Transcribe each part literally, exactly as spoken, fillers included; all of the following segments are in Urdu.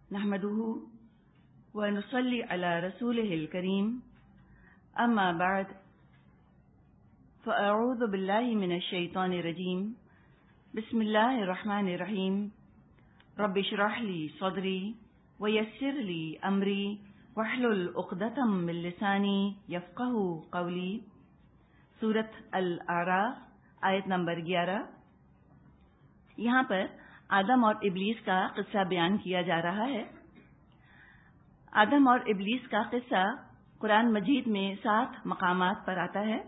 نحمده ونصلي على رسوله الكريم أما بعد فأعوذ بالله من الشيطان الرجيم بسم الله الرحمن الرحيم رب اشرح لي صدري ويسر لي أمري واحلل عقدة من لساني يفقهوا قولي. سورۃ الاعراف آیت نمبر گیارہ. یہاں پر آدم اور ابلیس کا قصہ بیان کیا جا رہا ہے. آدم اور ابلیس کا قصہ قرآن مجید میں سات مقامات پر آتا ہے.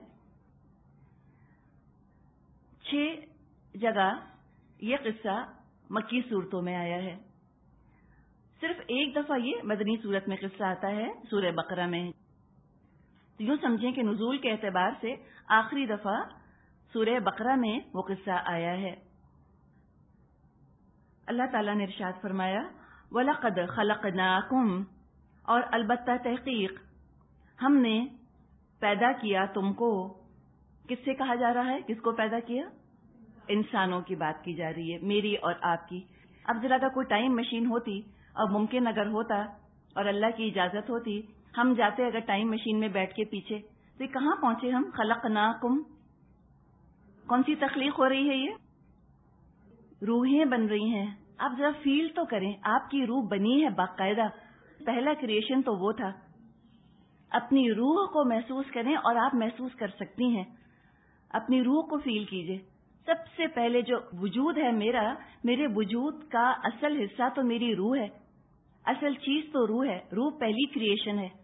چھ جگہ یہ قصہ مکی صورتوں میں آیا ہے. صرف ایک دفعہ یہ مدنی صورت میں قصہ آتا ہے سورہ بقرہ میں. یوں سمجھیں کہ نزول کے اعتبار سے آخری دفعہ سورہ بقرہ میں وہ قصہ آیا ہے. اللہ تعالیٰ نے ارشاد فرمایا وَلَقَدْ خَلَقْنَاكُمْ، اور البتہ تحقیق ہم نے پیدا کیا تم کو. کس سے کہا جا رہا ہے؟ کس کو پیدا کیا؟ انسانوں کی بات کی جا رہی ہے، میری اور آپ کی. اب ذرا اگر کوئی ٹائم مشین ہوتی اور ممکن اگر ہوتا اور اللہ کی اجازت ہوتی، ہم جاتے اگر ٹائم مشین میں بیٹھ کے پیچھے، تو کہاں پہنچے ہم؟ خلقناکم. کون سی تخلیق ہو رہی ہے؟ یہ روحیں بن رہی ہیں. آپ ذرا فیل تو کریں، آپ کی روح بنی ہے باقاعدہ. پہلا کریشن تو وہ تھا. اپنی روح کو محسوس کریں اور آپ محسوس کر سکتی ہیں. اپنی روح کو فیل کیجئے. سب سے پہلے جو وجود ہے میرا، میرے وجود کا اصل حصہ تو میری روح ہے. اصل چیز تو روح ہے. روح پہلی کریشن ہے.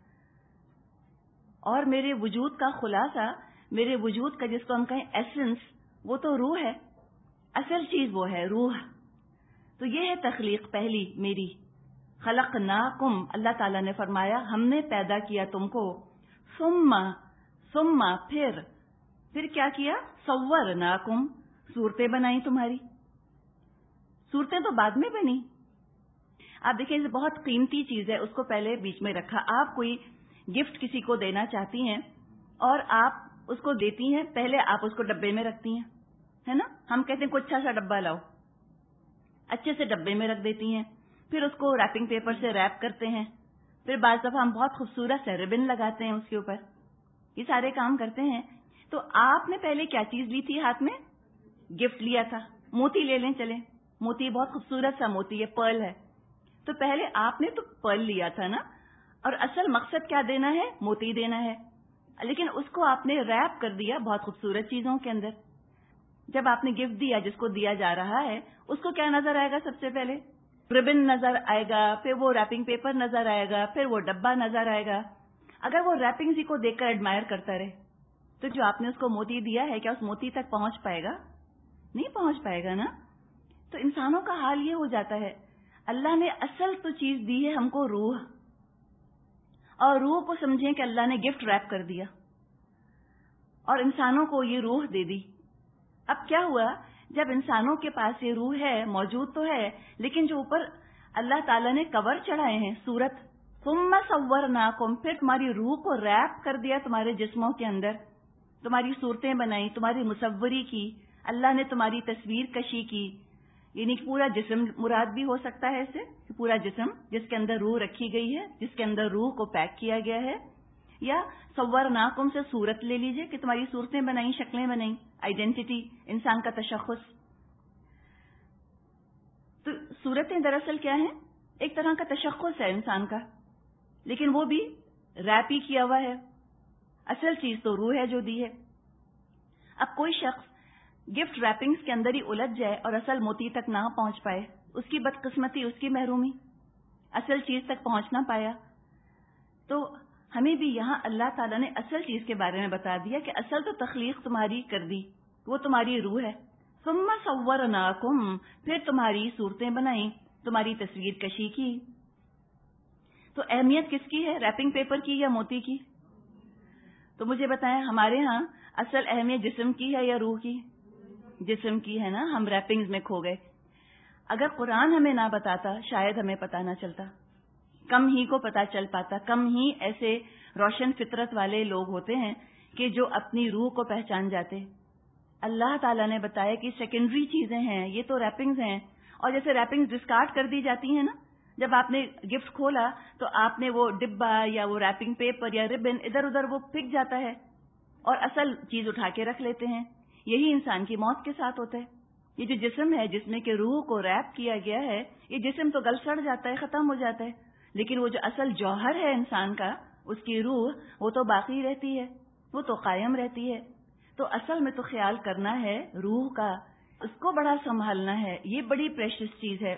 اور میرے وجود کا خلاصہ، میرے وجود کا جس کو ہم کہیں ایسنس، وہ تو روح ہے. اصل چیز وہ ہے روح. تو یہ ہے تخلیق پہلی میری. خلقناکم، اللہ تعالیٰ نے فرمایا ہم نے پیدا کیا تم کو. ثم ثم پھر پھر کیا کیا؟ صورناکم، صورتیں بنائی تمہاری. صورتیں تو بعد میں بنی. آپ دیکھیں یہ بہت قیمتی چیز ہے، اس کو پہلے بیچ میں رکھا. آپ کوئی گفٹ کسی کو دینا چاہتی ہیں اور آپ اس کو دیتی ہیں، پہلے آپ اس کو ڈبے میں رکھتی ہیں، ہے نا؟ ہم کہتے ہیں کوئی اچھا سا ڈبہ لاؤ، اچھے سے ڈبے میں رکھ دیتی ہیں. پھر اس کو ریپنگ پیپر سے ریپ کرتے ہیں. پھر بعض دفعہ ہم بہت خوبصورت سے ربن لگاتے ہیں اس کے اوپر. یہ سارے کام کرتے ہیں. تو آپ نے پہلے کیا چیز لی تھی ہاتھ میں؟ گفٹ لیا تھا. موتی لے لیں، چلیں. موتی بہت خوبصورت سا موتی ہے، پرل ہے. تو پہلے آپ نے تو پرل لیا تھا نا، اور اصل مقصد کیا دینا ہے؟ موتی دینا ہے. لیکن اس کو آپ نے ریپ کر دیا بہت خوبصورت چیزوں کے اندر. جب آپ نے گفٹ دیا، جس کو دیا جا رہا ہے اس کو کیا نظر آئے گا؟ سب سے پہلے ربن نظر آئے گا، پھر وہ ریپنگ پیپر نظر آئے گا، پھر وہ ڈبہ نظر آئے گا. اگر وہ ریپنگ سی کو دیکھ کر ایڈمائر کرتا رہے تو جو آپ نے اس کو موتی دیا ہے کیا اس موتی تک پہنچ پائے گا؟ نہیں پہنچ پائے گا نا. تو انسانوں کا حال یہ ہو جاتا ہے. اللہ نے اصل تو چیز دی ہے ہم کو روح، اور روح کو سمجھیں کہ اللہ نے گفٹ ریپ کر دیا اور انسانوں کو یہ روح دے دی. اب کیا ہوا؟ جب انسانوں کے پاس یہ روح ہے، موجود تو ہے، لیکن جو اوپر اللہ تعالیٰ نے کور چڑھائے ہیں صورت، ثم صورناکم، پھر تمہاری روح کو ریپ کر دیا تمہارے جسموں کے اندر، تمہاری صورتیں بنائی، تمہاری مصوری کی، اللہ نے تمہاری تصویر کشی کی. یعنی پورا جسم مراد بھی ہو سکتا ہے اس سے، کہ پورا جسم جس کے اندر روح رکھی گئی ہے، جس کے اندر روح کو پیک کیا گیا ہے. یا صورناکم سے صورت لے لیجئے کہ تمہاری صورتیں بنائیں، شکلیں بنائیں، آئیڈینٹی، انسان کا تشخص. تو صورتیں دراصل کیا ہیں؟ ایک طرح کا تشخص ہے انسان کا، لیکن وہ بھی ریپ ہی کیا ہوا ہے. اصل چیز تو روح ہے جو دی ہے. اب کوئی شخص گفٹ ریپنگز کے اندر ہی الجھ جائے اور اصل موتی تک نہ پہنچ پائے، اس کی بدقسمتی، اس کی محرومی، اصل چیز تک پہنچ نہ پایا. تو ہمیں بھی یہاں اللہ تعالیٰ نے اصل چیز کے بارے میں بتا دیا کہ اصل تو تخلیق تمہاری کر دی، وہ تمہاری روح ہے. ثم صورناکم، پھر تمہاری صورتیں بنائیں، تمہاری تصویر کشی کی. تو اہمیت کس کی ہے؟ ریپنگ پیپر کی یا موتی کی؟ تو مجھے بتائیں، ہمارے ہاں اصل اہمیت جسم کی ہے یا روح کی؟ جسم کی ہے نا. ہم ریپنگز میں کھو گئے. اگر قرآن ہمیں نہ بتاتا شاید ہمیں پتہ نہ چلتا، کم ہی کو پتہ چل پاتا. کم ہی ایسے روشن فطرت والے لوگ ہوتے ہیں کہ جو اپنی روح کو پہچان جاتے. اللہ تعالیٰ نے بتایا کہ سیکنڈری چیزیں ہیں، یہ تو ریپنگز ہیں. اور جیسے ریپنگز ڈسکارڈ کر دی جاتی ہیں نا، جب آپ نے گفٹ کھولا تو آپ نے وہ ڈبہ یا وہ ریپنگ پیپر یا ربن ادھر ادھر وہ پھک جاتا ہے اور اصل چیز اٹھا کے رکھ لیتے ہیں. یہی انسان کی موت کے ساتھ ہوتا ہے. یہ جو جسم ہے جس میں کہ روح کو ریپ کیا گیا ہے، یہ جسم تو گل سڑ جاتا ہے، ختم ہو جاتا ہے، لیکن وہ جو اصل جوہر ہے انسان کا، اس کی روح، وہ تو باقی رہتی ہے، وہ تو قائم رہتی ہے. تو اصل میں تو خیال کرنا ہے روح کا، اس کو بڑا سنبھالنا ہے. یہ بڑی پریشس چیز ہے.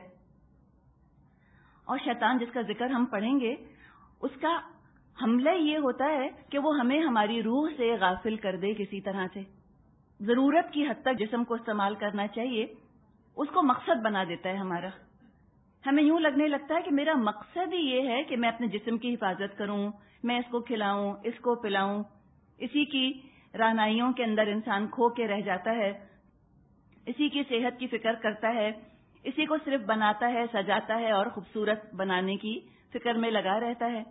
اور شیطان جس کا ذکر ہم پڑھیں گے، اس کا حملہ یہ ہوتا ہے کہ وہ ہمیں ہماری روح سے غافل کر دے کسی طرح سے. ضرورت کی حد تک جسم کو استعمال کرنا چاہیے، اس کو مقصد بنا دیتا ہے ہمارا. ہمیں یوں لگنے لگتا ہے کہ میرا مقصد ہی یہ ہے کہ میں اپنے جسم کی حفاظت کروں، میں اس کو کھلاؤں، اس کو پلاؤں. اسی کی رہنائیوں کے اندر انسان کھو کے رہ جاتا ہے، اسی کی صحت کی فکر کرتا ہے، اسی کو صرف بناتا ہے، سجاتا ہے اور خوبصورت بنانے کی فکر میں لگا رہتا ہے.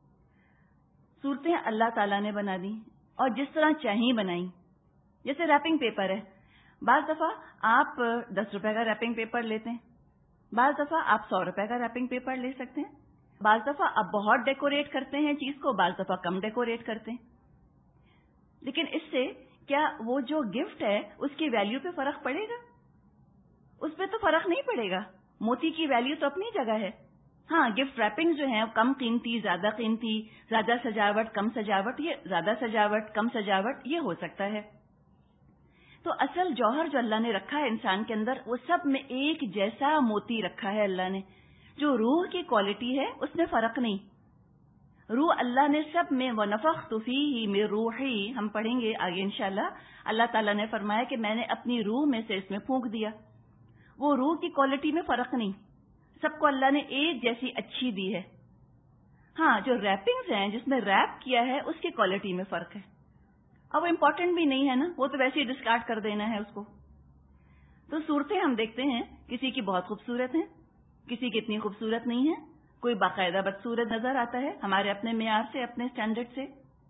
صورتیں اللہ تعالیٰ نے بنا دی اور جس طرح چاہیں بنائیں. جیسے ریپنگ پیپر ہے، بعض دفعہ آپ دس روپے کا ریپنگ پیپر لیتے ہیں، بعض دفعہ آپ سو روپے کا ریپنگ پیپر لے سکتے ہیں، بعض دفعہ آپ بہت ڈیکوریٹ کرتے ہیں چیز کو، بعض دفعہ کم ڈیکوریٹ کرتے ہیں. لیکن اس سے کیا وہ جو گفٹ ہے اس کی ویلیو پہ فرق پڑے گا؟ اس پہ تو فرق نہیں پڑے گا. موتی کی ویلیو تو اپنی جگہ ہے. ہاں، گفٹ ریپنگ جو ہیں کم قیمتی، زیادہ قیمتی، زیادہ سجاوٹ، کم سجاوٹ، یہ زیادہ سجاوٹ، کم سجاوٹ، یہ ہو سکتا ہے. تو اصل جوہر جو اللہ نے رکھا ہے انسان کے اندر، وہ سب میں ایک جیسا موتی رکھا ہے اللہ نے. جو روح کی کوالٹی ہے اس میں فرق نہیں. روح اللہ نے سب میں وَنَفَخْتُ فِيهِ مِن رُوحِي، ہم پڑھیں گے آگے انشاءاللہ. اللہ تعالیٰ نے فرمایا کہ میں نے اپنی روح میں سے اس میں پھونک دیا. وہ روح کی کوالٹی میں فرق نہیں، سب کو اللہ نے ایک جیسی اچھی دی ہے. ہاں، جو ریپنگز ہیں جس میں ریپ کیا ہے اس کی کوالٹی میں فرق ہے. اب وہ امپورٹنٹ بھی نہیں ہے نا، وہ تو ویسے ہی ڈسکارڈ کر دینا ہے اس کو. تو صورتیں ہم دیکھتے ہیں، کسی کی بہت خوبصورت ہیں، کسی کی اتنی خوبصورت نہیں ہے، کوئی باقاعدہ بدصورت نظر آتا ہے ہمارے اپنے معیار سے، اپنے سٹینڈرڈ سے.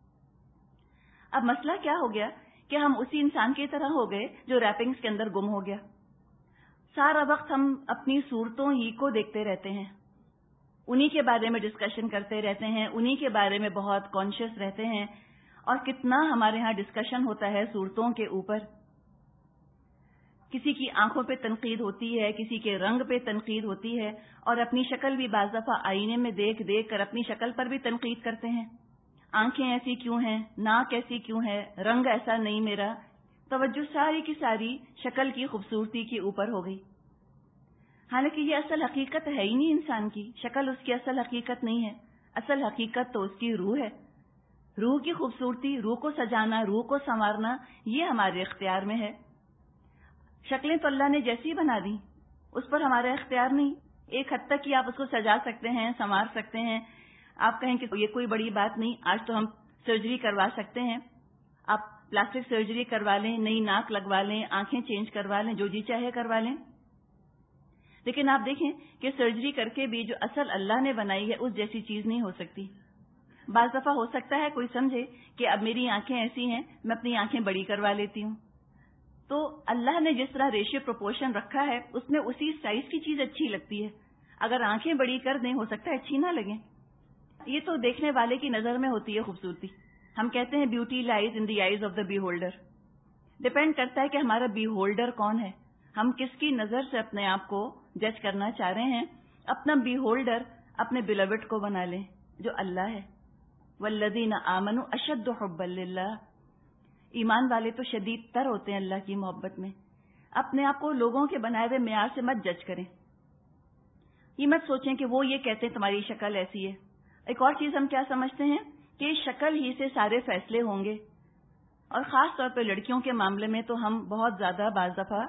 اب مسئلہ کیا ہو گیا کہ ہم اسی انسان کی طرح ہو گئے جو ریپنگز کے اندر گم ہو گیا. سارا وقت ہم اپنی صورتوں ہی کو دیکھتے رہتے ہیں، انہی کے بارے میں ڈسکشن کرتے رہتے ہیں، انہی کے بارے میں بہت کانشیس رہتے ہیں. اور کتنا ہمارے ہاں ڈسکشن ہوتا ہے صورتوں کے اوپر. کسی کی آنکھوں پہ تنقید ہوتی ہے، کسی کے رنگ پہ تنقید ہوتی ہے، اور اپنی شکل بھی بعض دفعہ آئینے میں دیکھ دیکھ کر اپنی شکل پر بھی تنقید کرتے ہیں. آنکھیں ایسی کیوں ہیں، ناک ایسی کیوں ہے، رنگ ایسا نہیں میرا. توجہ ساری کی ساری شکل کی خوبصورتی کے اوپر ہو گئی. حالانکہ یہ اصل حقیقت ہے ہی نہیں انسان کی، شکل اس کی اصل حقیقت نہیں ہے. اصل حقیقت تو اس کی روح ہے. روح کی خوبصورتی، روح کو سجانا، روح کو سنوارنا، یہ ہمارے اختیار میں ہے. شکلیں تو اللہ نے جیسی بنا دی، اس پر ہمارا اختیار نہیں. ایک حد تک ہی آپ اس کو سجا سکتے ہیں، سنوار سکتے ہیں. آپ کہیں کہ یہ کوئی بڑی بات نہیں، آج تو ہم سرجری کروا سکتے ہیں. آپ پلاسٹک سرجری کروا لیں، نئی ناک لگوا لیں، آنکھیں چینج کروا لیں، جو جی چاہے کروا لیں. لیکن آپ دیکھیں کہ سرجری کر کے بھی جو اصل اللہ نے بنائی ہے اس جیسی چیز نہیں ہو سکتی. بعض دفعہ ہو سکتا ہے کوئی سمجھے کہ اب میری آنکھیں ایسی ہیں، میں اپنی آنکھیں بڑی کروا لیتی ہوں. تو اللہ نے جس طرح ریشیو پروپورشن رکھا ہے اس میں اسی سائز کی چیز اچھی لگتی ہے. اگر آنکھیں بڑی کر دیں ہو سکتا ہے اچھی نہ لگیں. یہ تو دیکھنے والے کی نظر میں ہوتی ہے خوبصورتی. ہم کہتے ہیں beauty lies in the eyes of the beholder. Depend کرتا ہے کہ ہمارا بی ہولڈر کون ہے، ہم کس کی نظر سے اپنے آپ کو جج کرنا چاہ رہے ہیں. اپنا بی ہولڈر اپنے بلوڈ کو بنا لیں جو اللہ ہے. والذین آمنوا اشد حبا للہ، ایمان والے تو شدید تر ہوتے ہیں اللہ کی محبت میں. اپنے آپ کو لوگوں کے بنائے ہوئے معیار سے مت جج کریں. یہ مت سوچیں کہ وہ یہ کہتے ہیں تمہاری شکل ایسی ہے. ایک اور چیز ہم کیا سمجھتے ہیں کہ شکل ہی سے سارے فیصلے ہوں گے. اور خاص طور پہ لڑکیوں کے معاملے میں تو ہم بہت زیادہ بعض دفعہ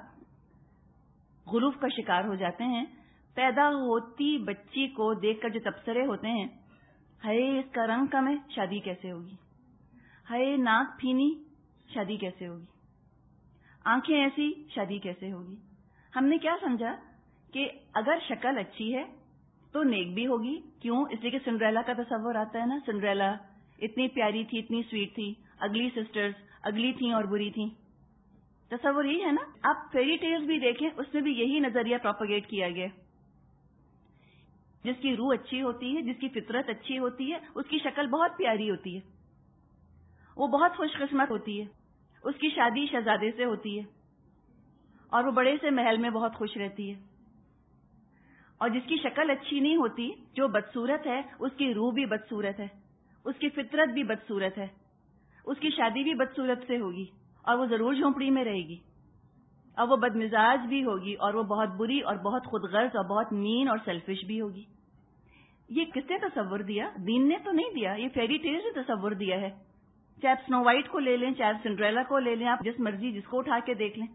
غلوف کا شکار ہو جاتے ہیں. پیدا ہوتی بچی کو دیکھ کر جو تبصرے ہوتے ہیں، ہائے اس کا رنگ کم ہے، شادی کیسے ہوگی، ہائے ناک پھینی، شادی کیسے ہوگی، آنکھیں ایسی، شادی کیسے ہوگی. ہم نے کیا سمجھا کہ اگر شکل اچھی ہے تو نیک بھی ہوگی. کیوں؟ اس لیے کہ سنڈریلا کا تصور آتا ہے نا. سنڈریلا اتنی پیاری تھی، اتنی سویٹ تھی، اگلی سسٹرز اگلی تھیں اور بری تھیں. تصور یہی ہے نا. آپ فیری ٹیلز بھی دیکھیں، اس میں بھی یہی نظریہ پروپیگیٹ کیا گیا جس کی روح اچھی ہوتی ہے، جس کی فطرت اچھی ہوتی ہے، اس کی شکل بہت پیاری ہوتی ہے، وہ بہت خوش قسمت ہوتی ہے، اس کی شادی شہزادے سے ہوتی ہے اور وہ بڑے سے محل میں بہت خوش رہتی ہے. اور جس کی شکل اچھی نہیں ہوتی، جو بدصورت ہے، اس کی روح بھی بدصورت ہے، اس کی فطرت بھی بدصورت ہے، اس کی شادی بھی بدصورت سے ہوگی اور وہ ضرور جھونپڑی میں رہے گی، اور وہ بد مزاج بھی ہوگی، اور وہ بہت بری اور بہت خود غرض اور بہت مین اور سیلفش بھی ہوگی. یہ کس نے تصور دیا؟ دین نے تو نہیں دیا، یہ فیری ٹیل نے تصور دیا ہے. چاہے آپ سنو وائٹ کو لے لیں، چاہے آپ سنڈریلا کو لے لیں، آپ جس مرضی جس کو اٹھا کے دیکھ لیں.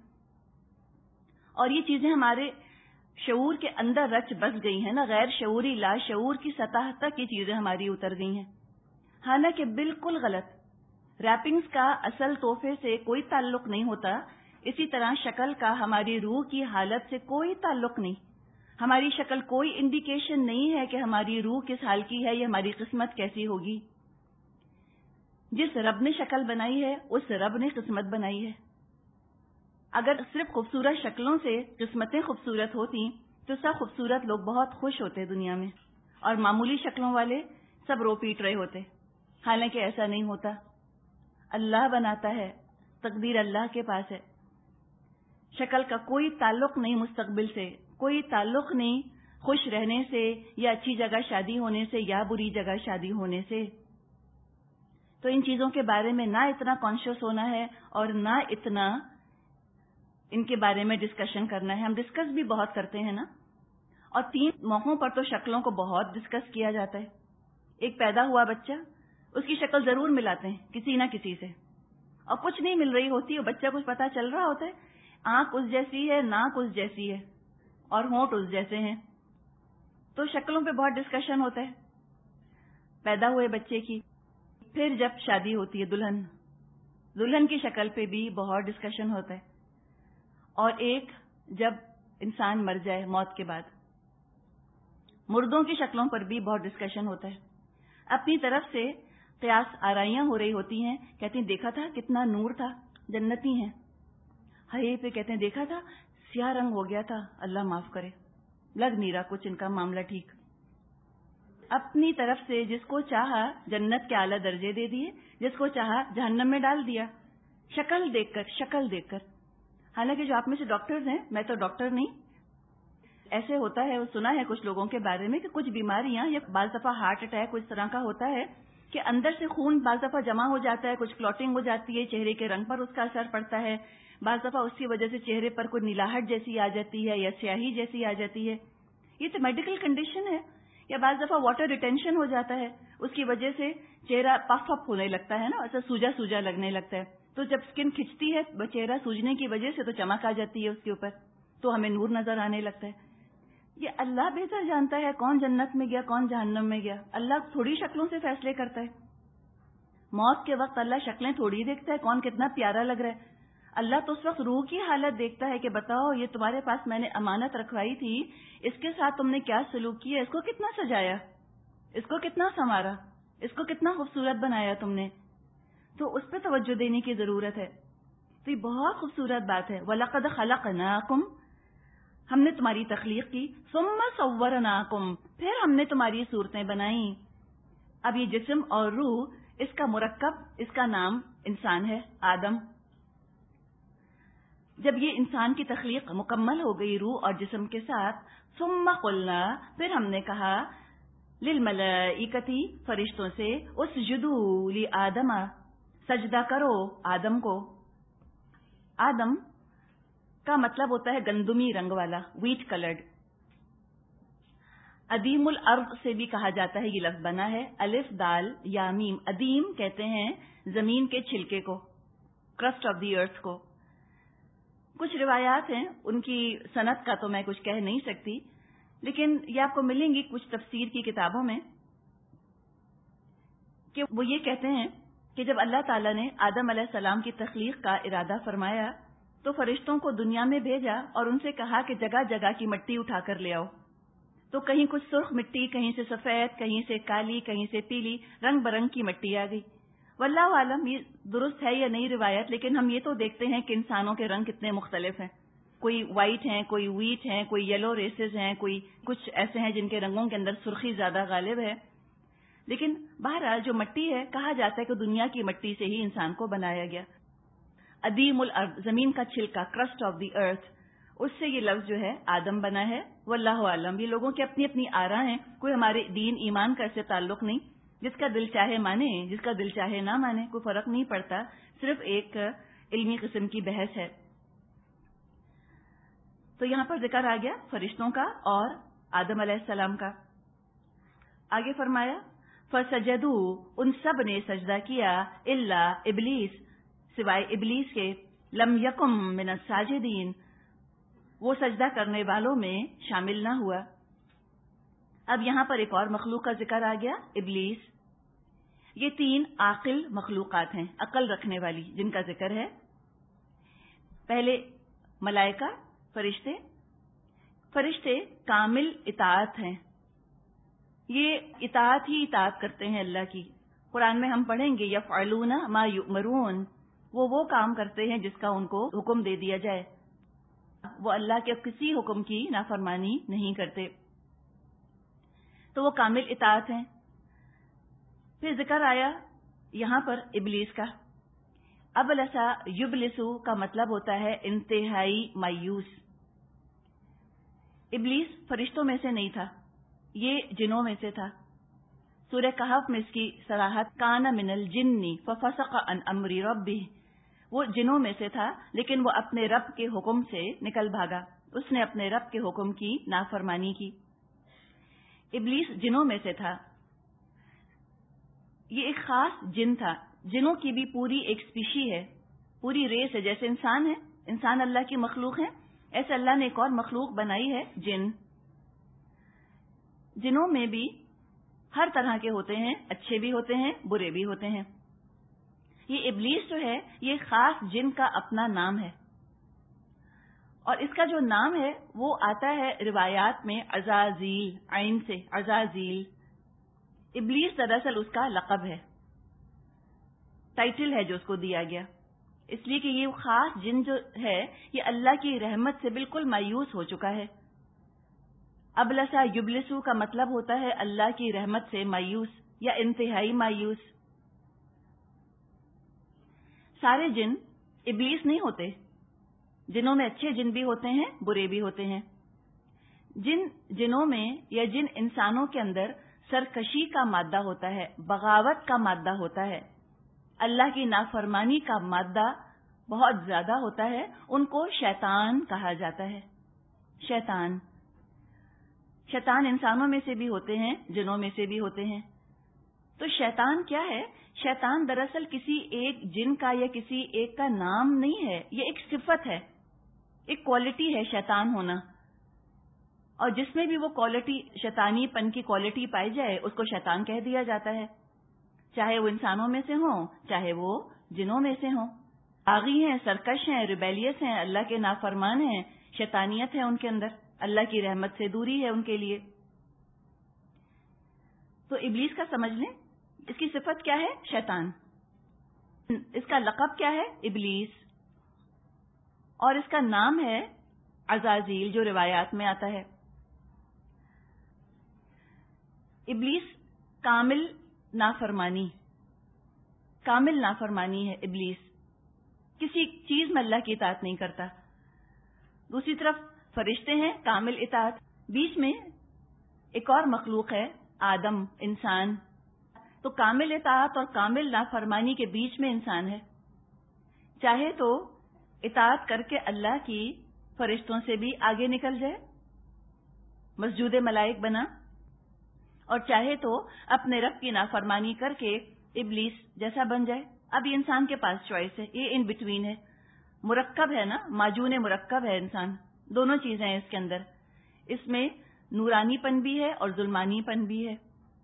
اور یہ چیزیں ہمارے شعور کے اندر رچ بس گئی ہیں نا، غیر شعوری لا شعور کی سطح تک یہ چیزیں ہماری اتر گئی ہیں، حالانکہ بالکل غلط. ریپنگز کا اصل تحفے سے کوئی تعلق نہیں ہوتا، اسی طرح شکل کا ہماری روح کی حالت سے کوئی تعلق نہیں. ہماری شکل کوئی انڈیکیشن نہیں ہے کہ ہماری روح کس حال کی ہے یا ہماری قسمت کیسی ہوگی. جس رب نے شکل بنائی ہے اس رب نے قسمت بنائی ہے. اگر صرف خوبصورت شکلوں سے قسمتیں خوبصورت ہوتی تو سب خوبصورت لوگ بہت خوش ہوتے دنیا میں، اور معمولی شکلوں والے سب رو پیٹ رہے ہوتے. حالانکہ ایسا نہیں ہوتا. اللہ بناتا ہے، تقدیر اللہ کے پاس ہے. شکل کا کوئی تعلق نہیں مستقبل سے، کوئی تعلق نہیں خوش رہنے سے یا اچھی جگہ شادی ہونے سے یا بری جگہ شادی ہونے سے. تو ان چیزوں کے بارے میں نہ اتنا کانشیس ہونا ہے اور نہ اتنا ان کے بارے میں ڈسکشن کرنا ہے. ہم ڈسکس بھی بہت کرتے ہیں نا، اور تین موقعوں پر تو شکلوں کو بہت ڈسکس کیا جاتا ہے. ایک پیدا ہوا بچہ، اس کی شکل ضرور ملاتے ہیں کسی نہ کسی سے، اور کچھ نہیں مل رہی ہوتی، اور بچہ کچھ پتا چل رہا ہوتا ہے، آنکھ اس جیسی ہے، ناک اس جیسی ہے، اور ہونٹ اس جیسے ہیں. تو شکلوں پہ بہت ڈسکشن ہوتا ہے پیدا ہوئے بچے کی. پھر جب شادی ہوتی ہے، دلہن دلہن کی شکل پہ بھی بہت ڈسکشن ہوتا ہے. اور ایک جب انسان مر جائے موت کے بعد، مردوں کی شکلوں پر بھی بہت ڈسکشن ہوتا ہے. اپنی طرف سے قیاس آرائیاں ہو رہی ہوتی ہیں، کہتی ہیں دیکھا تھا کتنا نور تھا، جنتی ہیں. ہائے پہ کہتے ہیں دیکھا تھا سیاہ رنگ ہو گیا تھا، اللہ معاف کرے، لگ نہیں رہا کچھ ان کا معاملہ ٹھیک. اپنی طرف سے جس کو چاہا جنت کے اعلیٰ درجے دے دیے، جس کو چاہا جہنم میں ڈال دیا، شکل دیکھ کر شکل دیکھ کر. حالانکہ جو آپ میں سے ڈاکٹرز ہیں، میں تو ڈاکٹر نہیں، ایسے ہوتا ہے، سنا ہے کچھ لوگوں کے بارے میں کہ کچھ بیماریاں یا بعض دفعہ ہارٹ اٹیک کچھ طرح کا ہوتا ہے کہ اندر سے خون بعض دفعہ جمع ہو جاتا ہے، کچھ کلوٹنگ ہو جاتی ہے، چہرے کے رنگ پر اس کا اثر پڑتا ہے. بعض دفعہ اس کی وجہ سے چہرے پر کوئی نیلاہٹ جیسی آ جاتی ہے یا سیاہی جیسی آ جاتی ہے. یہ تو میڈیکل کنڈیشن ہے. یا بعض دفعہ واٹر ریٹینشن ہو جاتا ہے، اس کی وجہ سے چہرہ پف اپ ہونے لگتا ہے نا، ایسا سوجا سوجا لگنے لگتا ہے. تو جب اسکن کھچتی ہے چہرہ سوجنے کی وجہ سے تو چمک آ جاتی ہے اس کے اوپر، تو ہمیں نور نظر آنے لگتا ہے. یہ اللہ بہتر جانتا ہے کون جنت میں گیا کون جہنم میں گیا. اللہ تھوڑی شکلوں سے فیصلے کرتا ہے. موت کے وقت اللہ شکلیں تھوڑی دیکھتا ہے کون کتنا پیارا لگ رہا ہے. اللہ تو اس وقت روح کی حالت دیکھتا ہے کہ بتاؤ یہ تمہارے پاس میں نے امانت رکھوائی تھی، اس کے ساتھ تم نے کیا سلوک کیا، اس کو کتنا سجایا، اس کو کتنا سنوارا، اس کو کتنا خوبصورت بنایا تم نے. تو اس پہ توجہ دینے کی ضرورت ہے. تو یہ بہت خوبصورت بات ہے. وَلَقَدْ خَلَقْنَاكُمْ، ہم نے تمہاری تخلیق کی، ثُمَّ صَوَّرْنَاكُمْ، پھر ہم نے تمہاری صورتیں بنائیں. اب یہ جسم اور روح، اس کا مرکب، اس کا نام انسان ہے، آدم. جب یہ انسان کی تخلیق مکمل ہو گئی روح اور جسم کے ساتھ، ثُمَّ قُلْنَا، پھر ہم نے کہا، لِلْمَلَائِكَةِ، فرشتوں سے، اسْجُدُوا لِآدَمَ، سجدہ کرو آدم کو. آدم کا مطلب ہوتا ہے گندمی رنگ والا، ویٹ کلرڈ. ادیم الارض سے بھی کہا جاتا ہے، یہ لفظ بنا ہے الف دال یا میم. ادیم کہتے ہیں زمین کے چھلکے کو، کرسٹ آف دی ارتھ کو. کچھ روایات ہیں، ان کی سند کا تو میں کچھ کہہ نہیں سکتی، لیکن یہ آپ کو ملیں گی کچھ تفسیر کی کتابوں میں، کہ وہ یہ کہتے ہیں کہ جب اللہ تعالیٰ نے آدم علیہ السلام کی تخلیق کا ارادہ فرمایا تو فرشتوں کو دنیا میں بھیجا اور ان سے کہا کہ جگہ جگہ کی مٹی اٹھا کر لے آؤ. تو کہیں کچھ سرخ مٹی، کہیں سے سفید، کہیں سے کالی، کہیں سے پیلی، رنگ برنگ کی مٹی آ گئی. واللہ عالم یہ درست ہے یا نہیں روایت، لیکن ہم یہ تو دیکھتے ہیں کہ انسانوں کے رنگ کتنے مختلف ہیں. کوئی وائٹ ہیں، کوئی ویٹ ہیں، کوئی یلو ریسز ہیں، کوئی کچھ ایسے ہیں جن کے رنگوں کے اندر سرخی زیادہ غالب ہے. لیکن بہرحال جو مٹی ہے، کہا جاتا ہے کہ دنیا کی مٹی سے ہی انسان کو بنایا گیا. ادیم الارض، زمین کا چھلکا، کرسٹ آف دی ارتھ، اس سے یہ لفظ جو ہے آدم بنا ہے. واللہ عالم. یہ لوگوں کی اپنی اپنی آراء ہیں، کوئی ہمارے دین ایمان کا اس سے تعلق نہیں. جس کا دل چاہے مانے، جس کا دل چاہے نہ مانے، کوئی فرق نہیں پڑتا. صرف ایک علمی قسم کی بحث ہے. تو یہاں پر ذکر آ گیا فرشتوں کا اور آدم علیہ السلام کا. آگے فرمایا فَسَجَدُوا، ان سب نے سجدہ کیا، الا ابلیس، سوائے ابلیس کے، لم یکم من الساجدین، وہ سجدہ کرنے والوں میں شامل نہ ہوا. اب یہاں پر ایک اور مخلوق کا ذکر آ گیا، ابلیس. یہ تین عاقل مخلوقات ہیں، عقل رکھنے والی، جن کا ذکر ہے. پہلے ملائکہ، فرشتے. فرشتے کامل اطاعت ہیں، یہ اطاعت ہی اطاعت کرتے ہیں اللہ کی. قرآن میں ہم پڑھیں گے یفعلون ما یؤمرون، وہ وہ کام کرتے ہیں جس کا ان کو حکم دے دیا جائے. وہ اللہ کے کسی حکم کی نافرمانی نہیں کرتے، تو وہ کامل اطاعت ہیں. پھر ذکر آیا یہاں پر ابلیس کا. ابلسا یبلسو کا مطلب ہوتا ہے انتہائی مایوس. ابلیس فرشتوں میں سے نہیں تھا، یہ جنوں میں سے تھا. سورہ کہف میں اس کی صراحت کان من الجن ففسق عن امر ربہ، وہ جنوں میں سے تھا لیکن وہ اپنے رب کے حکم سے نکل بھاگا، اس نے اپنے رب کے حکم کی نافرمانی کی. ابلیس جنوں میں سے تھا. یہ ایک خاص جن تھا. جنوں کی بھی پوری ایک اسپیشی ہے، پوری ریس ہے. جیسے انسان ہے، انسان اللہ کی مخلوق ہے، ایسے اللہ نے ایک اور مخلوق بنائی ہے، جن. جنوں میں بھی ہر طرح کے ہوتے ہیں، اچھے بھی ہوتے ہیں، برے بھی ہوتے ہیں. یہ ابلیس جو ہے، یہ خاص جن کا اپنا نام ہے، اور اس کا جو نام ہے وہ آتا ہے روایات میں عزازیل، عین سے، عزازیل. ابلیس دراصل اس کا لقب ہے، ٹائٹل ہے جو اس کو دیا گیا، اس لیے کہ یہ خاص جن جو ہے یہ اللہ کی رحمت سے بالکل مایوس ہو چکا ہے. ابلسا یبلسو کا مطلب ہوتا ہے اللہ کی رحمت سے مایوس یا انتہائی مایوس. سارے جن ابلیس نہیں ہوتے، جنوں میں اچھے جن بھی ہوتے ہیں، برے بھی ہوتے ہیں. جن جنوں میں یا جن انسانوں کے اندر سرکشی کا مادہ ہوتا ہے، بغاوت کا مادہ ہوتا ہے، اللہ کی نافرمانی کا مادہ بہت زیادہ ہوتا ہے، ان کو شیطان کہا جاتا ہے. شیطان شیطان انسانوں میں سے بھی ہوتے ہیں، جنوں میں سے بھی ہوتے ہیں. تو شیطان کیا ہے؟ شیطان دراصل کسی ایک جن کا یا کسی ایک کا نام نہیں ہے، یہ ایک صفت ہے، ایک کوالٹی ہے شیطان ہونا. اور جس میں بھی وہ کوالٹی، شیطانی پن کی کوالٹی پائی جائے، اس کو شیطان کہہ دیا جاتا ہے، چاہے وہ انسانوں میں سے ہوں، چاہے وہ جنوں میں سے ہوں. باغی ہیں، سرکش ہیں، ریبیلیس ہیں، اللہ کے نافرمان ہیں، شیطانیت ہے ان کے اندر، اللہ کی رحمت سے دوری ہے ان کے لیے. تو ابلیس کا سمجھ لیں، اس کی صفت کیا ہے؟ شیطان. اس کا لقب کیا ہے؟ ابلیس. اور اس کا نام ہے عزازیل، جو روایات میں آتا ہے. ابلیس کامل نافرمانی، کامل نافرمانی ہے ابلیس، کسی چیز میں اللہ کی اطاعت نہیں کرتا. دوسری طرف فرشتے ہیں کامل اطاعت. بیچ میں ایک اور مخلوق ہے آدم، انسان. تو کامل اطاعت اور کامل نافرمانی کے بیچ میں انسان ہے. چاہے تو اطاعت کر کے اللہ کی فرشتوں سے بھی آگے نکل جائے، مسجود ملائک بنا، اور چاہے تو اپنے رب کی نافرمانی کر کے ابلیس جیسا بن جائے. اب یہ انسان کے پاس چوائس ہے، یہ ان بٹوین ہے، مرکب ہے نا، معجون مرکب ہے انسان، دونوں چیزیں ہیں اس کے اندر. اس میں نورانی پن بھی ہے اور ظلمانی پن بھی ہے.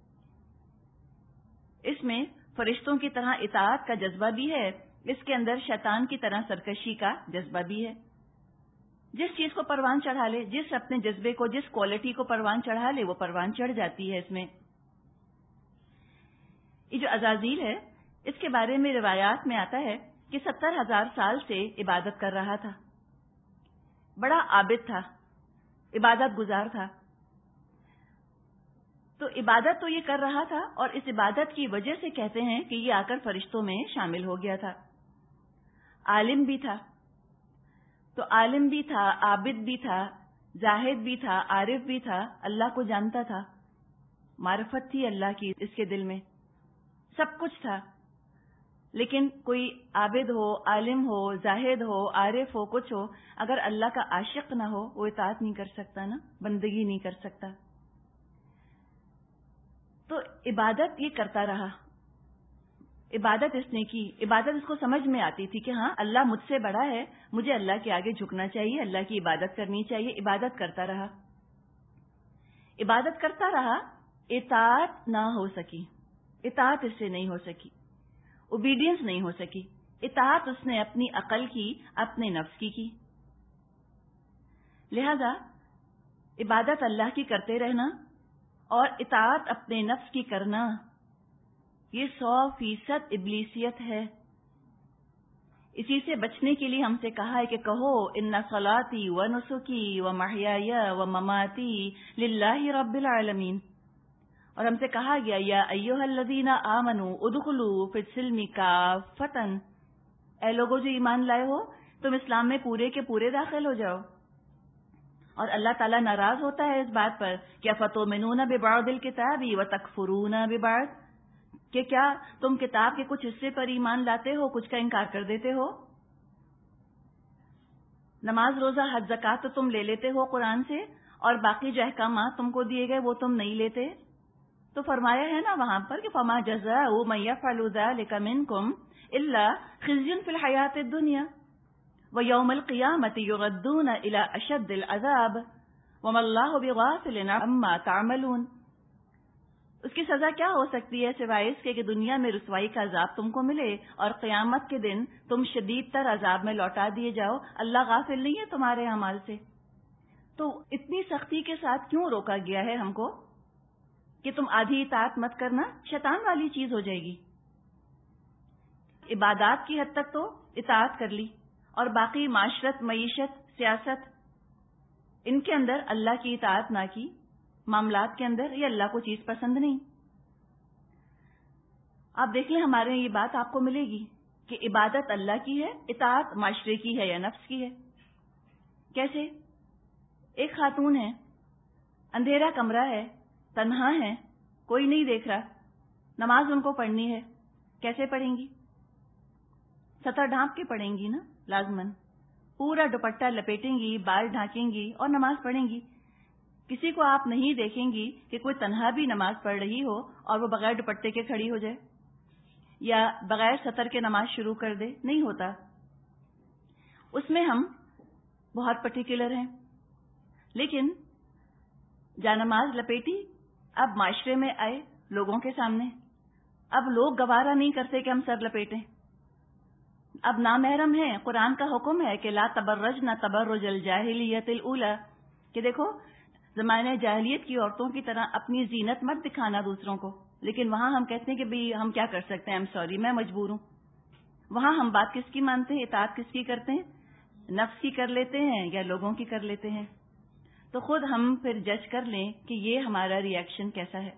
اس میں فرشتوں کی طرح اطاعت کا جذبہ بھی ہے، اس کے اندر شیطان کی طرح سرکشی کا جذبہ بھی ہے. جس چیز کو پروان چڑھا لے، جس اپنے جذبے کو، جس کوالٹی کو پروان چڑھا لے، وہ پروان چڑھ جاتی ہے اس میں. یہ جو عزازیل ہے، اس کے بارے میں روایات میں آتا ہے کہ ستر ہزار سال سے عبادت کر رہا تھا. بڑا عابد تھا، عبادت گزار تھا. تو عبادت تو یہ کر رہا تھا اور اس عبادت کی وجہ سے کہتے ہیں کہ یہ آ کر فرشتوں میں شامل ہو گیا تھا. عالم بھی تھا، تو عالم بھی تھا، عابد بھی تھا، زاہد بھی تھا، عارف بھی تھا، اللہ کو جانتا تھا، معرفت تھی اللہ کی اس کے دل میں، سب کچھ تھا. لیکن کوئی عابد ہو، عالم ہو، زاہد ہو، عارف ہو، کچھ ہو، اگر اللہ کا عاشق نہ ہو وہ اطاعت نہیں کر سکتا نا، بندگی نہیں کر سکتا. تو عبادت یہ کرتا رہا، عبادت اس نے کی، عبادت اس کو سمجھ میں آتی تھی کہ ہاں اللہ مجھ سے بڑا ہے، مجھے اللہ کے آگے جھکنا چاہیے، اللہ کی عبادت کرنی چاہیے. عبادت کرتا رہا، عبادت کرتا رہا، اطاعت نہ ہو سکی، اطاعت اس سے نہیں ہو سکی، اوبیڈینس نہیں ہو سکی. اطاعت اس نے اپنی عقل کی، اپنے نفس کی کی. لہذا عبادت اللہ کی کرتے رہنا اور اطاعت اپنے نفس کی کرنا، یہ سو فیصد ابلیسیت ہے. اسی سے بچنے کے لیے ہم سے کہا ہے کہ کہو ان صلاتی و نسکی و محیای و مماتی للہ رب العالمین. اور ہم سے کہا گیا یا ایھا الذین آمنوا ادخلوا فی السلم کافۃ، اے لوگوں جو ایمان لائے ہو تم اسلام میں پورے کے پورے داخل ہو جاؤ. اور اللہ تعالیٰ ناراض ہوتا ہے اس بات پر کہ افتؤمنون ببعض الکتاب وتکفرون ببعض، کہ کیا تم کتاب کے کچھ حصے پر ایمان لاتے ہو، کچھ کا انکار کر دیتے ہو. نماز روزہ حج زکوٰۃ تو تم لے لیتے ہو قرآن سے، اور باقی جو احکامات تم کو دیے گئے وہ تم نہیں لیتے. تو فرمایا ہے نا وہاں پر کہ فما جزاء من یفعل ذلک منکم الا خزی فی الحیاۃ الدنیا ویوم القیامۃ یردون الی اشد العذاب وما اللہ بغافل عما تعملون. اس کی سزا کیا ہو سکتی ہے سوائے اس کے کہ دنیا میں رسوائی کا عذاب تم کو ملے اور قیامت کے دن تم شدید تر عذاب میں لوٹا دیے جاؤ. اللہ غافل نہیں ہے تمہارے اعمال سے. تو اتنی سختی کے ساتھ کیوں روکا گیا ہے ہم کو کہ تم آدھی اطاعت مت کرنا؟ شیطان والی چیز ہو جائے گی. عبادات کی حد تک تو اطاعت کر لی، اور باقی معاشرت، معیشت، سیاست، ان کے اندر اللہ کی اطاعت نہ کی. معاملات کے اندر یہ اللہ کو چیز پسند نہیں. آپ دیکھ لیں ہمارے یہ بات آپ کو ملے گی کہ عبادت اللہ کی ہے، اطاعت معاشرے کی ہے یا نفس کی ہے. کیسے؟ ایک خاتون ہے، اندھیرا کمرہ ہے، تنہا ہے، کوئی نہیں دیکھ رہا، نماز ان کو پڑھنی ہے. کیسے پڑھیں گی؟ سطر ڈھانپ کے پڑھیں گی نا لازمن. پورا دوپٹہ لپیٹیں گی، بال ڈھانکیں گی اور نماز پڑھیں گی. کسی کو آپ نہیں دیکھیں گی کہ کوئی تنہا بھی نماز پڑھ رہی ہو اور وہ بغیر دوپٹے کے کھڑی ہو جائے یا بغیر سطر کے نماز شروع کر دے. نہیں ہوتا. اس میں ہم بہت پرٹیکولر ہیں. لیکن جا نماز لپیٹی، اب معاشرے میں آئے لوگوں کے سامنے، اب لوگ گوارا نہیں کرتے کہ ہم سر لپیٹیں. اب نامحرم ہیں، قرآن کا حکم ہے کہ لا تبرجن تبرج الجاہلیت الاولی، کہ دیکھو زمانے جاہلیت کی عورتوں کی طرح اپنی زینت مت دکھانا دوسروں کو. لیکن وہاں ہم کہتے ہیں کہ بھئی ہم کیا کر سکتے ہیں، ایم سوری میں مجبور ہوں. وہاں ہم بات کس کی مانتے ہیں، اطاعت کس کی کرتے ہیں؟ نفس کی کر لیتے ہیں یا لوگوں کی کر لیتے ہیں؟ تو خود ہم پھر جج کر لیں کہ یہ ہمارا ری ایکشن کیسا ہے.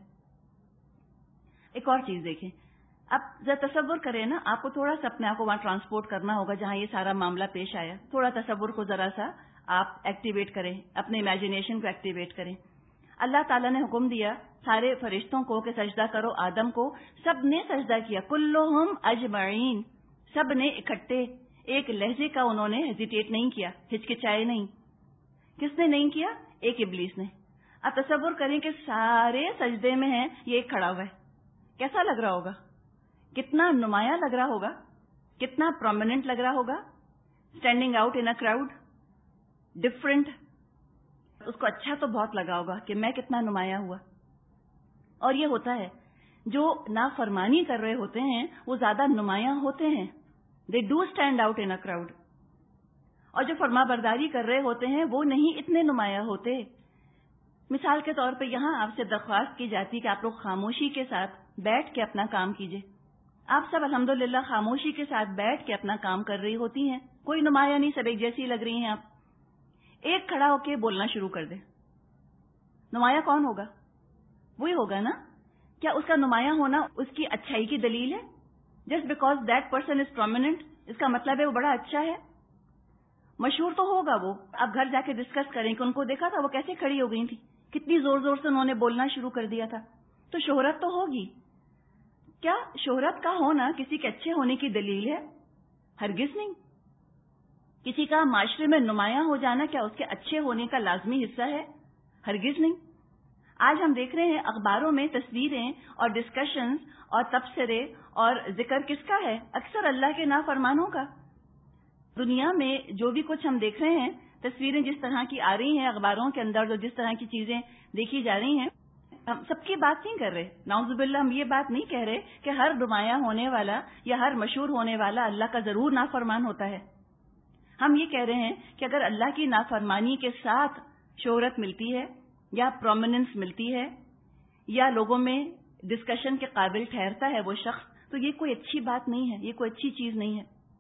ایک اور چیز دیکھیں، اب ذرا تصور کریں نا، آپ کو تھوڑا سا اپنے آپ کو وہاں ٹرانسپورٹ کرنا ہوگا جہاں یہ سارا معاملہ پیش آیا. تھوڑا تصور کو ذرا سا آپ ایکٹیویٹ کریں، اپنے امیجنیشن کو ایکٹیویٹ کریں. اللہ تعالیٰ نے حکم دیا سارے فرشتوں کو کہ سجدہ کرو آدم کو. سب نے سجدہ کیا، کلہم اجمعین، سب نے اکٹھے، ایک لہجے کا انہوں نے ہیزیٹیٹ نہیں کیا، ہچکچائے نہیں. کس نے نہیں کیا؟ ایک ابلیس نے. اب تصور کریں کہ سارے سجدے میں ہیں، یہ ایک کھڑا ہوا ہے. کیسا لگ رہا ہوگا؟ کتنا نمایاں لگ رہا ہوگا، کتنا پرومیننٹ لگ رہا ہوگا، standing out in a crowd, different. اس کو اچھا تو بہت لگا ہوگا کہ میں کتنا نمایاں ہوا. اور یہ ہوتا ہے جو نافرمانی کر رہے ہوتے ہیں وہ زیادہ نمایاں ہوتے ہیں. They do stand out in a crowd. اور جو فرما برداری کر رہے ہوتے ہیں وہ نہیں اتنے نمایاں ہوتے. مثال کے طور پہ یہاں آپ سے درخواست کی جاتی کہ آپ لوگ خاموشی کے ساتھ بیٹھ کے اپنا کام کیجئے. آپ سب الحمدللہ خاموشی کے ساتھ بیٹھ کے اپنا کام کر رہی ہوتی ہیں، کوئی نمایاں نہیں، سب ایک جیسی لگ رہی ہیں. آپ ایک کھڑا ہو کے بولنا شروع کر دے، نمایاں کون ہوگا؟ وہی ہوگا نا. کیا اس کا نمایاں ہونا اس کی اچھائی کی دلیل ہے؟ Just because that person is prominent, اس کا مطلب ہے وہ بڑا اچھا ہے. مشہور تو ہوگا وہ. آپ گھر جا کے ڈسکس کریں کہ ان کو دیکھا تھا وہ کیسے کھڑی ہو گئی تھی، کتنی زور زور سے انہوں نے بولنا شروع کر دیا تھا. تو شہرت تو ہوگی. کیا شہرت کا ہونا کسی کے اچھے ہونے کی دلیل ہے؟ ہرگز نہیں. کسی کا معاشرے میں نمایاں ہو جانا کیا اس کے اچھے ہونے کا لازمی حصہ ہے؟ ہرگز نہیں. آج ہم دیکھ رہے ہیں اخباروں میں تصویریں اور ڈسکشنز اور تبصرے اور ذکر کس کا ہے؟ اکثر اللہ کے نافرمانوں کا. دنیا میں جو بھی کچھ ہم دیکھ رہے ہیں، تصویریں جس طرح کی آ رہی ہیں اخباروں کے اندر، جو جس طرح کی چیزیں دیکھی جا رہی ہیں، ہم سب کی بات نہیں کر رہے. نعوذ باللہ، ہم یہ بات نہیں کہہ رہے کہ ہر نمایاں ہونے والا یا ہر مشہور ہونے والا اللہ کا ضرور نافرمان ہوتا ہے. ہم یہ کہہ رہے ہیں کہ اگر اللہ کی نافرمانی کے ساتھ شہرت ملتی ہے یا پرومیننس ملتی ہے یا لوگوں میں ڈسکشن کے قابل ٹھہرتا ہے وہ شخص، تو یہ کوئی اچھی بات نہیں ہے، یہ کوئی اچھی چیز نہیں ہے.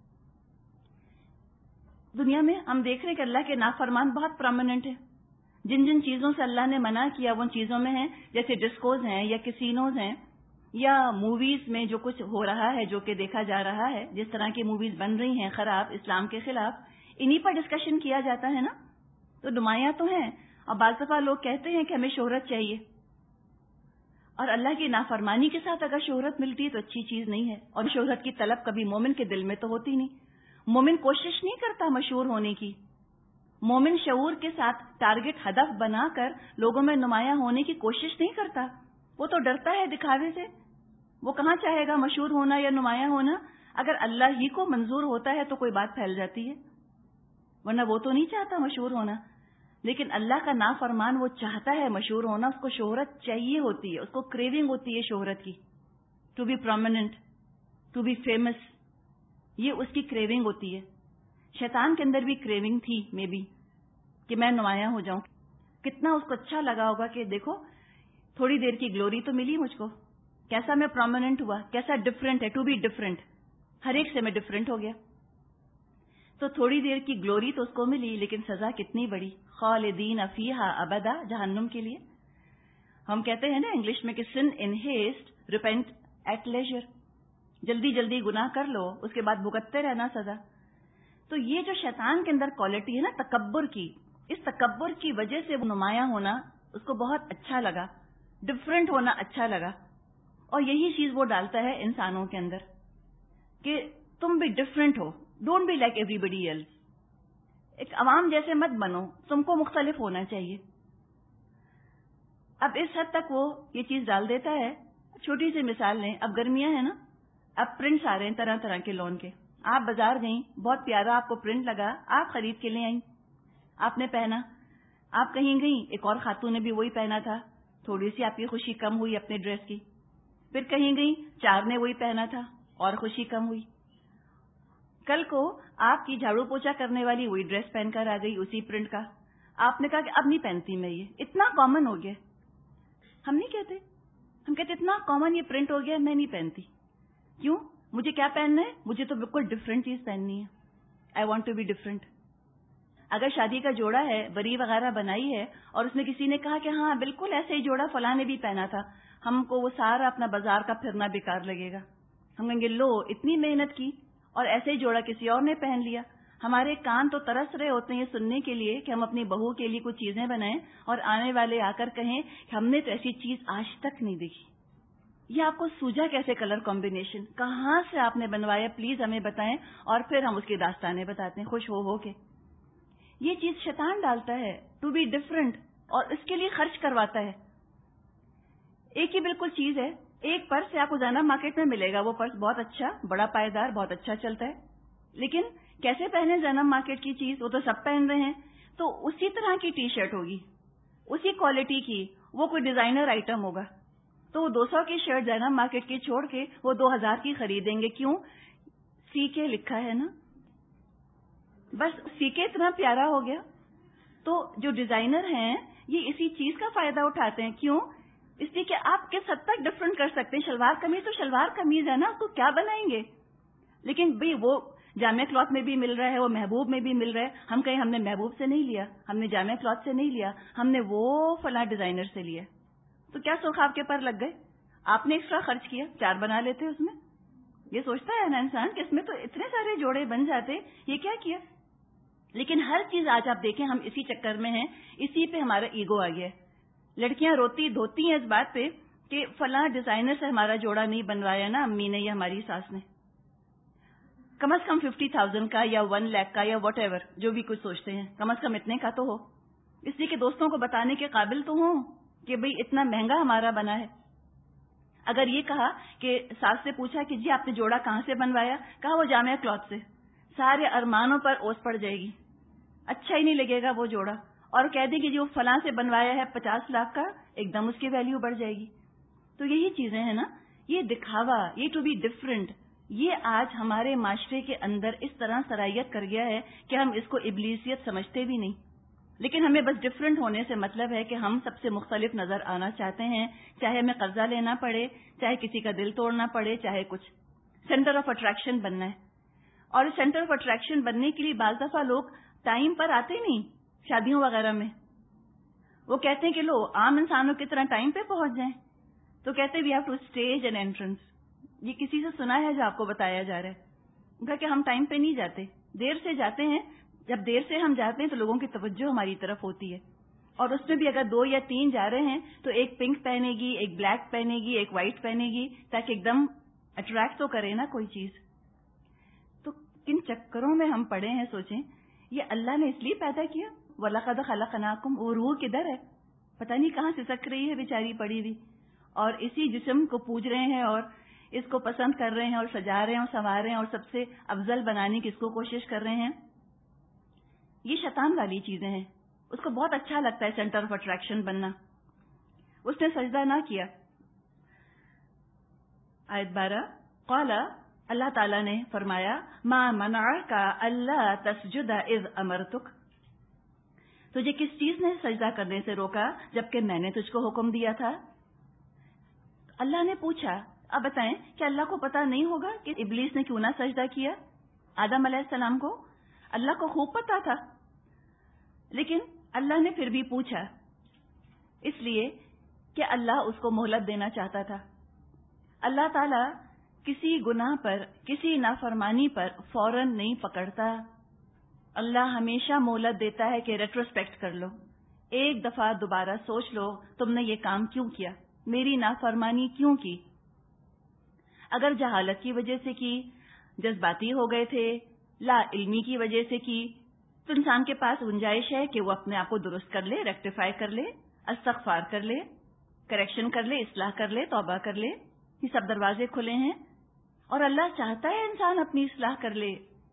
دنیا میں ہم دیکھ رہے ہیں کہ اللہ کے نافرمان بہت پرومیننٹ ہیں. جن جن چیزوں سے اللہ نے منع کیا وہ چیزوں میں ہیں، جیسے ڈسکوز ہیں یا کسینوز ہیں یا موویز میں جو کچھ ہو رہا ہے، جو کہ دیکھا جا رہا ہے، جس طرح کی موویز بن رہی ہیں خراب اسلام کے خلاف، انہی پر ڈسکشن کیا جاتا ہے نا. تو نمایاں تو ہیں. اور بعض دفعہ لوگ کہتے ہیں کہ ہمیں شہرت چاہیے، اور اللہ کی نافرمانی کے ساتھ اگر شہرت ملتی ہے تو اچھی چیز نہیں ہے. اور شہرت کی طلب کبھی مومن کے دل میں تو ہوتی نہیں. مومن کوشش نہیں کرتا مشہور ہونے کی. مومن شعور کے ساتھ ٹارگٹ ہدف بنا کر لوگوں میں نمایاں ہونے کی کوشش نہیں کرتا. وہ تو ڈرتا ہے دکھاوے سے. وہ کہاں چاہے گا مشہور ہونا یا نمایاں ہونا؟ اگر اللہ ہی کو منظور ہوتا ہے تو کوئی بات پھیل جاتی ہے، ورنہ وہ تو نہیں چاہتا مشہور ہونا. لیکن اللہ کا نافرمان وہ چاہتا ہے مشہور ہونا، اس کو شہرت چاہیے ہوتی ہے، اس کو کریونگ ہوتی ہے شہرت کی. To be prominent, to be famous, یہ اس کی کریونگ ہوتی ہے. شیطان کے اندر بھی کریونگ تھی مے بی کہ میں نمایاں ہو جاؤں. کتنا اس کو اچھا لگا ہوگا کہ دیکھو تھوڑی دیر کی گلوری تو ملی مجھ کو، کیسا میں پرومیننٹ ہوا، کیسا ڈفرینٹ ہے. ٹو بی ڈفرینٹ، ہر ایک سے میں ڈفرینٹ ہو گیا. تو تھوڑی دیر کی گلوری تو اس کو ملی، لیکن سزا کتنی بڑی. خالدین فیہا ابدا، جہنم کے لیے. ہم کہتے ہیں نا انگلش میں کہ sin in haste repent at leisure. جلدی جلدی گناہ کر لو، اس کے بعد بھگتتے رہنا سزا. تو یہ جو شیطان کے اندر کوالٹی ہے نا تکبر کی، اس تکبر کی وجہ سے وہ نمایاں ہونا اس کو بہت اچھا لگا، ڈفرینٹ ہونا اچھا لگا. اور یہی چیز وہ ڈالتا ہے انسانوں کے اندر کہ تم بھی ڈفرینٹ ہو، don't be like everybody else. ایک عوام جیسے مت بنو، تم کو مختلف ہونا چاہیے. اب اس حد تک وہ یہ چیز ڈال دیتا ہے. چھوٹی سی مثال لیں، اب گرمیاں ہیں نا، اب پرنٹس آ رہے ہیں طرح طرح کے لون کے. آپ بازار گئیں، بہت پیارا آپ کو پرنٹ لگا، آپ خرید کے لے آئیں، آپ نے پہنا. آپ کہیں گئیں، ایک اور خاتون نے بھی وہی پہنا تھا، تھوڑی سی آپ کی خوشی کم ہوئی اپنے ڈریس کی. پھر کہیں گئیں، چار نے وہی پہنا تھا اور خوشی کم ہوئی. کل کو آپ کی جھاڑو پوچھا کرنے والی وہی ڈریس پہن کر آ گئی اسی پرنٹ کا. آپ نے کہا کہ اب نہیں پہنتی میں، یہ اتنا کامن ہو گیا. ہم نہیں کہتے، ہم کہتے اتنا کامن یہ پرنٹ ہو گیا میں نہیں پہنتی. کیوں؟ مجھے کیا پہننا ہے؟ مجھے تو بالکل ڈفرینٹ چیز پہننی ہے. I want to be different. اگر شادی کا جوڑا ہے، بری وغیرہ بنائی ہے، اور اس میں کسی نے کہا کہ ہاں بالکل ایسے ہی جوڑا فلاں نے بھی پہنا تھا، ہم کو وہ سارا اپنا بازار کا پھرنا بیکار لگے گا. ہم کہیں گے لو اتنی محنت کی اور ایسے ہی جوڑا کسی اور نے پہن لیا. ہمارے کان تو ترس رہے ہوتے ہیں یہ سننے کے لیے کہ ہم اپنی بہو کے لیے کچھ چیزیں بنائیں اور آنے والے آ کر کہیں کہ ہم نے تو ایسی چیز آج تک نہیں دیکھی. یہ آپ کو سوجا کیسے کلر کمبینیشن؟ کہاں سے آپ نے بنوایا؟ پلیز ہمیں بتائیں. اور پھر ہم اس کی داستانیں بتاتے ہیں خوش ہو ہو کے. یہ چیز شیطان ڈالتا ہے، ٹو بی ڈفرینٹ، اور اس کے لیے خرچ کرواتا ہے. ایک ہی بالکل چیز ہے، ایک پرس ہے، آپ کو زینب مارکیٹ میں ملے گا. وہ پرس بہت اچھا، بڑا پائیدار، بہت اچھا چلتا ہے. لیکن کیسے پہنے زینب مارکیٹ کی چیز؟ وہ تو سب پہن رہے ہیں. تو اسی طرح کی ٹی شرٹ ہوگی، اسی کوالٹی کی، وہ کوئی ڈیزائنر آئٹم ہوگا. تو وہ دو سو کی شرٹ زینب مارکیٹ کی چھوڑ کے وہ دو ہزار کی خریدیں گے. کیوں؟ سی کے لکھا ہے نا. بس سی کے اتنا پیارا ہو گیا. تو جو ڈیزائنر ہیں یہ اسی چیز کا فائدہ اٹھاتے ہیں. کیوں؟ اس لیے کہ آپ کس حد تک ڈفرینٹ کر سکتے ہیں. شلوار قمیض تو شلوار قمیض ہے نا، اس کو کیا بنائیں گے؟ لیکن بھئی وہ جامع کلاتھ میں بھی مل رہا ہے، وہ محبوب میں بھی مل رہا ہے. ہم کہیں ہم نے محبوب سے نہیں لیا، ہم نے جامع کلاتھ سے نہیں لیا، ہم نے وہ فلاں ڈیزائنر سے لیا. تو کیا سرخ آپ کے پر لگ گئے؟ آپ نے ایکسٹرا خرچ کیا، چار بنا لیتے اس میں. یہ سوچتا ہے نا انسان کہ اس میں تو اتنے سارے جوڑے بن جاتے، یہ کیا کیا. لیکن ہر چیز آج آپ دیکھیں ہم اسی چکر میں ہیں، اسی پہ ہمارا ایگو آ گیا ہے. لڑکیاں روتی دھوتی ہیں اس بات پہ کہ فلاں ڈیزائنر سے ہمارا جوڑا نہیں بنوایا نا امی نے یا ہماری ساس نے. کم از کم ففٹی تھاؤزینڈ کا یا ون لاکھ کا یا واٹ ایور جو بھی کچھ سوچتے ہیں، کم از کم اتنے کا تو ہو، اس لیے کہ دوستوں کو بتانے کے قابل تو ہوں کہ بھئی اتنا مہنگا ہمارا بنا ہے. اگر یہ کہا کہ ساس سے پوچھا کہ جی آپ نے جوڑا کہاں سے بنوایا، کہا وہ جامع کلاتھ سے، سارے ارمانوں پر اوس پڑ جائے گی، اچھا ہی نہیں لگے گا وہ جوڑا. اور کہہ دیں کہ جو فلاں سے بنوایا ہے پچاس لاکھ کا، ایک دم اس کی ویلیو بڑھ جائے گی. تو یہی چیزیں ہیں نا، یہ دکھاوا، یہ ٹو بی ڈفرنٹ، یہ آج ہمارے معاشرے کے اندر اس طرح سرائیت کر گیا ہے کہ ہم اس کو ابلیسیت سمجھتے بھی نہیں. لیکن ہمیں بس ڈفرنٹ ہونے سے مطلب ہے کہ ہم سب سے مختلف نظر آنا چاہتے ہیں، چاہے ہمیں قرضہ لینا پڑے، چاہے کسی کا دل توڑنا پڑے، چاہے کچھ سینٹر آف اٹریکشن بننا ہے. اور سینٹر آف اٹریکشن بننے کے لیے بعض دفعہ لوگ ٹائم پر آتے نہیں، شادیوں وغیرہ میں وہ کہتے ہیں کہ لو عام انسانوں کی طرح ٹائم پہ پہنچ جائیں، تو کہتے we have to stage an entrance. یہ کسی سے سنا ہے جو آپ کو بتایا جا رہا ہے؟ کہ ہم ٹائم پہ نہیں جاتے، دیر سے جاتے ہیں. جب دیر سے ہم جاتے ہیں تو لوگوں کی توجہ ہماری طرف ہوتی ہے، اور اس میں بھی اگر دو یا تین جا رہے ہیں تو ایک پنک پہنے گی، ایک بلیک پہنے گی، ایک وائٹ پہنے گی، تاکہ ایک دم اٹریکٹ تو کرے نا کوئی چیز. تو کن چکروں میں ہم پڑے ہیں سوچیں. یہ اللہ نے اس لیے پیدا کیا، وَلَقَدْ خَلَقْنَاكُمْ، وہ روح کدھر ہے؟ پتہ نہیں کہاں سسک رہی ہے بیچاری پڑی ہوئی، اور اسی جسم کو پوج رہے ہیں اور اس کو پسند کر رہے ہیں اور سجا رہے ہیں اور سنوار رہے ہیں اور سب سے افضل بنانے کی اس کو کوشش کر رہے ہیں. یہ شیطان والی چیزیں ہیں. اس کو بہت اچھا لگتا ہے سینٹر آف اٹریکشن بننا. اس نے سجدہ نہ کیا. آیت بارہ، قال، اللہ تعالیٰ نے فرمایا، ما منعک الا تسجد اذ امرتک، تجھے کس چیز نے سجدہ کرنے سے روکا جبکہ میں نے تجھ کو حکم دیا تھا. اللہ نے پوچھا، اب بتائیں کہ اللہ کو پتا نہیں ہوگا کہ ابلیس نے کیوں نہ سجدہ کیا آدم علیہ السلام کو؟ اللہ کو خوب پتا تھا، لیکن اللہ نے پھر بھی پوچھا، اس لیے کہ اللہ اس کو مہلت دینا چاہتا تھا. اللہ تعالیٰ کسی گناہ پر، کسی نافرمانی پر فوراً نہیں پکڑتا. اللہ ہمیشہ مہلت دیتا ہے کہ ریٹروسپیکٹ کر لو، ایک دفعہ دوبارہ سوچ لو تم نے یہ کام کیوں کیا، میری نافرمانی کیوں کی. اگر جہالت کی وجہ سے کی، جذباتی ہو گئے تھے، لا علمی کی وجہ سے کی، تو انسان کے پاس گنجائش ہے کہ وہ اپنے آپ کو درست کر لے، ریکٹیفائی کر لے، استغفار کر لے، کریکشن کر لے، اصلاح کر لے، توبہ کر لے. یہ سب دروازے کھلے ہیں اور اللہ چاہتا ہے انسان اپنی اصلاح کر لے.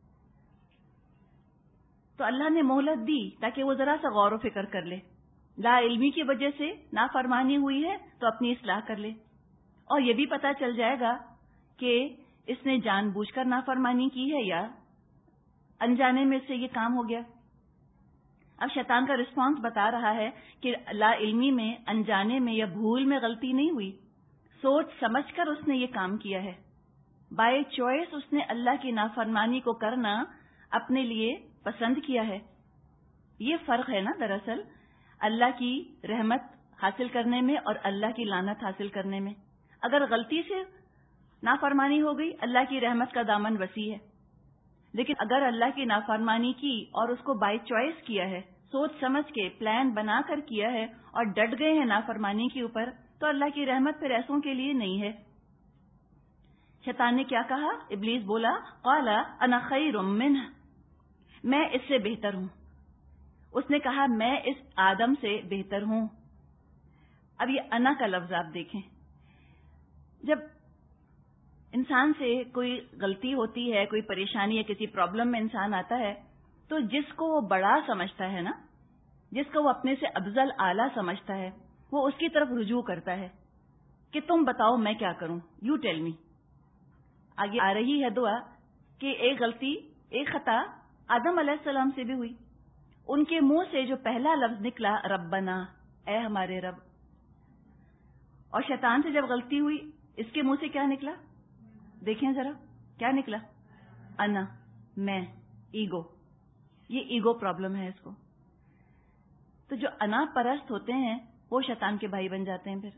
تو اللہ نے مہلت دی تاکہ وہ ذرا سا غور و فکر کر لے. لا علمی کی وجہ سے نافرمانی ہوئی ہے تو اپنی اصلاح کر لے، اور یہ بھی پتہ چل جائے گا کہ اس نے جان بوجھ کر نافرمانی کی ہے یا انجانے میں سے یہ کام ہو گیا. اب شیطان کا رسپانس بتا رہا ہے کہ لا علمی میں، انجانے میں یا بھول میں غلطی نہیں ہوئی، سوچ سمجھ کر اس نے یہ کام کیا ہے. بائی چوائس اس نے اللہ کی نافرمانی کو کرنا اپنے لیے پسند کیا ہے. یہ فرق ہے نا دراصل اللہ کی رحمت حاصل کرنے میں اور اللہ کی لعنت حاصل کرنے میں. اگر غلطی سے نافرمانی ہو گئی، اللہ کی رحمت کا دامن وسیع ہے. لیکن اگر اللہ کی نافرمانی کی اور اس کو بائی چوائس کیا ہے، سوچ سمجھ کے پلان بنا کر کیا ہے اور ڈٹ گئے ہیں نافرمانی کے اوپر، تو اللہ کی رحمت پھر ایسوں کے لیے نہیں ہے. شیطان نے کیا کہا؟ ابلیس بولا، قال انا خیر منہ، میں اس سے بہتر ہوں. اس نے کہا میں اس آدم سے بہتر ہوں. اب یہ انا کا لفظ آپ دیکھیں، جب انسان سے کوئی غلطی ہوتی ہے، کوئی پریشانی یا کسی پرابلم میں انسان آتا ہے، تو جس کو وہ بڑا سمجھتا ہے نا، جس کو وہ اپنے سے افضل اعلیٰ سمجھتا ہے، وہ اس کی طرف رجوع کرتا ہے کہ تم بتاؤ میں کیا کروں، یو ٹیل می. آگے آ رہی ہے دعا کہ ایک غلطی، ایک خطا آدم علیہ السلام سے بھی ہوئی. ان کے منہ سے جو پہلا لفظ نکلا، ربنا، اے ہمارے رب. اور شیطان سے جب غلطی ہوئی، اس کے منہ سے کیا نکلا؟ دیکھیں ذرا کیا نکلا؟ انا. میں، ایگو، یہ ایگو پرابلم ہے اس کو. تو جو انا پرست ہوتے ہیں وہ شیطان کے بھائی بن جاتے ہیں، پھر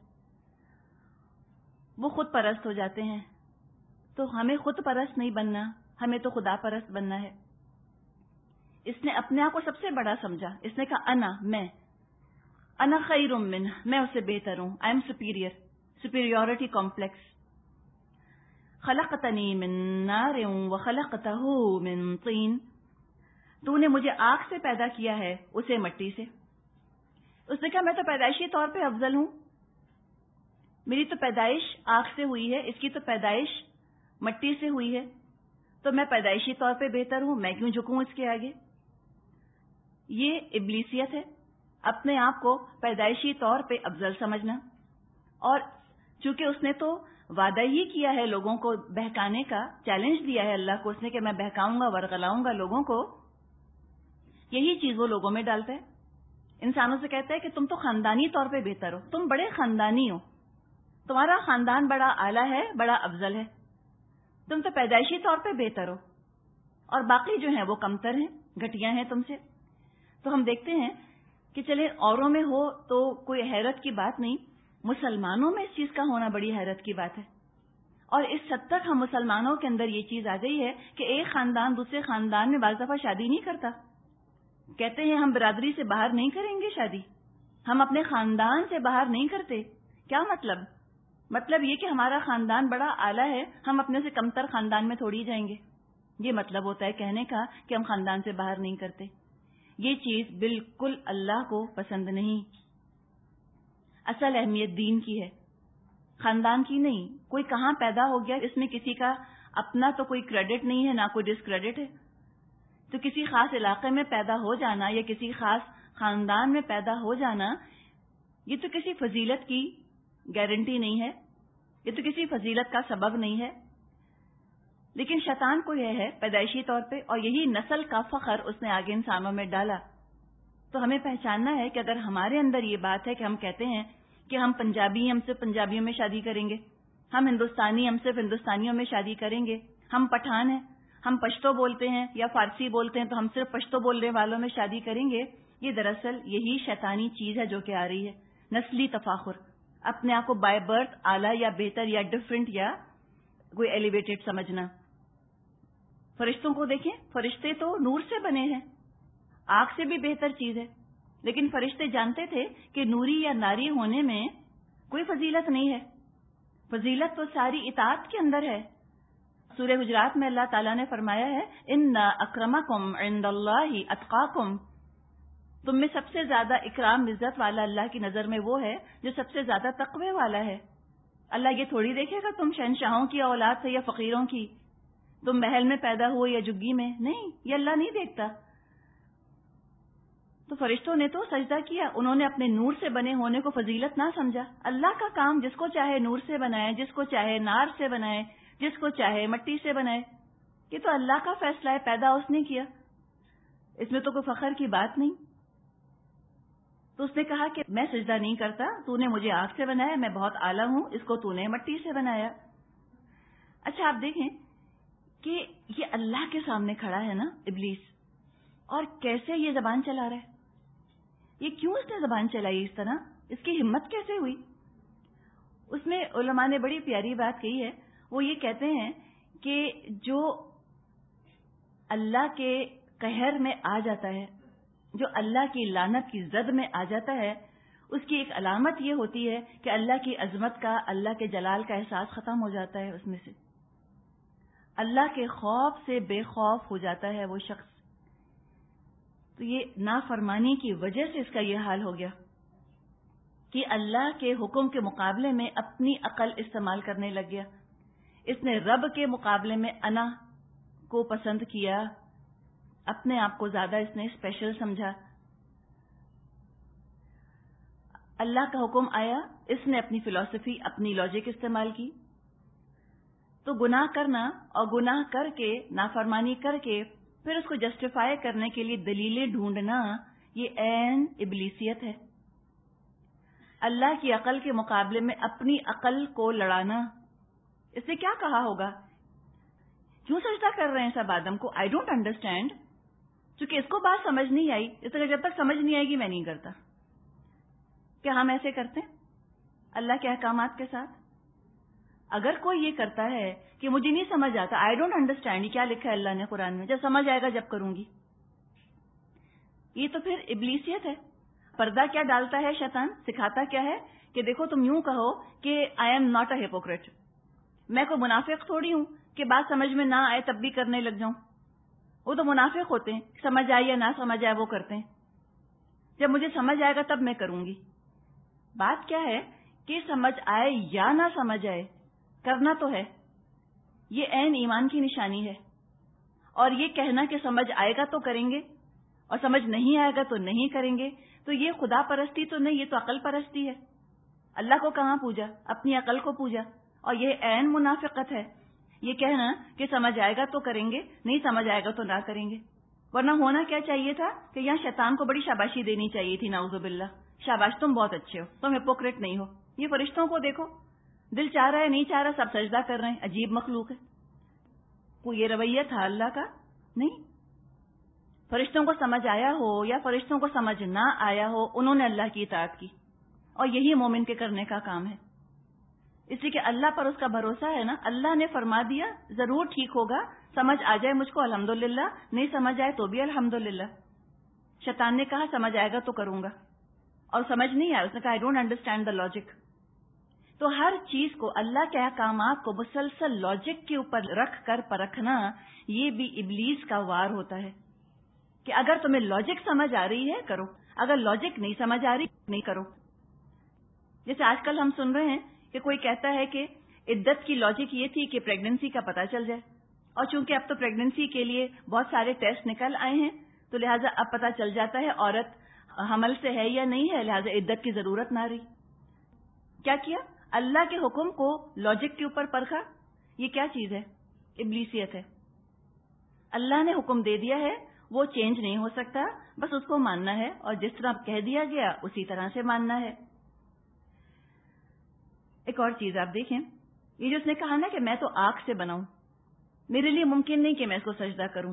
وہ خود پرست ہو جاتے ہیں. تو ہمیں خود پرست نہیں بننا، ہمیں تو خدا پرست بننا ہے. اس نے اپنے آپ کو سب سے بڑا سمجھا. اس نے کہا انا، میں، انا خیر منہ، میں اس سے بہتر ہوں. I am superior, superiority complex. خلقتنی من نار وخلقتہ من طین، تو نے مجھے آگ سے پیدا کیا ہے، اسے مٹی سے. اس نے کہا میں تو پیدائشی طور پہ افضل ہوں، میری تو پیدائش آگ سے ہوئی ہے، اس کی تو پیدائش مٹی سے ہوئی ہے، تو میں پیدائشی طور پہ بہتر ہوں، میں کیوں جھکوں اس کے آگے. یہ ابلیسیت ہے، اپنے آپ کو پیدائشی طور پہ افضل سمجھنا. اور چونکہ اس نے تو وعدہ ہی کیا ہے لوگوں کو بہکانے کا، چیلنج دیا ہے اللہ کو اس نے کہ میں بہکاؤں گا، ورغلاؤں گا لوگوں کو، یہی چیز وہ لوگوں میں ڈالتا ہے. انسانوں سے کہتا ہے کہ تم تو خاندانی طور پہ بہتر ہو، تم بڑے خاندانی ہو، تمہارا خاندان بڑا اعلیٰ ہے، بڑا افضل ہے، تم تو پیدائشی طور پہ بہتر ہو، اور باقی جو ہیں وہ کمتر ہیں، گھٹیا ہیں تم سے. تو ہم دیکھتے ہیں کہ چلے اوروں میں ہو تو کوئی حیرت کی بات نہیں، مسلمانوں میں اس چیز کا ہونا بڑی حیرت کی بات ہے. اور اس حد تک ہم مسلمانوں کے اندر یہ چیز آ گئی ہے کہ ایک خاندان دوسرے خاندان میں بعض دفعہ شادی نہیں کرتا. کہتے ہیں ہم برادری سے باہر نہیں کریں گے شادی، ہم اپنے خاندان سے باہر نہیں کرتے. کیا مطلب؟ مطلب یہ کہ ہمارا خاندان بڑا اعلیٰ ہے، ہم اپنے سے کمتر خاندان میں تھوڑی جائیں گے. یہ مطلب ہوتا ہے کہنے کا کہ ہم خاندان سے باہر نہیں کرتے. یہ چیز بالکل اللہ کو پسند نہیں. اصل اہمیت دین کی ہے، خاندان کی نہیں. کوئی کہاں پیدا ہو گیا، اس میں کسی کا اپنا تو کوئی کریڈٹ نہیں ہے، نہ کوئی ڈسکریڈٹ ہے. تو کسی خاص علاقے میں پیدا ہو جانا یا کسی خاص خاندان میں پیدا ہو جانا، یہ تو کسی فضیلت کی گارنٹی نہیں ہے، یہ تو کسی فضیلت کا سبب نہیں ہے. لیکن شیطان کو یہ ہے پیدائشی طور پہ، اور یہی نسل کا فخر اس نے آگے انسانوں میں ڈالا. تو ہمیں پہچاننا ہے کہ اگر ہمارے اندر یہ بات ہے کہ ہم کہتے ہیں کہ ہم پنجابی ہم صرف پنجابیوں میں شادی کریں گے، ہم ہندوستانی ہم صرف ہندوستانیوں میں شادی کریں گے، ہم پٹھان ہیں ہم پشتو بولتے ہیں یا فارسی بولتے ہیں تو ہم صرف پشتو بولنے والوں میں شادی کریں گے، یہ دراصل یہی شیطانی چیز ہے جو کہ آ رہی ہے. نسلی تفاخر، اپنے آپ کو بائی برتھ اعلیٰ یا بہتر یا ڈفرینٹ یا کوئی ایلیویٹڈ سمجھنا. فرشتوں کو دیکھیں، فرشتے تو نور سے بنے ہیں، آگ سے بھی بہتر چیز ہے، لیکن فرشتے جانتے تھے کہ نوری یا ناری ہونے میں کوئی فضیلت نہیں ہے. فضیلت تو ساری اطاعت کے اندر ہے. سورہ حجرات میں اللہ تعالیٰ نے فرمایا ہے ان اکرمکم عند اللہ اتقاکم، تم میں سب سے زیادہ اکرام عزت والا اللہ کی نظر میں وہ ہے جو سب سے زیادہ تقوی والا ہے. اللہ یہ تھوڑی دیکھے گا تم شہنشاہوں کی اولاد سے یا فقیروں کی، تم محل میں پیدا ہوئے یا جگی میں، نہیں، یہ اللہ نہیں دیکھتا. تو فرشتوں نے تو سجدہ کیا، انہوں نے اپنے نور سے بنے ہونے کو فضیلت نہ سمجھا. اللہ کا کام جس کو چاہے نور سے بنائے، جس کو چاہے نار سے بنائے، جس کو چاہے مٹی سے بنائے. یہ تو اللہ کا فیصلہ ہے، پیدا اس نے کیا، اس میں تو کوئی فخر کی بات نہیں. تو اس نے کہا کہ میں سجدہ نہیں کرتا، تو نے مجھے آگ سے بنایا، میں بہت اعلیٰ ہوں، اس کو تو نے مٹی سے بنایا. اچھا آپ دیکھیں کہ یہ اللہ کے سامنے کھڑا ہے نا ابلیس، اور کیسے یہ زبان چلا رہا ہے. یہ کیوں اس نے زبان چلائی اس طرح، اس کی ہمت کیسے ہوئی؟ اس میں علماء نے بڑی پیاری بات کہی ہے. وہ یہ کہتے ہیں کہ جو اللہ کے قہر میں آ جاتا ہے، جو اللہ کی لعنت کی زد میں آ جاتا ہے، اس کی ایک علامت یہ ہوتی ہے کہ اللہ کی عظمت کا، اللہ کے جلال کا احساس ختم ہو جاتا ہے. اس میں سے اللہ کے خوف سے بے خوف ہو جاتا ہے وہ شخص. تو یہ نافرمانی کی وجہ سے اس کا یہ حال ہو گیا کہ اللہ کے حکم کے مقابلے میں اپنی عقل استعمال کرنے لگ گیا. اس نے رب کے مقابلے میں انا کو پسند کیا، اپنے آپ کو زیادہ اس نے اسپیشل سمجھا. اللہ کا حکم آیا، اس نے اپنی فلسفی، اپنی لاجک استعمال کی. تو گناہ کرنا اور گناہ کر کے، نافرمانی کر کے پھر اس کو جسٹیفائی کرنے کے لیے دلیلیں ڈھونڈنا، یہ عین ابلیسیت ہے. اللہ کی عقل کے مقابلے میں اپنی عقل کو لڑانا. اس نے کیا کہا ہوگا کیوں سجدہ کر رہے ہیں سب آدم کو؟ I don't understand. چونکہ اس کو بات سمجھ نہیں آئی، اس طرح جب تک سمجھ نہیں آئے گی میں نہیں کرتا. کیا ہم ایسے کرتے ہیں اللہ کے احکامات کے ساتھ؟ اگر کوئی یہ کرتا ہے کہ مجھے نہیں سمجھ آتا، آئی ڈونٹ انڈرسٹینڈ، یہ کیا لکھا ہے اللہ نے قرآن میں، جب سمجھ آئے گا جب کروں گی، یہ تو پھر ابلیسیت ہے. پردہ کیا ڈالتا ہے شیطان؟ سکھاتا کیا ہے کہ دیکھو تم یوں کہو کہ I am not a hypocrite, میں کوئی منافق تھوڑی ہوں کہ بات سمجھ میں نہ آئے تب بھی کرنے لگ جاؤں. وہ تو منافق ہوتے ہیں، سمجھ آئے یا نہ سمجھ آئے وہ کرتے ہیں. جب مجھے سمجھ آئے گا تب میں کروں گی. بات کیا ہے کہ سمجھ آئے یا نہ سمجھ آئے کرنا تو ہے. یہ عین ایمان کی نشانی ہے. اور یہ کہنا کہ سمجھ آئے گا تو کریں گے اور سمجھ نہیں آئے گا تو نہیں کریں گے، تو یہ خدا پرستی تو نہیں، یہ تو عقل پرستی ہے. اللہ کو کہاں پوجا؟ اپنی عقل کو پوجا. اور یہ عین منافقت ہے، یہ کہنا کہ سمجھ آئے گا تو کریں گے، نہیں سمجھ آئے گا تو نہ کریں گے. ورنہ ہونا کیا چاہیے تھا کہ یہاں شیطان کو بڑی شاباشی دینی چاہیے تھی، نعوذ باللہ. شاباش، تم بہت اچھے ہو، تم ہپوکریٹ نہیں ہو. یہ فرشتوں کو دیکھو، دل چاہ رہا ہے نہیں چاہ رہا سب سجدہ کر رہے ہیں. عجیب مخلوق ہے. کوئی یہ رویہ تھا اللہ کا؟ نہیں. فرشتوں کو سمجھ آیا ہو یا فرشتوں کو سمجھ نہ آیا ہو، انہوں نے اللہ کی اطاعت کی، اور یہی مومن کے کرنے کا کام ہے. اس لیے کہ اللہ پر اس کا بھروسہ ہے نا. اللہ نے فرما دیا ضرور ٹھیک ہوگا، سمجھ آ جائے مجھ کو الحمدللہ، نہیں سمجھ آئے تو بھی الحمدللہ. شیطان نے کہا سمجھ آئے گا تو کروں گا، اور سمجھ نہیں آیا، اس نے کہا I don't understand the logic. تو ہر چیز کو، اللہ کے احکامات کو مسلسل لاجک کے اوپر رکھ کر پرکھنا، یہ بھی ابلیس کا وار ہوتا ہے کہ اگر تمہیں لاجک سمجھ آ رہی ہے کرو، اگر لاجک نہیں سمجھ آ رہی نہیں کرو. جیسے آج کل ہم سن رہے ہیں کہ کوئی کہتا ہے کہ عدت کی لاجک یہ تھی کہ پریگننسی کا پتہ چل جائے، اور چونکہ اب تو پریگننسی کے لیے بہت سارے ٹیسٹ نکل آئے ہیں تو لہٰذا اب پتہ چل جاتا ہے عورت حمل سے ہے یا نہیں ہے، لہٰذا عدت کی ضرورت نہ رہی. کیا کیا؟ اللہ کے حکم کو لاجک کے اوپر پرکھا. یہ کیا چیز ہے؟ ابلیسیت ہے. اللہ نے حکم دے دیا ہے، وہ چینج نہیں ہو سکتا، بس اس کو ماننا ہے، اور جس طرح کہہ دیا گیا اسی طرح سے ماننا ہے. ایک اور چیز آپ دیکھیں، یہ جو اس نے کہا نا کہ میں تو آگ سے بناؤں، میرے لیے ممکن نہیں کہ میں اس کو سجدہ کروں.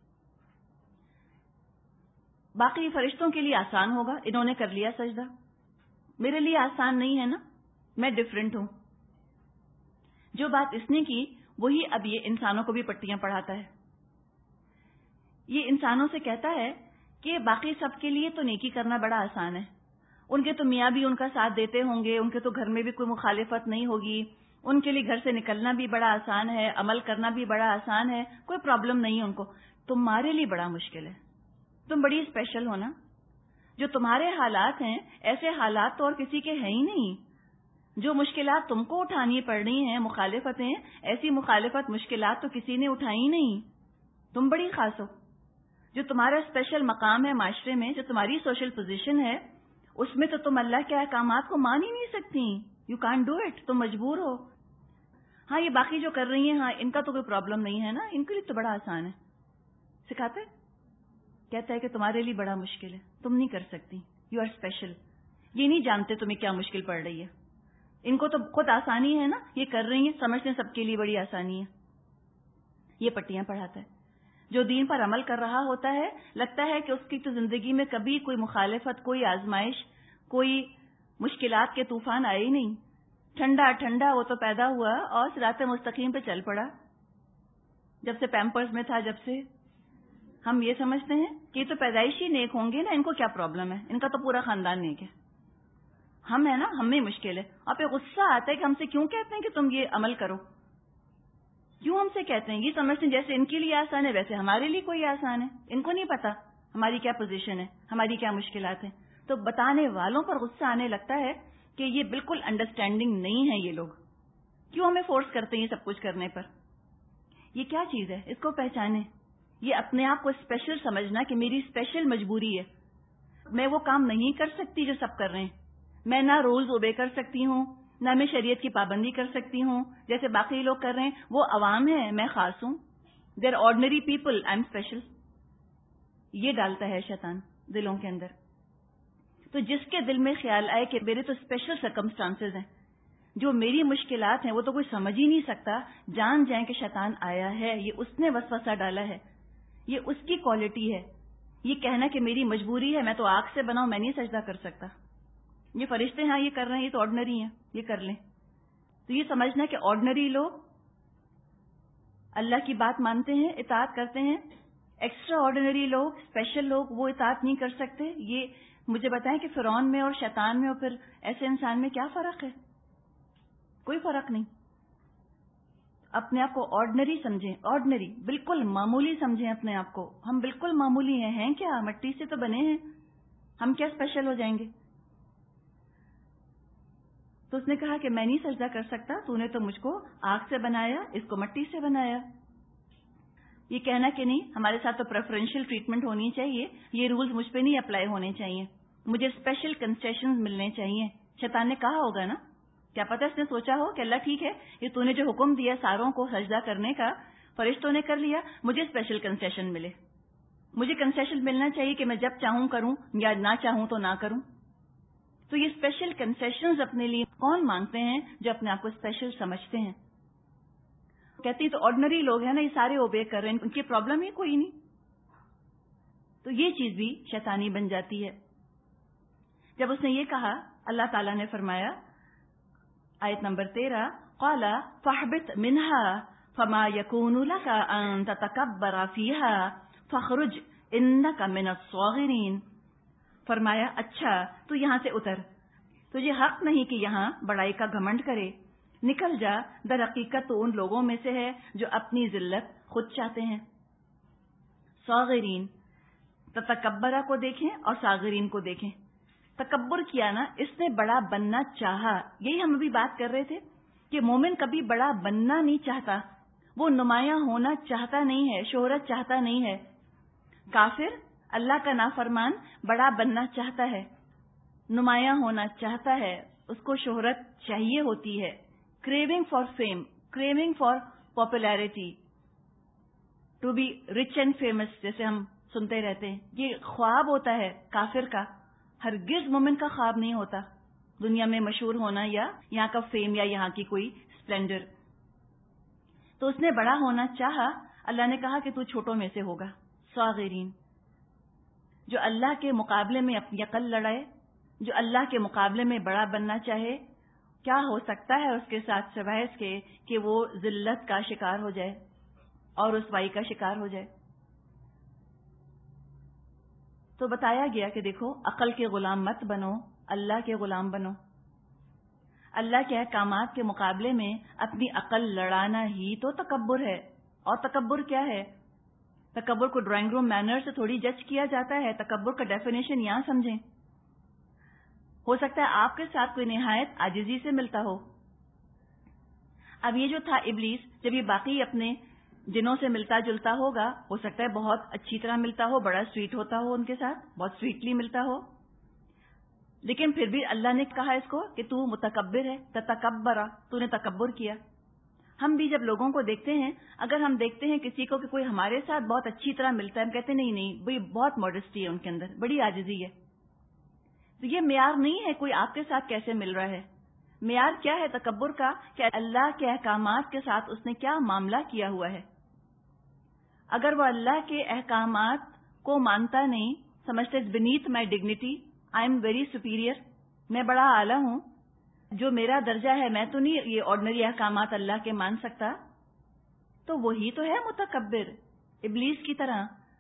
باقی فرشتوں کے لیے آسان ہوگا، انہوں نے کر لیا سجدہ. میرے لیے آسان نہیں ہے نا، میں ڈفرینٹ ہوں. جو بات اس نے کی وہی اب یہ انسانوں کو بھی پٹیاں پڑھاتا ہے. یہ انسانوں سے کہتا ہے کہ باقی سب کے لیے تو نیکی کرنا بڑا آسان ہے، ان کے تو میاں بھی ان کا ساتھ دیتے ہوں گے، ان کے تو گھر میں بھی کوئی مخالفت نہیں ہوگی، ان کے لیے گھر سے نکلنا بھی بڑا آسان ہے، عمل کرنا بھی بڑا آسان ہے، کوئی پرابلم نہیں ہے ان کو. تمہارے لیے بڑا مشکل ہے، تم بڑی اسپیشل ہو نا. جو تمہارے حالات ہیں ایسے حالات تو اور کسی کے ہیں ہی نہیں. جو مشکلات تم کو اٹھانی پڑ رہی ہیں، مخالفتیں، ایسی مخالفت مشکلات تو کسی نے اٹھائی نہیں. تم بڑی خاص ہو. جو تمہارا اسپیشل مقام ہے معاشرے میں، جو تمہاری سوشل پوزیشن ہے، اس میں تو تم اللہ کے احکامات کو مان ہی نہیں سکتی. یو کانٹ ڈو اٹ، تم مجبور ہو. ہاں یہ باقی جو کر رہی ہیں، ہاں ان کا تو کوئی پرابلم نہیں ہے نا، ان کے لیے تو بڑا آسان ہے. سکھاتے کہتا ہے کہ تمہارے لیے بڑا مشکل ہے، تم نہیں کر سکتی، یو آر اسپیشل. یہ نہیں جانتے تمہیں کیا مشکل پڑ رہی ہے. ان کو تو خود آسانی ہے نا، یہ کر رہی ہیں، سمجھتے ہیں سب کے لیے بڑی آسانی ہے. یہ پٹیاں پڑھاتا ہے. جو دین پر عمل کر رہا ہوتا ہے، لگتا ہے کہ اس کی تو زندگی میں کبھی کوئی مخالفت، کوئی آزمائش، کوئی مشکلات کے طوفان آئے ہی نہیں. ٹھنڈا ٹھنڈا وہ تو پیدا ہوا اور صراط مستقیم پہ چل پڑا. جب سے پیمپرز میں تھا، جب سے ہم یہ سمجھتے ہیں کہ یہ تو پیدائشی نیک ہوں گے نا، ان کو کیا پرابلم ہے، ان کا تو پورا خاندان نیک ہے. ہم ہے نا، ہم میں مشکل ہے. اور پھر غصہ آتا ہے کہ ہم سے کیوں کہتے ہیں کہ تم یہ عمل کرو، کیوں ہم سے کہتے ہیں. یہ سمجھتے ہیں جیسے ان کے لیے آسان ہے ویسے ہمارے لیے کوئی آسان ہے. ان کو نہیں پتا ہماری کیا پوزیشن ہے، ہماری کیا مشکلات ہیں. تو بتانے والوں پر غصہ آنے لگتا ہے کہ یہ بالکل انڈرسٹینڈنگ نہیں ہے. یہ لوگ کیوں ہمیں فورس کرتے ہیں یہ سب کچھ کرنے پر. یہ کیا چیز ہے، اس کو پہچانے. یہ اپنے آپ کو اسپیشل سمجھنا کہ میری اسپیشل مجبوری ہے، میں وہ کام نہیں کر سکتی جو سب کر رہے ہیں. میں نہ رولز اوبے کر سکتی ہوں، نہ میں شریعت کی پابندی کر سکتی ہوں جیسے باقی لوگ کر رہے ہیں. وہ عوام ہیں، میں خاص ہوں. They're ordinary people, I am special. یہ ڈالتا ہے شیطان دلوں کے اندر. تو جس کے دل میں خیال آئے کہ میرے تو اسپیشل سرکمسٹانسز ہیں، جو میری مشکلات ہیں وہ تو کوئی سمجھ ہی نہیں سکتا، جان جائیں کہ شیطان آیا ہے، یہ اس نے وسوسہ ڈالا ہے، یہ اس کی کوالٹی ہے۔ یہ کہنا کہ میری مجبوری ہے، میں تو آگ سے بناؤں، میں نہیں سجدہ کر سکتا، یہ فرشتے ہیں یہ کر رہے ہیں، یہ تو آرڈنری ہیں، یہ کر لیں۔ تو یہ سمجھنا کہ آرڈنری لوگ اللہ کی بات مانتے ہیں، اطاعت کرتے ہیں، ایکسٹرا آرڈنری لوگ، اسپیشل لوگ وہ اطاعت نہیں کر سکتے۔ یہ مجھے بتائیں کہ فرعون میں اور شیطان میں اور پھر ایسے انسان میں کیا فرق ہے؟ کوئی فرق نہیں۔ اپنے آپ کو آرڈنری سمجھیں، آرڈنری، بالکل معمولی سمجھیں اپنے آپ کو۔ ہم بالکل معمولی ہیں، ہیں کیا؟ مٹی سے تو بنے ہیں، ہم کیا اسپیشل ہو جائیں گے؟ تو اس نے کہا کہ میں نہیں سجدہ کر سکتا، تو نے تو مجھ کو آگ سے بنایا، اس کو مٹی سے بنایا۔ یہ کہنا کہ نہیں ہمارے ساتھ تو پریفرنشل ٹریٹمنٹ ہونی چاہیے، یہ رولز مجھ پہ نہیں اپلائی ہونے چاہیے، مجھے اسپیشل کنسیشنز ملنے چاہیے۔ شیطان نے کہا ہوگا نا، کیا پتہ اس نے سوچا ہو کہ اللہ ٹھیک ہے، یہ تو نے جو حکم دیا ساروں کو سجدہ کرنے کا، فرشتوں نے کر لیا، مجھے اسپیشل کنسیشن ملے، مجھے کنسیشن ملنا چاہیے کہ میں جب چاہوں کروں یا نہ چاہوں تو نہ کروں۔ تو یہ اسپیشل کنسیشنز اپنے لیے کون مانگتے ہیں؟ جو اپنے آپ کو اسپیشل سمجھتے ہیں۔ کہتی ہیں تو آرڈنری لوگ ہیں نا، یہ سارے اوبے کر رہے ہیں، ان کی پرابلم ہی کوئی نہیں۔ تو یہ چیز بھی شیطانی بن جاتی ہے۔ جب اس نے یہ کہا، اللہ تعالیٰ نے فرمایا آیت نمبر تیرہ، قال فاہبط منها فما يكون لك ان تتكبر فيها فاخرج انك من الصاغرين۔ فرمایا اچھا تو یہاں سے اتر، تجھے حق نہیں کہ یہاں بڑائی کا گھمنڈ کرے، نکل جا، در حقیقت تو ان لوگوں میں سے ہے جو اپنی ذلت خود چاہتے ہیں۔ صاغرین، تتکبرہ کو دیکھیں اور صاغرین کو دیکھیں۔ تکبر کیا نا، اس نے بڑا بننا چاہا۔ یہی ہم ابھی بات کر رہے تھے کہ مومن کبھی بڑا بننا نہیں چاہتا، وہ نمایاں ہونا چاہتا نہیں ہے، شہرت چاہتا نہیں ہے۔ کافر، اللہ کا نافرمان بڑا بننا چاہتا ہے، نمایاں ہونا چاہتا ہے، اس کو شہرت چاہیے ہوتی ہے، craving for fame, craving for popularity, to be rich and famous, جیسے ہم سنتے رہتے ہیں۔ یہ خواب ہوتا ہے کافر کا، ہرگز مومن کا خواب نہیں ہوتا دنیا میں مشہور ہونا یا یہاں کا فیم یا یہاں کی کوئی اسپلینڈر۔ تو اس نے بڑا ہونا چاہا، اللہ نے کہا کہ تو چھوٹوں میں سے ہوگا۔ صاغرین، جو اللہ کے مقابلے میں اپنی عقل لڑائے، جو اللہ کے مقابلے میں بڑا بننا چاہے، کیا ہو سکتا ہے اس کے ساتھ سوائے اس کے کہ وہ ذلت کا شکار ہو جائے اور رسوائی کا شکار ہو جائے۔ تو بتایا گیا کہ دیکھو، عقل کے غلام مت بنو، اللہ کے غلام بنو۔ اللہ کے احکامات کے مقابلے میں اپنی عقل لڑانا ہی تو تکبر ہے۔ اور تکبر کیا ہے؟ تکبر کو ڈرائنگ روم مینر سے تھوڑی جج کیا جاتا ہے، تکبر کا ڈیفینیشن یہاں سمجھیں۔ ہو سکتا ہے آپ کے ساتھ کوئی نہایت عاجزی سے ملتا ہو۔ اب یہ جو تھا ابلیس، جب یہ باقی اپنے جنوں سے ملتا جلتا ہوگا، ہو سکتا ہے بہت اچھی طرح ملتا ہو، بڑا سویٹ ہوتا ہو ان کے ساتھ، بہت سویٹلی ملتا ہو، لیکن پھر بھی اللہ نے کہا اس کو کہ تو متکبر ہے، تتکبرا، تو نے تکبر کیا۔ ہم بھی جب لوگوں کو دیکھتے ہیں، اگر ہم دیکھتے ہیں کسی کو کہ کوئی ہمارے ساتھ بہت اچھی طرح ملتا ہے، ہم کہتے ہیں نہیں نہیں بھئی بہت ماڈسٹی ہے ان کے اندر، بڑی عاجزی ہے۔ تو یہ معیار نہیں ہے کوئی آپ کے ساتھ کیسے مل رہا ہے۔ معیار کیا ہے تکبر کا؟ کہ اللہ کے احکامات کے ساتھ اس نے کیا معاملہ کیا ہوا ہے۔ اگر وہ اللہ کے احکامات کو مانتا نہیں، سمجھتے beneath my dignity, I am very superior, میں بڑا اعلیٰ ہوں، جو میرا درجہ ہے میں تو نہیں یہ آرڈنری احکامات اللہ کے مان سکتا، تو وہی تو ہے متکبر، ابلیس کی طرح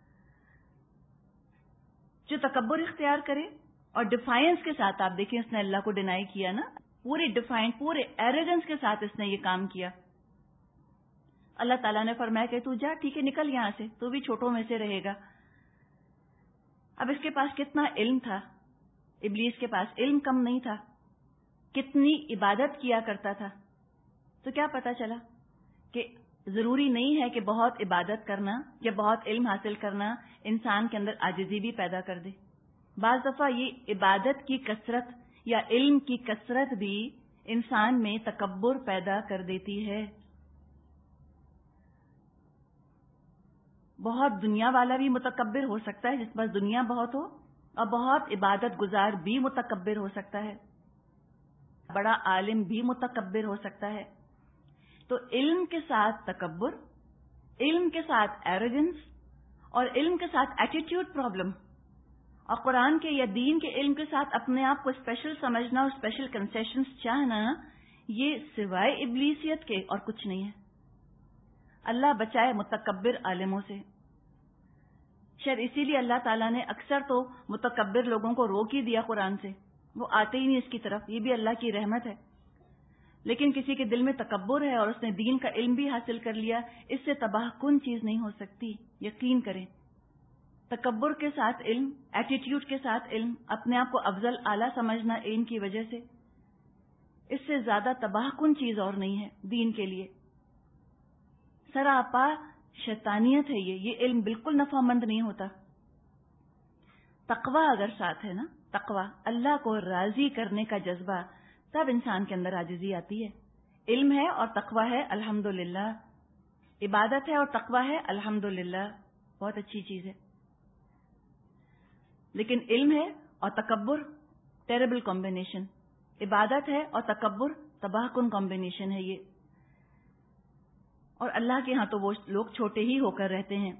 جو تکبر اختیار کرے۔ اور ڈیفائنس کے ساتھ آپ دیکھیں اس نے اللہ کو ڈینائی کیا نا، پورے ڈیفائن، پورے ایروگنس کے ساتھ اس نے یہ کام کیا۔ اللہ تعالیٰ نے فرمایا کہ تو جا، ٹھیک ہے نکل یہاں سے، تو بھی چھوٹوں میں سے رہے گا۔ اب اس کے پاس کتنا علم تھا، ابلیس کے پاس علم کم نہیں تھا، کتنی عبادت کیا کرتا تھا۔ تو کیا پتا چلا کہ ضروری نہیں ہے کہ بہت عبادت کرنا یا بہت علم حاصل کرنا انسان کے اندر عاجزی بھی پیدا کر دے۔ بعض دفعہ یہ عبادت کی کثرت یا علم کی کثرت بھی انسان میں تکبر پیدا کر دیتی ہے۔ بہت دنیا والا بھی متکبر ہو سکتا ہے، جس پاس دنیا بہت ہو، اور بہت عبادت گزار بھی متکبر ہو سکتا ہے۔ بڑا عالم بھی متکبر ہو سکتا ہے. تو علم کے ساتھ تکبر، علم کے ساتھ ایروگنس اور علم کے ساتھ ایٹیٹیوڈ پرابلم، اور قرآن کے یا دین کے علم کے ساتھ اپنے آپ کو اسپیشل سمجھنا اور اسپیشل کنسیشنز چاہنا، یہ سوائے ابلیسیت کے اور کچھ نہیں ہے. اللہ بچائے متکبر عالموں سے. شاید اسی لیے اللہ تعالیٰ نے اکثر تو متکبر لوگوں کو روک ہی دیا قرآن سے، وہ آتے ہی نہیں اس کی طرف. یہ بھی اللہ کی رحمت ہے. لیکن کسی کے دل میں تکبر ہے اور اس نے دین کا علم بھی حاصل کر لیا، اس سے تباہ کن چیز نہیں ہو سکتی. یقین کریں، تکبر کے ساتھ علم، ایٹیٹیوڈ کے ساتھ علم، اپنے آپ کو افضل اعلیٰ سمجھنا علم کی وجہ سے، اس سے زیادہ تباہ کن چیز اور نہیں ہے دین کے لیے. سراپا شیطانیت ہے یہ یہ علم بالکل نفع مند نہیں ہوتا. تقوی اگر ساتھ ہے نا، تقوی، اللہ کو راضی کرنے کا جذبہ، تب انسان کے اندر عاجزی آتی ہے. علم ہے اور تقوی ہے، الحمدللہ. عبادت ہے اور تقوی ہے، الحمدللہ، بہت اچھی چیز ہے. لیکن علم ہے اور تکبر، ٹیریبل کمبینیشن. عبادت ہے اور تکبر، تباہ کن کمبینیشن ہے یہ. اور اللہ کے ہاں تو وہ لوگ چھوٹے ہی ہو کر رہتے ہیں.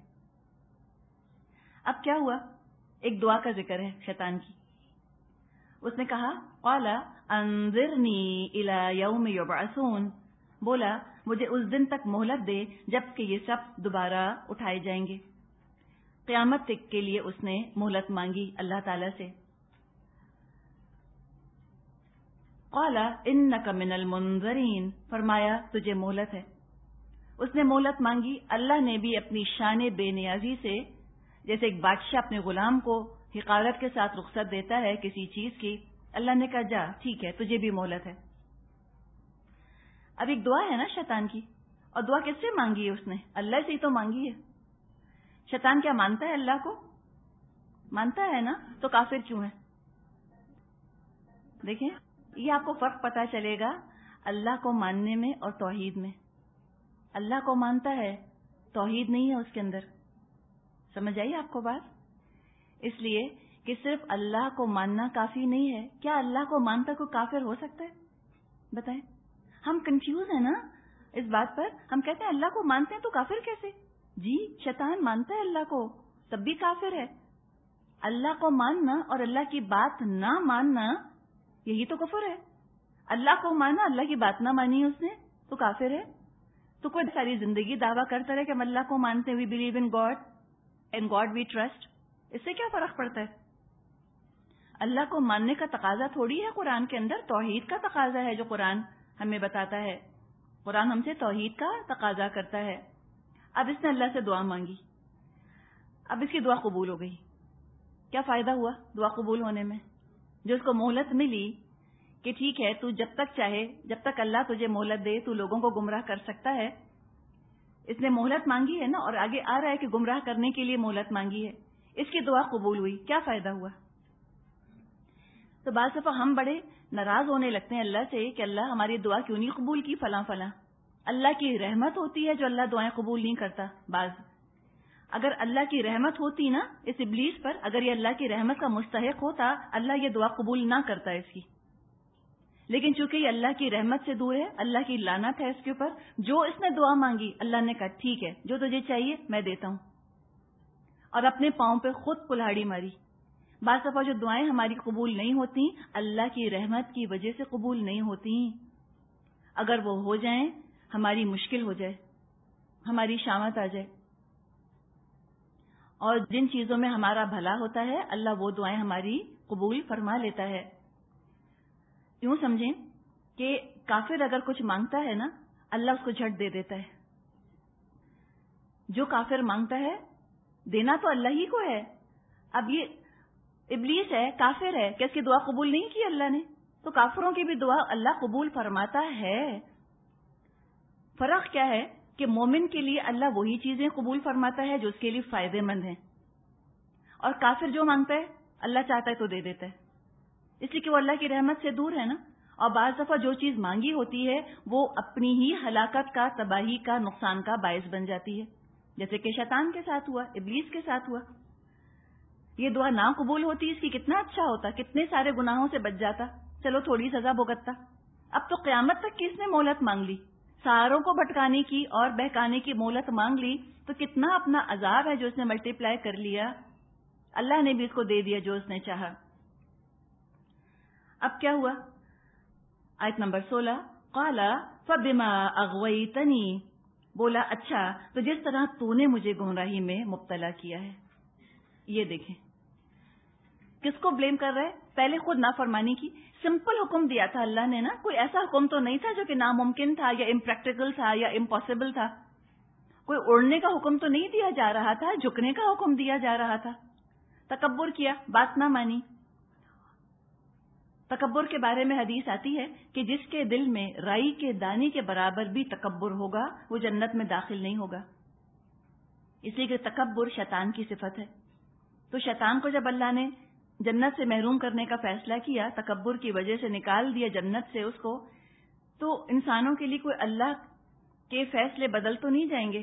اب کیا ہوا؟ ایک دعا کا ذکر ہے شیطان کی. اس نے کہا قال انذرنی الی یوم یبعثون، بولا مجھے اس دن تک مہلت دے جب کہ یہ سب دوبارہ اٹھائے جائیں گے. قیامت تک کے لیے اس نے مہلت مانگی اللہ تعالی سے. قال انک من المنذرین، فرمایا تجھے مہلت ہے. اس نے مہلت مانگی. اللہ نے بھی اپنی شان بے نیازی سے، جیسے ایک بادشاہ اپنے غلام کو حقارت کے ساتھ رخصت دیتا ہے کسی چیز کی، اللہ نے کہا جا ٹھیک ہے تجھے بھی مہلت ہے. اب ایک دعا ہے نا شیطان کی، اور دعا کس سے مانگی ہے اس نے؟ اللہ سے ہی تو مانگی ہے. شیطان کیا مانتا ہے اللہ کو؟ مانتا ہے نا، تو کافر کیوں ہے؟ دیکھیں یہ آپ کو فرق پتا چلے گا اللہ کو ماننے میں اور توحید میں. اللہ کو مانتا ہے، توحید نہیں ہے اس کے اندر. سمجھ آئی آپ کو بات؟ اس لیے کہ صرف اللہ کو ماننا کافی نہیں ہے. کیا اللہ کو مانتا کوئی کافر ہو سکتا ہے؟ بتائیں. ہم کنفیوز ہیں نا اس بات پر. ہم کہتے ہیں اللہ کو مانتے ہیں تو کافر کیسے؟ جی شیطان مانتا ہے اللہ کو، تب بھی کافر ہے. اللہ کو ماننا اور اللہ کی بات نہ ماننا، یہی تو کفر ہے. اللہ کو مانا، اللہ کی بات نہ مانی اس نے تو کافر ہے. تو کوئی ساری زندگی دعویٰ کرتا رہے کہ ہم اللہ کو مانتے ہیں، we believe in God in God we trust, اس سے کیا فرق پڑتا ہے؟ اللہ کو ماننے کا تقاضا تھوڑی ہے قرآن کے اندر، توحید کا تقاضا ہے جو قرآن ہمیں بتاتا ہے. قرآن ہم سے توحید کا تقاضا کرتا ہے. اب اس نے اللہ سے دعا مانگی، اب اس کی دعا قبول ہو گئی. کیا فائدہ ہوا دعا قبول ہونے میں؟ جو اس کو مہلت ملی کہ ٹھیک ہے تو جب تک چاہے، جب تک اللہ تجھے مہلت دے تو لوگوں کو گمراہ کر سکتا ہے. اس نے مہلت مانگی ہے نا، اور آگے آ رہا ہے کہ گمراہ کرنے کے لیے مہلت مانگی ہے. اس کی دعا قبول ہوئی، کیا فائدہ ہوا؟ تو بعض دفعہ ہم بڑے ناراض ہونے لگتے ہیں اللہ سے کہ اللہ ہماری دعا کیوں نہیں قبول کی فلاں فلاں. اللہ کی رحمت ہوتی ہے جو اللہ دعائیں قبول نہیں کرتا. بعض اگر اللہ کی رحمت ہوتی نا اس ابلیس پر، اگر یہ اللہ کی رحمت کا مستحق ہوتا، اللہ یہ دعا قبول نہ کرتا اس کی. لیکن چونکہ یہ اللہ کی رحمت سے دور ہے، اللہ کی لعنت ہے اس کے اوپر، جو اس نے دعا مانگی اللہ نے کہا ٹھیک ہے جو تجھے چاہیے میں دیتا ہوں، اور اپنے پاؤں پہ خود کلہاڑی ماری. بعض دفعہ جو دعائیں ہماری قبول نہیں ہوتی اللہ کی رحمت کی وجہ سے قبول نہیں ہوتی. اگر وہ ہو جائیں ہماری مشکل ہو جائے، ہماری شامت آ جائے. اور جن چیزوں میں ہمارا بھلا ہوتا ہے اللہ وہ دعائیں ہماری قبول فرما لیتا ہے. یوں سمجھیں کہ کافر اگر کچھ مانگتا ہے نا اللہ اس کو جھٹ دے دیتا ہے. جو کافر مانگتا ہے دینا تو اللہ ہی کو ہے. اب یہ ابلیس ہے، کافر ہے، کہ اس کی دعا قبول نہیں کی اللہ نے، تو کافروں کی بھی دعا اللہ قبول فرماتا ہے. فرق کیا ہے کہ مومن کے لیے اللہ وہی چیزیں قبول فرماتا ہے جو اس کے لیے فائدے مند ہیں، اور کافر جو مانگتا ہے اللہ چاہتا ہے تو دے دیتا ہے، اس لیے کہ وہ اللہ کی رحمت سے دور ہے نا. اور بعض دفعہ جو چیز مانگی ہوتی ہے وہ اپنی ہی ہلاکت کا، تباہی کا، نقصان کا باعث بن جاتی ہے، جیسے کہ شیطان کے ساتھ ہوا، ابلیس کے ساتھ ہوا. یہ دعا نہ قبول ہوتی اس کی کتنا اچھا ہوتا، کتنے سارے گناہوں سے بچ جاتا، چلو تھوڑی سزا بھگتتا. اب تو قیامت تک کی اس نے مہلت مانگ لی، ساروں کو بھٹکانے کی اور بہکانے کی مہلت مانگ لی، تو کتنا اپنا عذاب ہے جو اس نے ملٹی پلائی کر لیا، اللہ نے بھی اس کو دے دیا جو اس نے چاہا۔ اب کیا ہوا؟ آیت نمبر سولہ، قال فبما اغویتنی، بولا اچھا تو جس طرح تو نے مجھے گمراہی میں مبتلا کیا ہے۔ یہ دیکھیں کس کو بلیم کر رہے؟ پہلے خود نافرمانی کی۔ سمپل حکم دیا تھا اللہ نے نا، کوئی ایسا حکم تو نہیں تھا جو کہ ناممکن تھا یا امپریکٹیکل تھا یا امپاسبل تھا، کوئی اڑنے کا حکم تو نہیں دیا جا رہا تھا، جھکنے کا حکم دیا جا رہا تھا۔ تکبر کیا، بات نہ مانی۔ تکبر کے بارے میں حدیث آتی ہے کہ جس کے دل میں رائی کے دانے کے برابر بھی تکبر ہوگا وہ جنت میں داخل نہیں ہوگا، اس لیے کہ تکبر شیطان کی صفت ہے۔ تو شیطان کو جب اللہ نے جنت سے محروم کرنے کا فیصلہ کیا، تکبر کی وجہ سے نکال دیا جنت سے اس کو، تو انسانوں کے لیے کوئی اللہ کے فیصلے بدل تو نہیں جائیں گے،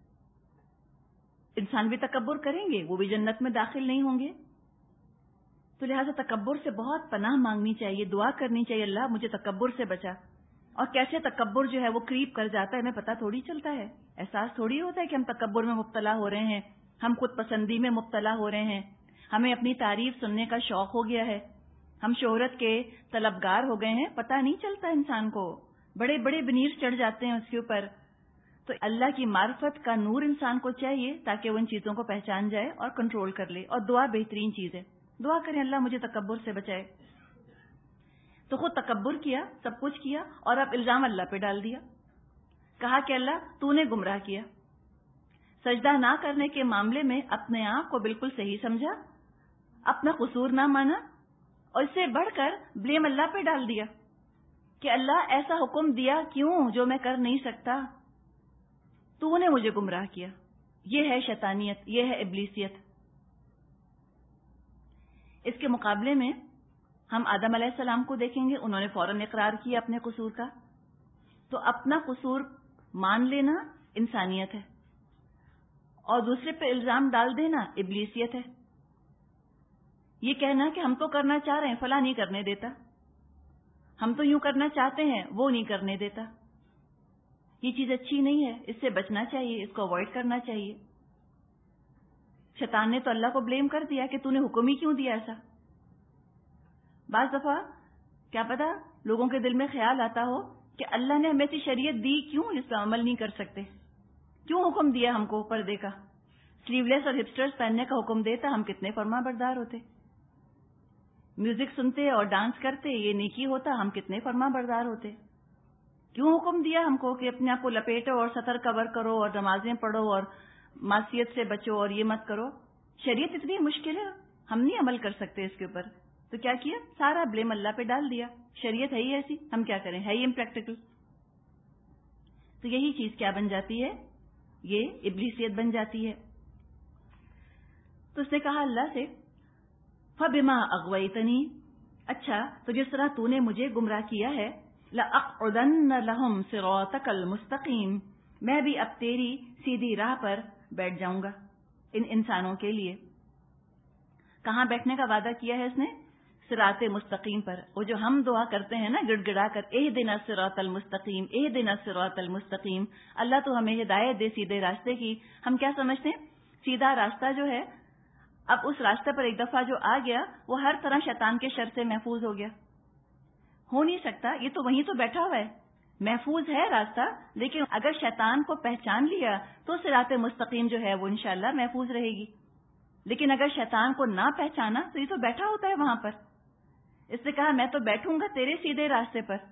انسان بھی تکبر کریں گے، وہ بھی جنت میں داخل نہیں ہوں گے۔ تو لہٰذا تکبر سے بہت پناہ مانگنی چاہیے، دعا کرنی چاہیے، اللہ مجھے تکبر سے بچا۔ اور کیسے تکبر جو ہے وہ کریپ کر جاتا ہے ہمیں پتہ تھوڑی چلتا ہے، احساس تھوڑی ہوتا ہے کہ ہم تکبر میں مبتلا ہو رہے ہیں، ہم خود پسندی میں مبتلا ہو رہے ہیں، ہمیں اپنی تعریف سننے کا شوق ہو گیا ہے، ہم شہرت کے طلبگار ہو گئے ہیں، پتہ نہیں چلتا انسان کو، بڑے بڑے بنیر چڑھ جاتے ہیں اس کے اوپر۔ تو اللہ کی معرفت کا نور انسان کو چاہیے تاکہ وہ ان چیزوں کو پہچان جائے اور کنٹرول کر لے، اور دعا بہترین چیز ہے، دعا کریں اللہ مجھے تکبر سے بچائے۔ تو خود تکبر کیا، سب کچھ کیا، اور اب الزام اللہ پہ ڈال دیا، کہا کہ اللہ تو نے گمراہ کیا۔ سجدہ نہ کرنے کے معاملے میں اپنے آپ کو بالکل صحیح سمجھا، اپنا قصور نہ مانا، اور اس سے بڑھ کر بلیم اللہ پہ ڈال دیا کہ اللہ ایسا حکم دیا کیوں جو میں کر نہیں سکتا، تو نے مجھے گمراہ کیا۔ یہ ہے شیطانیت، یہ ہے ابلیسیت۔ اس کے مقابلے میں ہم آدم علیہ السلام کو دیکھیں گے، انہوں نے فوراً اقرار کیا اپنے قصور کا۔ تو اپنا قصور مان لینا انسانیت ہے، اور دوسرے پہ الزام ڈال دینا ابلیسیت ہے۔ یہ کہنا کہ ہم تو کرنا چاہ رہے ہیں، فلاں نہیں کرنے دیتا، ہم تو یوں کرنا چاہتے ہیں، وہ نہیں کرنے دیتا، یہ چیز اچھی نہیں ہے، اس سے بچنا چاہیے، اس کو اوائڈ کرنا چاہیے۔ شیطان نے تو اللہ کو بلیم کر دیا کہ تو نے حکم ہی کیوں دیا ایسا۔ بعض دفعہ کیا پتا لوگوں کے دل میں خیال آتا ہو کہ اللہ نے ہمیں ایسی شریعت دی کیوں اس پہ عمل نہیں کر سکتے، کیوں حکم دیا ہم کو پردے کا، سلیو لیس اور ہپسٹرز پہننے کا حکم دیتا، ہم کتنے فرما بردار ہوتے، میوزک سنتے اور ڈانس کرتے یہ نیکی ہوتا، ہم کتنے فرما بردار ہوتے۔ کیوں حکم دیا ہم کو کہ اپنے آپ کو لپیٹو اور سطر کور کرو اور نمازیں پڑھو اور معصیت سے بچو اور یہ مت کرو، شریعت اتنی مشکل ہے، ہم نہیں عمل کر سکتے اس کے اوپر۔ تو کیا کیا، سارا بلیم اللہ پہ ڈال دیا، شریعت ہے ہی ایسی، ہم کیا کریں، ہے ہی امپریکٹیکل۔ تو یہی چیز کیا بن جاتی ہے، یہ ابلیسیت بن جاتی ہے۔ تو اس نے کہا اللہ سے فَبِمَا أَغْوَيْتَنِي، اچھا تو جس طرح تو نے مجھے گمراہ کیا ہے، لَأَقْعُدَنَّ لَهُمْ صِرَاطَكَ الْمُسْتَقِيمِ، میں بھی اب تیری سیدھی راہ پر بیٹھ جاؤں گا ان انسانوں کے لیے۔ کہاں بیٹھنے کا وعدہ کیا ہے اس نے؟ صراط مستقیم پر۔ وہ جو ہم دعا کرتے ہیں نا گڑ گڑا کر، اہدنا الصراط المستقیم، اہدنا الصراط المستقیم، اللہ تو ہمیں ہدایت دے سیدھے راستے کی۔ ہم کیا سمجھتے ہیں سیدھا راستہ جو ہے، اب اس راستے پر ایک دفعہ جو آ گیا وہ ہر طرح شیطان کے شر سے محفوظ ہو گیا، ہو نہیں سکتا، یہ تو وہیں تو بیٹھا ہوا ہے، محفوظ ہے راستہ، لیکن اگر شیطان کو پہچان لیا تو صراط مستقیم جو ہے وہ انشاءاللہ محفوظ رہے گی، لیکن اگر شیطان کو نہ پہچانا تو یہ تو بیٹھا ہوتا ہے وہاں پر۔ اس نے کہا میں تو بیٹھوں گا تیرے سیدھے راستے پر۔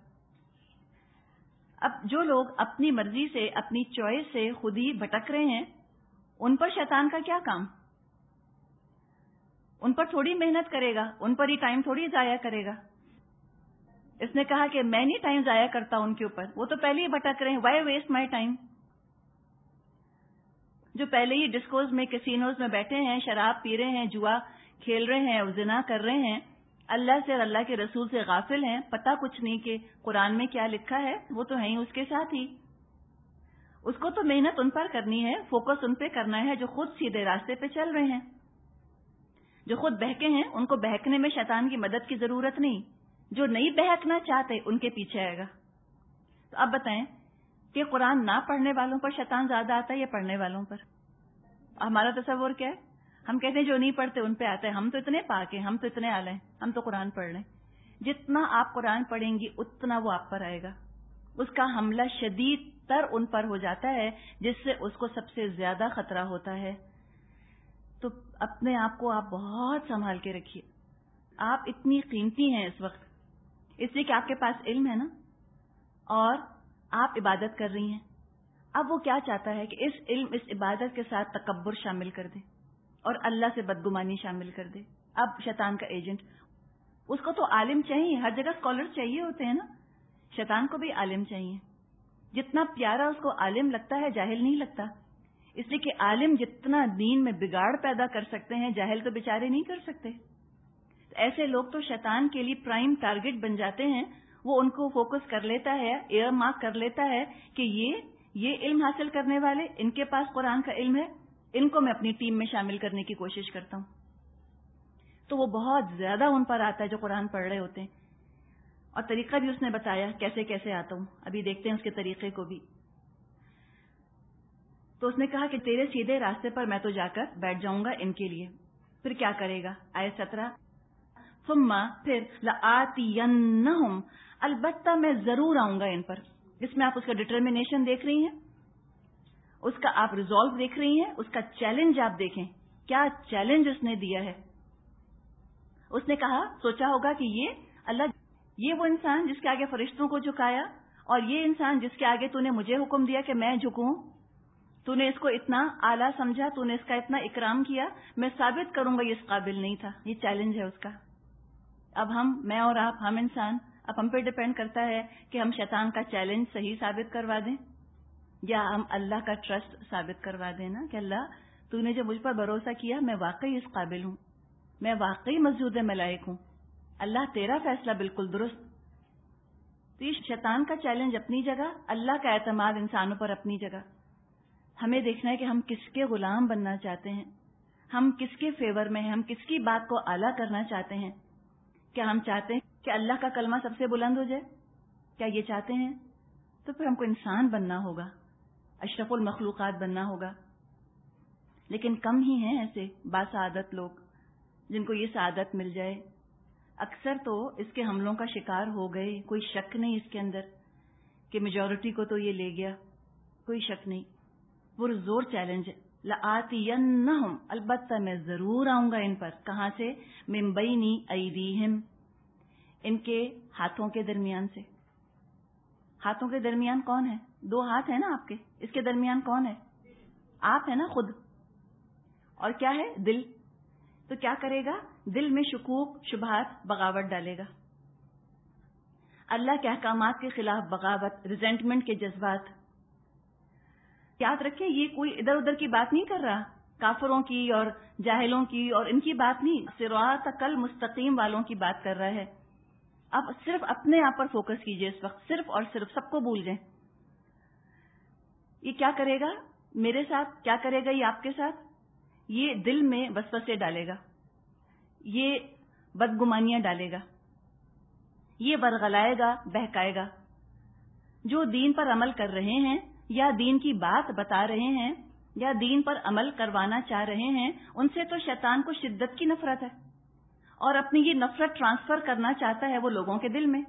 اب جو لوگ اپنی مرضی سے، اپنی چوائس سے خود ہی بھٹک رہے ہیں، ان پر شیطان کا کیا کام؟ ان پر تھوڑی محنت کرے گا، ان پر ہی ٹائم تھوڑی ضائع کرے گا۔ اس نے کہا کہ میں نہیں ٹائم ضائع کرتا ان کے اوپر، وہ تو پہلے ہی بھٹک رہے ہیں، وائی ویسٹ مائی ٹائم۔ جو پہلے ہی ڈسکوز میں، کسینوز میں بیٹھے ہیں، شراب پی رہے ہیں، جوا کھیل رہے ہیں، زنا کر رہے ہیں، اللہ سے اور اللہ کے رسول سے غافل ہیں، پتہ کچھ نہیں کہ قرآن میں کیا لکھا ہے، وہ تو ہیں اس کے ساتھ ہی۔ اس کو تو محنت ان پر کرنی ہے، فوکس ان پہ کرنا ہے جو خود سیدھے راستے پہ چل رہے ہیں۔ جو خود بہکے ہیں ان کو بہکنے میں شیطان کی مدد کی ضرورت نہیں، جو نہیں بہکنا چاہتے ان کے پیچھے آئے گا. تو اب بتائیں کہ قرآن نہ پڑھنے والوں پر شیطان زیادہ آتا ہے یا پڑھنے والوں پر؟ ہمارا تصور کیا ہے؟ ہم کہتے ہیں جو نہیں پڑھتے ان پہ آتے ہیں. ہم تو اتنے پاک ہیں, ہم تو اتنے اعلی ہیں, ہم تو قرآن پڑھ لیں. جتنا آپ قرآن پڑھیں گی اتنا وہ آپ پر آئے گا. اس کا حملہ شدید تر ان پر ہو جاتا ہے جس سے اس کو سب سے زیادہ خطرہ ہوتا ہے. تو اپنے آپ کو آپ بہت سنبھال کے رکھیے. آپ اتنی قیمتی ہیں اس وقت اس لیے کہ آپ کے پاس علم ہے نا, اور آپ عبادت کر رہی ہیں. اب وہ کیا چاہتا ہے کہ اس علم اس عبادت کے ساتھ تکبر شامل کر دے اور اللہ سے بدگمانی شامل کر دے. اب شیطان کا ایجنٹ, اس کو تو عالم چاہیے, ہر جگہ اسکالر چاہیے ہوتے ہیں نا, شیطان کو بھی عالم چاہیے. جتنا پیارا اس کو عالم لگتا ہے جاہل نہیں لگتا, اس لیے کہ عالم جتنا دین میں بگاڑ پیدا کر سکتے ہیں جاہل تو بیچارے نہیں کر سکتے. ایسے لوگ تو شیطان کے لیے پرائم ٹارگٹ بن جاتے ہیں. وہ ان کو فوکس کر لیتا ہے, ایئر مارک کر لیتا ہے کہ یہ یہ علم حاصل کرنے والے, ان کے پاس قرآن کا علم ہے, ان کو میں اپنی ٹیم میں شامل کرنے کی کوشش کرتا ہوں. تو وہ بہت زیادہ ان پر آتا ہے جو قرآن پڑھ رہے ہوتے ہیں. اور طریقہ بھی اس نے بتایا کیسے کیسے آتا ہوں. ابھی دیکھتے ہیں اس کے طریقے کو بھی. تو اس نے کہا کہ تیرے سیدھے راستے پر میں تو جا کر بیٹھ جاؤں گا ان کے لیے. پھر کیا کرے گا؟ آیت سترہ, ثم پھر لآتینہم, البتہ میں ضرور آؤں گا ان پر. اس میں آپ اس کا ڈٹرمنیشن دیکھ رہی ہیں, اس کا آپ ریزالو دیکھ رہی ہیں, اس کا چیلنج آپ دیکھیں کیا چیلنج اس نے دیا ہے. اس نے کہا, سوچا ہوگا کہ یہ اللہ, یہ وہ انسان جس کے آگے فرشتوں کو جھکایا, اور یہ انسان جس کے آگے تو نے مجھے حکم دیا کہ میں جھکوں, تو نے اس کو اتنا اعلیٰ سمجھا, تو نے اس کا اتنا اکرام کیا, میں ثابت کروں گا یہ اس قابل نہیں تھا. یہ چیلنج ہے اس کا. اب ہم, میں اور آپ, ہم انسان, اب ہم پہ ڈیپینڈ کرتا ہے کہ ہم شیطان کا چیلنج صحیح ثابت کروا دیں یا ہم اللہ کا ٹرسٹ ثابت کروا دیں نا کہ اللہ تو نے جو مجھ پر بھروسہ کیا میں واقعی اس قابل ہوں, میں واقعی مسجود ملائک ہوں, اللہ تیرا فیصلہ بالکل درست. تو یہ شیطان کا چیلنج اپنی جگہ, اللہ کا اعتماد انسانوں پر اپنی جگہ. ہمیں دیکھنا ہے کہ ہم کس کے غلام بننا چاہتے ہیں, ہم کس کے فیور میں ہیں, ہم کس کی بات کو اعلیٰ کرنا چاہتے ہیں. کیا ہم چاہتے ہیں کہ اللہ کا کلمہ سب سے بلند ہو جائے؟ کیا یہ چاہتے ہیں؟ تو پھر ہم کو انسان بننا ہوگا, اشرف المخلوقات بننا ہوگا. لیکن کم ہی ہیں ایسے باسعادت لوگ جن کو یہ سعادت مل جائے. اکثر تو اس کے حملوں کا شکار ہو گئے, کوئی شک نہیں اس کے اندر کہ میجورٹی کو تو یہ لے گیا, کوئی شک نہیں. وہ زور چیلنج ہے, لآتینہم, البتہ میں ضرور آؤں گا ان پر. کہاں سے؟ من بین ایدیہم, ان کے ہاتھوں کے درمیان سے. ہاتھوں کے درمیان کون ہے؟ دو ہاتھ ہیں نا آپ کے, اس کے درمیان کون ہے؟ آپ ہے نا خود. اور کیا ہے؟ دل. تو کیا کرے گا؟ دل میں شکوک, شبہات, بغاوت ڈالے گا. اللہ کے احکامات کے خلاف بغاوت, ریزنٹمنٹ کے جذبات. یاد رکھیں یہ کوئی ادھر ادھر کی بات نہیں کر رہا, کافروں کی اور جاہلوں کی اور ان کی بات نہیں, صراط المستقیم والوں کی بات کر رہا ہے. اب صرف اپنے آپ پر فوکس کیجئے اس وقت, صرف اور صرف, سب کو بھول جائیں. یہ کیا کرے گا میرے ساتھ, کیا کرے گا یہ آپ کے ساتھ؟ یہ دل میں وسوسے ڈالے گا, یہ بدگمانیاں ڈالے گا, یہ ورغلائے گا, بہکائے گا. جو دین پر عمل کر رہے ہیں یا دین کی بات بتا رہے ہیں یا دین پر عمل کروانا چاہ رہے ہیں, ان سے تو شیطان کو شدت کی نفرت ہے, اور اپنی یہ نفرت ٹرانسفر کرنا چاہتا ہے وہ لوگوں کے دل میں.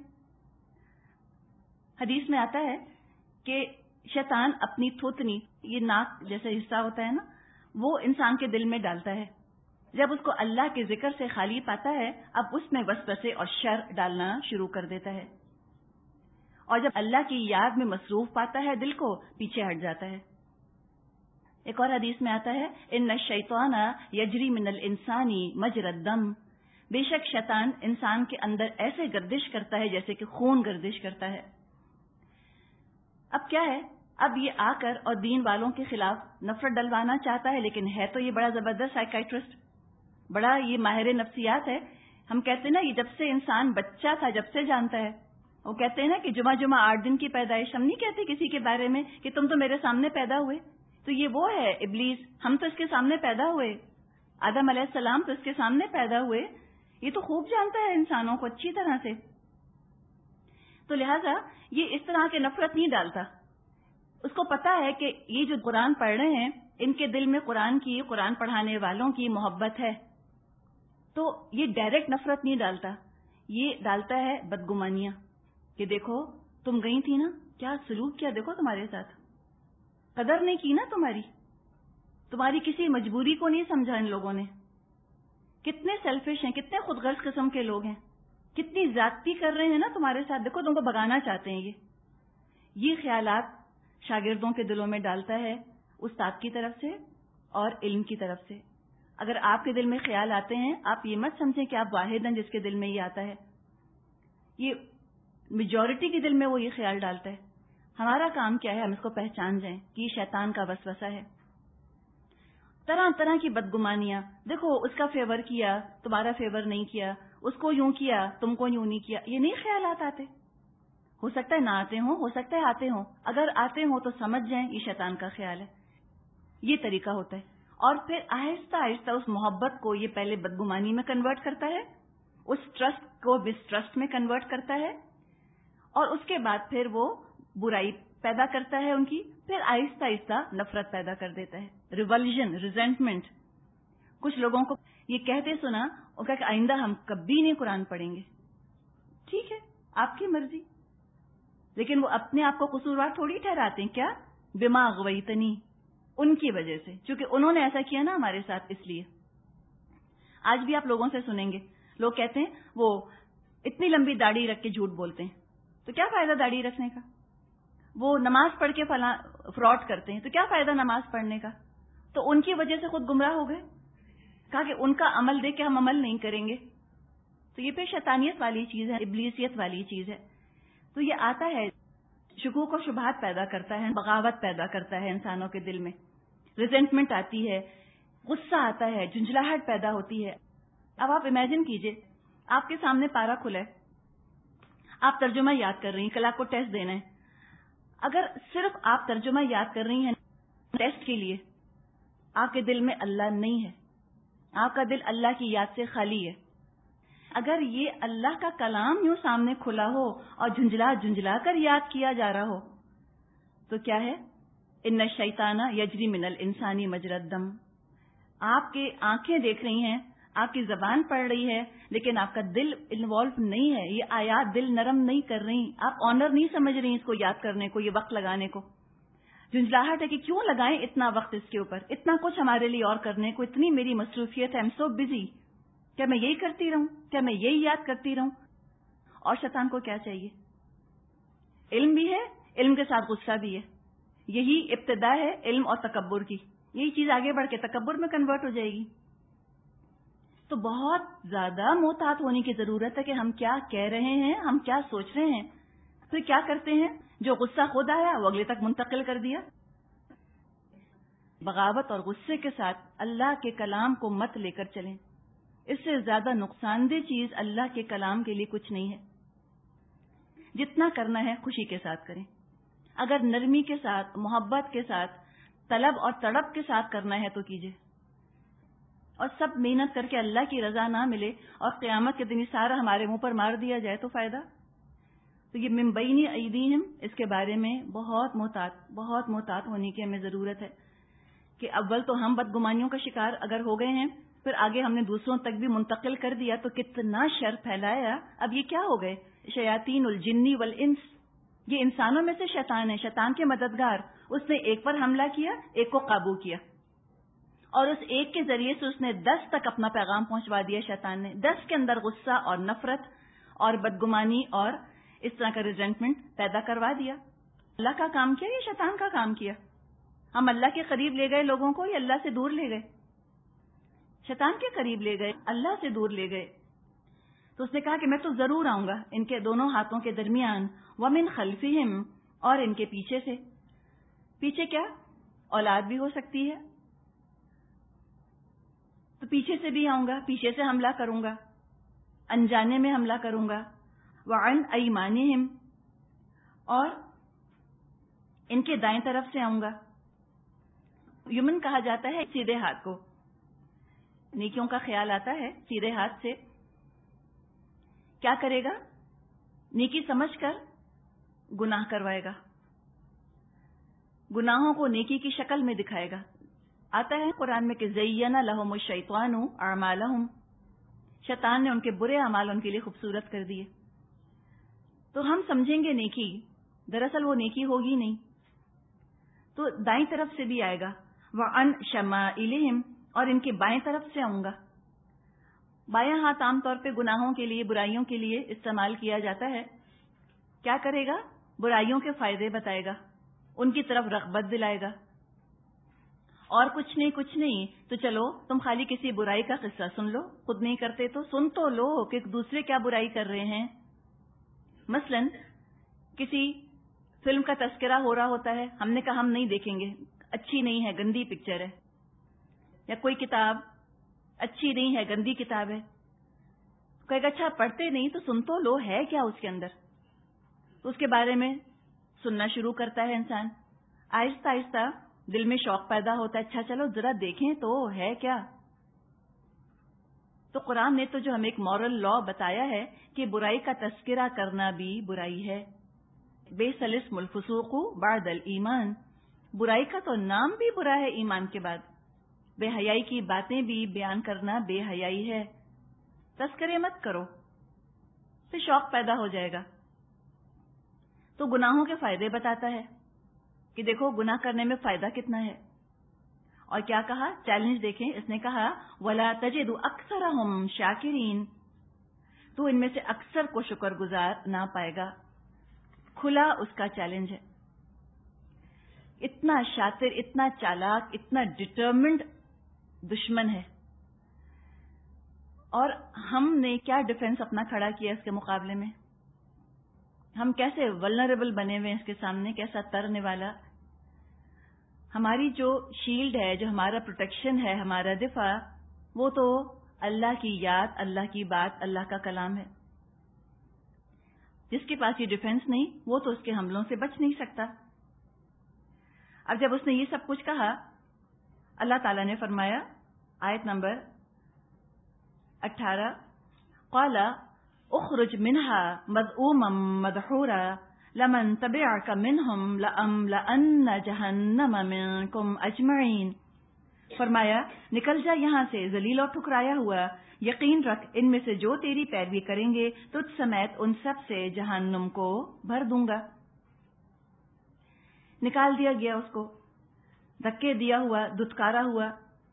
حدیث میں آتا ہے کہ شیطان اپنی تھوتنی, یہ ناک جیسے حصہ ہوتا ہے نا, وہ انسان کے دل میں ڈالتا ہے. جب اس کو اللہ کے ذکر سے خالی پاتا ہے, اب اس میں وسوسے اور شر ڈالنا شروع کر دیتا ہے, اور جب اللہ کی یاد میں مصروف پاتا ہے دل کو, پیچھے ہٹ جاتا ہے. ایک اور حدیث میں آتا ہے, ان الشیطان یجری من الانسان مجری الدم, بے شک شیطان انسان کے اندر ایسے گردش کرتا ہے جیسے کہ خون گردش کرتا ہے. اب کیا ہے, اب یہ آ کر اور دین والوں کے خلاف نفرت ڈلوانا چاہتا ہے, لیکن ہے تو یہ بڑا زبردست سائیکائٹرسٹ, بڑا یہ ماہر نفسیات ہے. ہم کہتے ہیں نا یہ جب سے انسان بچہ تھا جب سے جانتا ہے. وہ کہتے ہیں نا کہ جمعہ جمعہ آٹھ دن کی پیدائش, ہم نہیں کہتے کسی کے بارے میں کہ تم تو میرے سامنے پیدا ہوئے. تو یہ وہ ہے ابلیس, ہم تو اس کے سامنے پیدا ہوئے, آدم علیہ السلام تو اس کے سامنے پیدا ہوئے. یہ تو خوب جانتا ہے انسانوں کو اچھی طرح سے. تو لہٰذا یہ اس طرح کے نفرت نہیں ڈالتا. اس کو پتا ہے کہ یہ جو قرآن پڑھ رہے ہیں ان کے دل میں قرآن کی، قرآن پڑھانے والوں کی محبت ہے. تو یہ ڈائریکٹ نفرت نہیں ڈالتا، یہ ڈالتا ہے بدگمانیاں کہ دیکھو تم گئی تھی نا، کیا سلوک کیا، دیکھو تمہارے ساتھ، قدر نہیں کی نا تمہاری، تمہاری کسی مجبوری کو نہیں سمجھا ان لوگوں نے. کتنے سیلفش ہیں، کتنے خود غرض قسم کے لوگ ہیں، کتنی زیادتی کر رہے ہیں نا تمہارے ساتھ، دیکھو تم کو بگانا چاہتے ہیں. یہ یہ خیالات شاگردوں کے دلوں میں ڈالتا ہے استاد کی طرف سے اور علم کی طرف سے. اگر آپ کے دل میں خیال آتے ہیں، آپ یہ مت سمجھیں کہ آپ واحد ہیں جس کے دل میں یہ آتا ہے. یہ میجورٹی کے دل میں وہ یہ خیال ڈالتا ہے. ہمارا کام کیا ہے؟ ہم اس کو پہچان جائیں کہ یہ شیطان کا وسوسہ ہے. طرح طرح کی بدگمانیاں، دیکھو اس کا فیور کیا، تمہارا فیور نہیں کیا، اس کو یوں کیا، تم کو یوں نہیں کیا. یہ نہیں خیالات آتے. ہو سکتا ہے نہ آتے ہوں، ہو سکتا ہے آتے ہوں. اگر آتے ہوں تو سمجھ جائیں یہ شیطان کا خیال ہے. یہ طریقہ ہوتا ہے. اور پھر آہستہ آہستہ اس محبت کو یہ پہلے بدگمانی میں کنورٹ کرتا ہے، اس ٹرسٹ کو مسٹرسٹ میں کنورٹ کرتا ہے، اور اس کے بعد پھر وہ برائی پیدا کرتا ہے ان کی، پھر آہستہ آہستہ نفرت پیدا کر دیتا ہے، ریولژن، ریزنٹمنٹ. کچھ لوگوں کو یہ کہتے سنا اور کہا کہ آئندہ ہم کبھی نہیں قرآن پڑھیں گے. ٹھیک ہے، آپ کی مرضی، لیکن وہ اپنے آپ کو قصوروار تھوڑی ٹھہراتے ہیں. کیا؟ بما اغویتنی، ان کی وجہ سے، چونکہ انہوں نے ایسا کیا نا ہمارے ساتھ. اس لیے آج بھی آپ لوگوں سے سنیں گے لوگ کہتے ہیں وہ اتنی لمبی داڑھی رکھ کے جھوٹ بولتے ہیں، تو کیا فائدہ داڑھی رکھنے کا؟ وہ نماز پڑھ کے فلاں فراڈ کرتے ہیں، تو کیا فائدہ نماز پڑھنے کا؟ تو ان کی وجہ سے خود گمراہ ہو گئے. کہا کہ ان کا عمل دیکھ کے ہم عمل نہیں کریں گے. تو یہ پھر شیطانیت والی چیز ہے، ابلیسیت والی چیز ہے. تو یہ آتا ہے، شکوک و شبہات پیدا کرتا ہے، بغاوت پیدا کرتا ہے انسانوں کے دل میں، ریزنٹمنٹ آتی ہے، غصہ آتا ہے، جھنجھلاہٹ پیدا ہوتی ہے. اب آپ امیجن کیجئے، آپ کے سامنے پارا کھلا ہے، آپ ترجمہ یاد کر رہی ہیں، کل آپ کو ٹیسٹ دینا ہے. اگر صرف آپ ترجمہ یاد کر رہی ہیں ٹیسٹ کے لیے، آپ کے دل میں اللہ نہیں ہے، آپ کا دل اللہ کی یاد سے خالی ہے. اگر یہ اللہ کا کلام یوں سامنے کھلا ہو اور جھنجلا جھنجلا کر یاد کیا جا رہا ہو تو کیا ہے؟ ان الشیطان یجری من الانسان مجری الدم. آپ کی آنکھیں دیکھ رہی ہیں، آپ کی زبان پڑھ رہی ہے، لیکن آپ کا دل انوالو نہیں ہے. یہ آیات دل نرم نہیں کر رہی، آپ آنر نہیں سمجھ رہی اس کو یاد کرنے کو، یہ وقت لگانے کو. جھنجلاہٹ ہے کہ کیوں لگائیں اتنا وقت اس کے اوپر، اتنا کچھ ہمارے لیے اور کرنے کو، اتنی میری مصروفیت ہے، ایم سو بزی. کیا میں یہی کرتی رہوں؟ کیا میں یہی یاد کرتی رہوں؟ اور شیطان کو کیا چاہیے؟ علم بھی ہے، علم کے ساتھ غصہ بھی ہے. یہی ابتدا ہے علم اور تکبر کی. یہی چیز آگے بڑھ کے تکبر میں کنورٹ ہو جائے گی. تو بہت زیادہ محتاط ہونے کی ضرورت ہے کہ ہم کیا کہہ رہے ہیں، ہم کیا سوچ رہے ہیں. تو کیا کرتے ہیں؟ جو غصہ خود آیا وہ اگلے تک منتقل کر دیا. بغاوت اور غصے کے ساتھ اللہ کے کلام کو مت لے کر چلیں. اس سے زیادہ نقصان دہ چیز اللہ کے کلام کے لیے کچھ نہیں ہے. جتنا کرنا ہے خوشی کے ساتھ کریں. اگر نرمی کے ساتھ، محبت کے ساتھ، طلب اور تڑپ کے ساتھ کرنا ہے تو کیجیے. اور سب محنت کر کے اللہ کی رضا نہ ملے اور قیامت کے دن یہ سارا ہمارے منہ پر مار دیا جائے تو فائدہ. تو یہ من بین ایدیہم، اس کے بارے میں بہت محتاط بہت محتاط ہونے کی ہمیں ضرورت ہے کہ اول تو ہم بدگمانیوں کا شکار اگر ہو گئے ہیں، پھر آگے ہم نے دوسروں تک بھی منتقل کر دیا تو کتنا شر پھیلایا. اب یہ کیا ہو گئے؟ شیاطین الجن والانس. یہ انسانوں میں سے شیطان ہے، شیطان کے مددگار. اس نے ایک پر حملہ کیا، ایک کو قابو کیا، اور اس ایک کے ذریعے سے اس نے دس تک اپنا پیغام پہنچوا دیا. شیطان نے دس کے اندر غصہ اور نفرت اور بدگمانی اور اس طرح کا ریزنٹمنٹ پیدا کروا دیا. اللہ کا کام کیا یا شیطان کا کام کیا؟ ہم اللہ کے قریب لے گئے لوگوں کو یا اللہ سے دور لے گئے؟ شیطان کے قریب لے گئے، اللہ سے دور لے گئے. تو اس نے کہا کہ میں تو ضرور آؤں گا ان کے دونوں ہاتھوں کے درمیان، ومن خلفہم، اور ان کے پیچھے سے. پیچھے کیا؟ اولاد بھی ہو سکتی ہے، تو پیچھے سے بھی آؤں گا، پیچھے سے حملہ کروں گا، انجانے میں حملہ کروں گا. وعن ایمانہم، اور ان کے دائیں طرف سے آؤں گا. یمن کہا جاتا ہے سیدھے ہاتھ کو. نیکیوں کا خیال آتا ہے سیدھے ہاتھ سے. کیا کرے گا؟ نیکی سمجھ کر گناہ کروائے گا، گناہوں کو نیکی کی شکل میں دکھائے گا. آتا ہے قرآن میں کہ زین لہم الشیطان اعمالہم، شیطان نے ان کے برے اعمال ان کے لیے خوبصورت کر دیے. تو ہم سمجھیں گے نیکی، دراصل وہ نیکی ہوگی نہیں. تو دائیں طرف سے بھی آئے گا وعن شمائلہم، اور ان کے بائیں طرف سے آؤں گا. بایاں ہاتھ عام طور پہ گناہوں کے لیے، برائیوں کے لیے استعمال کیا جاتا ہے. کیا کرے گا؟ برائیوں کے فائدے بتائے گا، ان کی طرف رغبت دلائے گا. اور کچھ نہیں کچھ نہیں تو چلو تم خالی کسی برائی کا قصہ سن لو، خود نہیں کرتے تو سن تو لو کہ دوسرے کیا برائی کر رہے ہیں. مثلا کسی فلم کا تذکرہ ہو رہا ہوتا ہے، ہم نے کہا ہم نہیں دیکھیں گے، اچھی نہیں ہے، گندی پکچر ہے. یا کوئی کتاب اچھی نہیں ہے، گندی کتاب ہے. کہے گا اچھا پڑھتے نہیں تو سن تو لو ہے کیا اس کے اندر. تو اس کے بارے میں سننا شروع کرتا ہے انسان. آہستہ آہستہ دل میں شوق پیدا ہوتا ہے، اچھا چلو ذرا دیکھیں تو ہے کیا. تو قرآن نے تو جو ہمیں ایک مورل لا بتایا ہے کہ برائی کا تذکرہ کرنا بھی برائی ہے. بئس الاسم الفسوق بعد الایمان، برائی کا تو نام بھی برا ہے ایمان کے بعد. بے حیائی کی باتیں بھی بیان کرنا بے حیائی ہے. تذکرے مت کرو، پھر شوق پیدا ہو جائے گا. تو گناہوں کے فائدے بتاتا ہے کہ دیکھو گناہ کرنے میں فائدہ کتنا ہے. اور کیا کہا؟ چیلنج دیکھیں، اس نے کہا وَلَا تَجِدُ أَكْثَرَهُمْ شَاكِرِينَ، تو ان میں سے اکثر کو شکر گزار نہ پائے گا. کھلا اس کا چیلنج ہے. اتنا شاطر، اتنا چالاک، اتنا ڈٹرمنڈ دشمن ہے. اور ہم نے کیا ڈیفنس اپنا کھڑا کیا اس کے مقابلے میں؟ ہم کیسے ولنریبل بنے ہوئے ہیں اس کے سامنے، کیسا ترنے والا. ہماری جو شیلڈ ہے، جو ہمارا پروٹیکشن ہے، ہمارا دفاع، وہ تو اللہ کی یاد، اللہ کی بات، اللہ کا کلام ہے. جس کے پاس یہ ڈیفنس نہیں، وہ تو اس کے حملوں سے بچ نہیں سکتا. اب جب اس نے یہ سب کچھ کہا، اللہ تعالیٰ نے فرمایا آیت نمبر اٹھارہ، قال اخرج منها مذءوما مدحورا لمن تبعك منهم لأملأن جہنم منكم اجمعین. فرمایا نکل جا یہاں سے ذلیل اور ٹھکرایا ہوا، یقین رکھ ان میں سے جو تیری پیروی کریں گے تجھ سمیت ان سب سے جہنم کو بھر دوں گا. نکال دیا گیا اس کو، دھکے دیا ہوا، دھتکارا ہوا.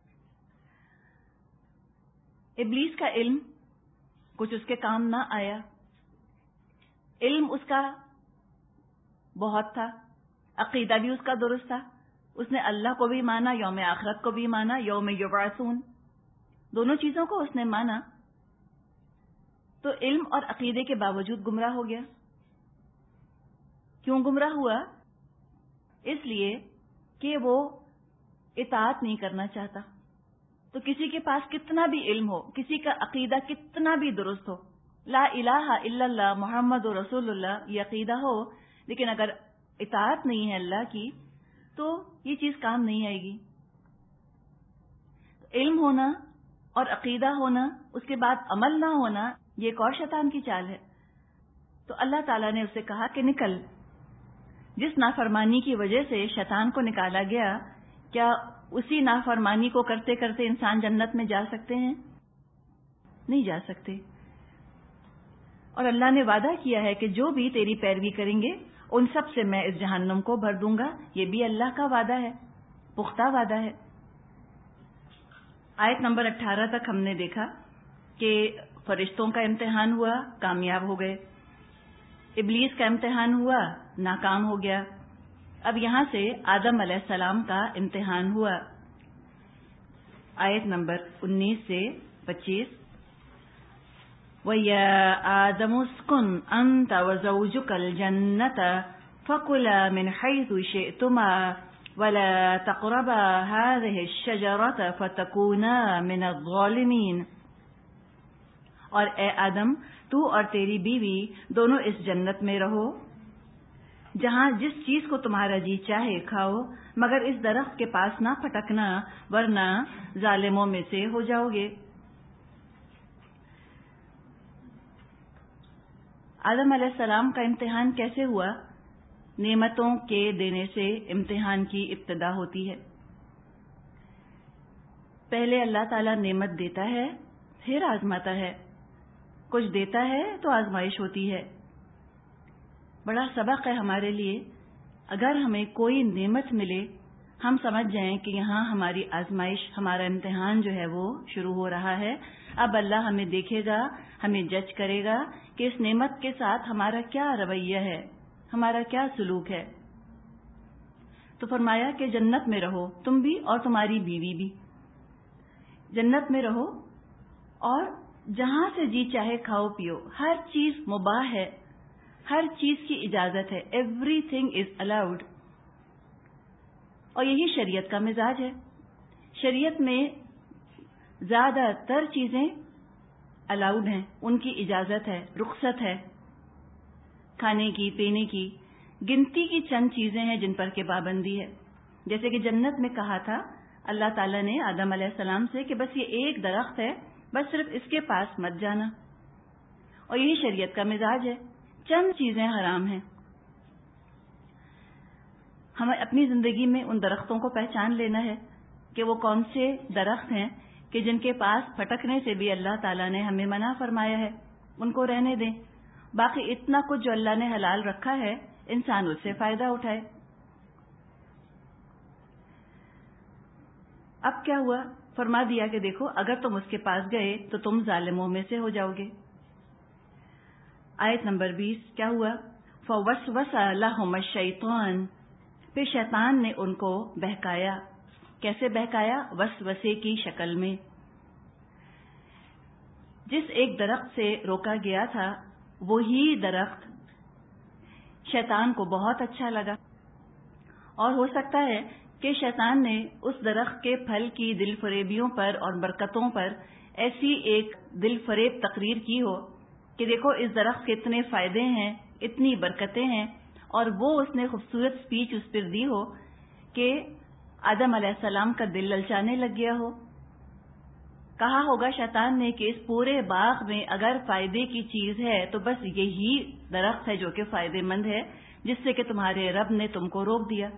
ابلیس کا علم کچھ اس کے کام نہ آیا. علم اس کا بہت تھا، عقیدہ بھی اس کا درست تھا. اس نے اللہ کو بھی مانا، یوم آخرت کو بھی مانا، یوم یبعثون، دونوں چیزوں کو اس نے مانا. تو علم اور عقیدے کے باوجود گمراہ ہو گیا. کیوں گمراہ ہوا؟ اس لیے کہ وہ اطاعت نہیں کرنا چاہتا. تو کسی کے پاس کتنا بھی علم ہو، کسی کا عقیدہ کتنا بھی درست ہو، لا الہ الا اللہ محمد رسول اللہ یہ عقیدہ ہو، لیکن اگر اطاعت نہیں ہے اللہ کی تو یہ چیز کام نہیں آئے گی. علم ہونا اور عقیدہ ہونا، اس کے بعد عمل نہ ہونا، یہ ایک اور شیطان کی چال ہے. تو اللہ تعالیٰ نے اسے کہا کہ نکل. جس نافرمانی کی وجہ سے شیطان کو نکالا گیا، کیا اسی نافرمانی کو کرتے کرتے انسان جنت میں جا سکتے ہیں؟ نہیں جا سکتے. اور اللہ نے وعدہ کیا ہے کہ جو بھی تیری پیروی کریں گے ان سب سے میں اس جہنم کو بھر دوں گا. یہ بھی اللہ کا وعدہ ہے، پختہ وعدہ ہے. آیت نمبر اٹھارہ تک ہم نے دیکھا کہ فرشتوں کا امتحان ہوا، کامیاب ہو گئے. ابلیس کا امتحان ہوا، ناکام ہو گیا. اب یہاں سے آدم علیہ السلام کا امتحان ہوا. آیت نمبر انیس سے پچیس، وَيَا آدَمُ اسْكُنْ أَنْتَ وَزَوْجُكَ الْجَنَّةَ فَكُلَا مِنْ حَيْثُ شِئْتُمَا وَلَا تَقْرَبَا هَٰذِهِ الشَّجَرَةَ فَتَكُونَا مِنَ الظَّالِمِينَ. اور اے آدم، تو اور تیری بیوی دونوں اس جنت میں رہو، جہاں جس چیز کو تمہارا جی چاہے کھاؤ، مگر اس درخت کے پاس نہ پھٹکنا ورنہ ظالموں میں سے ہو جاؤ گے. آدم علیہ السلام کا امتحان کیسے ہوا؟ نعمتوں کے دینے سے امتحان کی ابتدا ہوتی ہے۔ پہلے اللہ تعالیٰ نعمت دیتا ہے، پھر آزماتا ہے۔ کچھ دیتا ہے تو آزمائش ہوتی ہے۔ بڑا سبق ہے ہمارے لیے، اگر ہمیں کوئی نعمت ملے ہم سمجھ جائیں کہ یہاں ہماری آزمائش، ہمارا امتحان جو ہے وہ شروع ہو رہا ہے۔ اب اللہ ہمیں دیکھے گا، ہمیں جج کرے گا کہ اس نعمت کے ساتھ ہمارا کیا رویہ ہے، ہمارا کیا سلوک ہے۔ تو فرمایا کہ جنت میں رہو تم بھی اور تمہاری بیوی بھی، جنت میں رہو اور جہاں سے جی چاہے کھاؤ پیو، ہر چیز مباح ہے، ہر چیز کی اجازت ہے، ایوری تھنگ از الاؤڈ۔ اور یہی شریعت کا مزاج ہے۔ شریعت میں زیادہ تر چیزیں الاؤڈ ہیں، ان کی اجازت ہے، رخصت ہے، کھانے کی، پینے کی، گنتی کی چند چیزیں ہیں جن پر کہ پابندی ہے۔ جیسے کہ جنت میں کہا تھا اللہ تعالیٰ نے آدم علیہ السلام سے کہ بس یہ ایک درخت ہے، بس صرف اس کے پاس مت جانا، اور یہی شریعت کا مزاج ہے، چند چیزیں حرام ہیں۔ ہمیں اپنی زندگی میں ان درختوں کو پہچان لینا ہے کہ وہ کون سے درخت ہیں کہ جن کے پاس پھٹکنے سے بھی اللہ تعالیٰ نے ہمیں منع فرمایا ہے، ان کو رہنے دیں۔ باقی اتنا کچھ جو اللہ نے حلال رکھا ہے انسان اس سے فائدہ اٹھائے۔ اب کیا ہوا؟ فرما دیا کہ دیکھو اگر تم اس کے پاس گئے تو تم ظالموں میں سے ہو جاؤ گے۔ آیت نمبر بیس کیا ہوا؟ فَوَسْوَسَ لَهُمَ الشَّيْطَانُ، پھر شیطان نے ان کو بہکایا۔ کیسے بہکایا؟ وسوسے کی شکل میں۔ جس ایک درخت سے روکا گیا تھا وہی درخت شیطان کو بہت اچھا لگا، اور ہو سکتا ہے کہ شیطان نے اس درخت کے پھل کی دل فریبیوں پر اور برکتوں پر ایسی ایک دل فریب تقریر کی ہو کہ دیکھو اس درخت کے اتنے فائدے ہیں، اتنی برکتیں ہیں، اور وہ اس نے خوبصورت سپیچ اس پر دی ہو کہ آدم علیہ السلام کا دل للچانے لگ گیا ہو۔ کہا ہوگا شیطان نے کہ اس پورے باغ میں اگر فائدے کی چیز ہے تو بس یہی درخت ہے جو کہ فائدے مند ہے، جس سے کہ تمہارے رب نے تم کو روک دیا،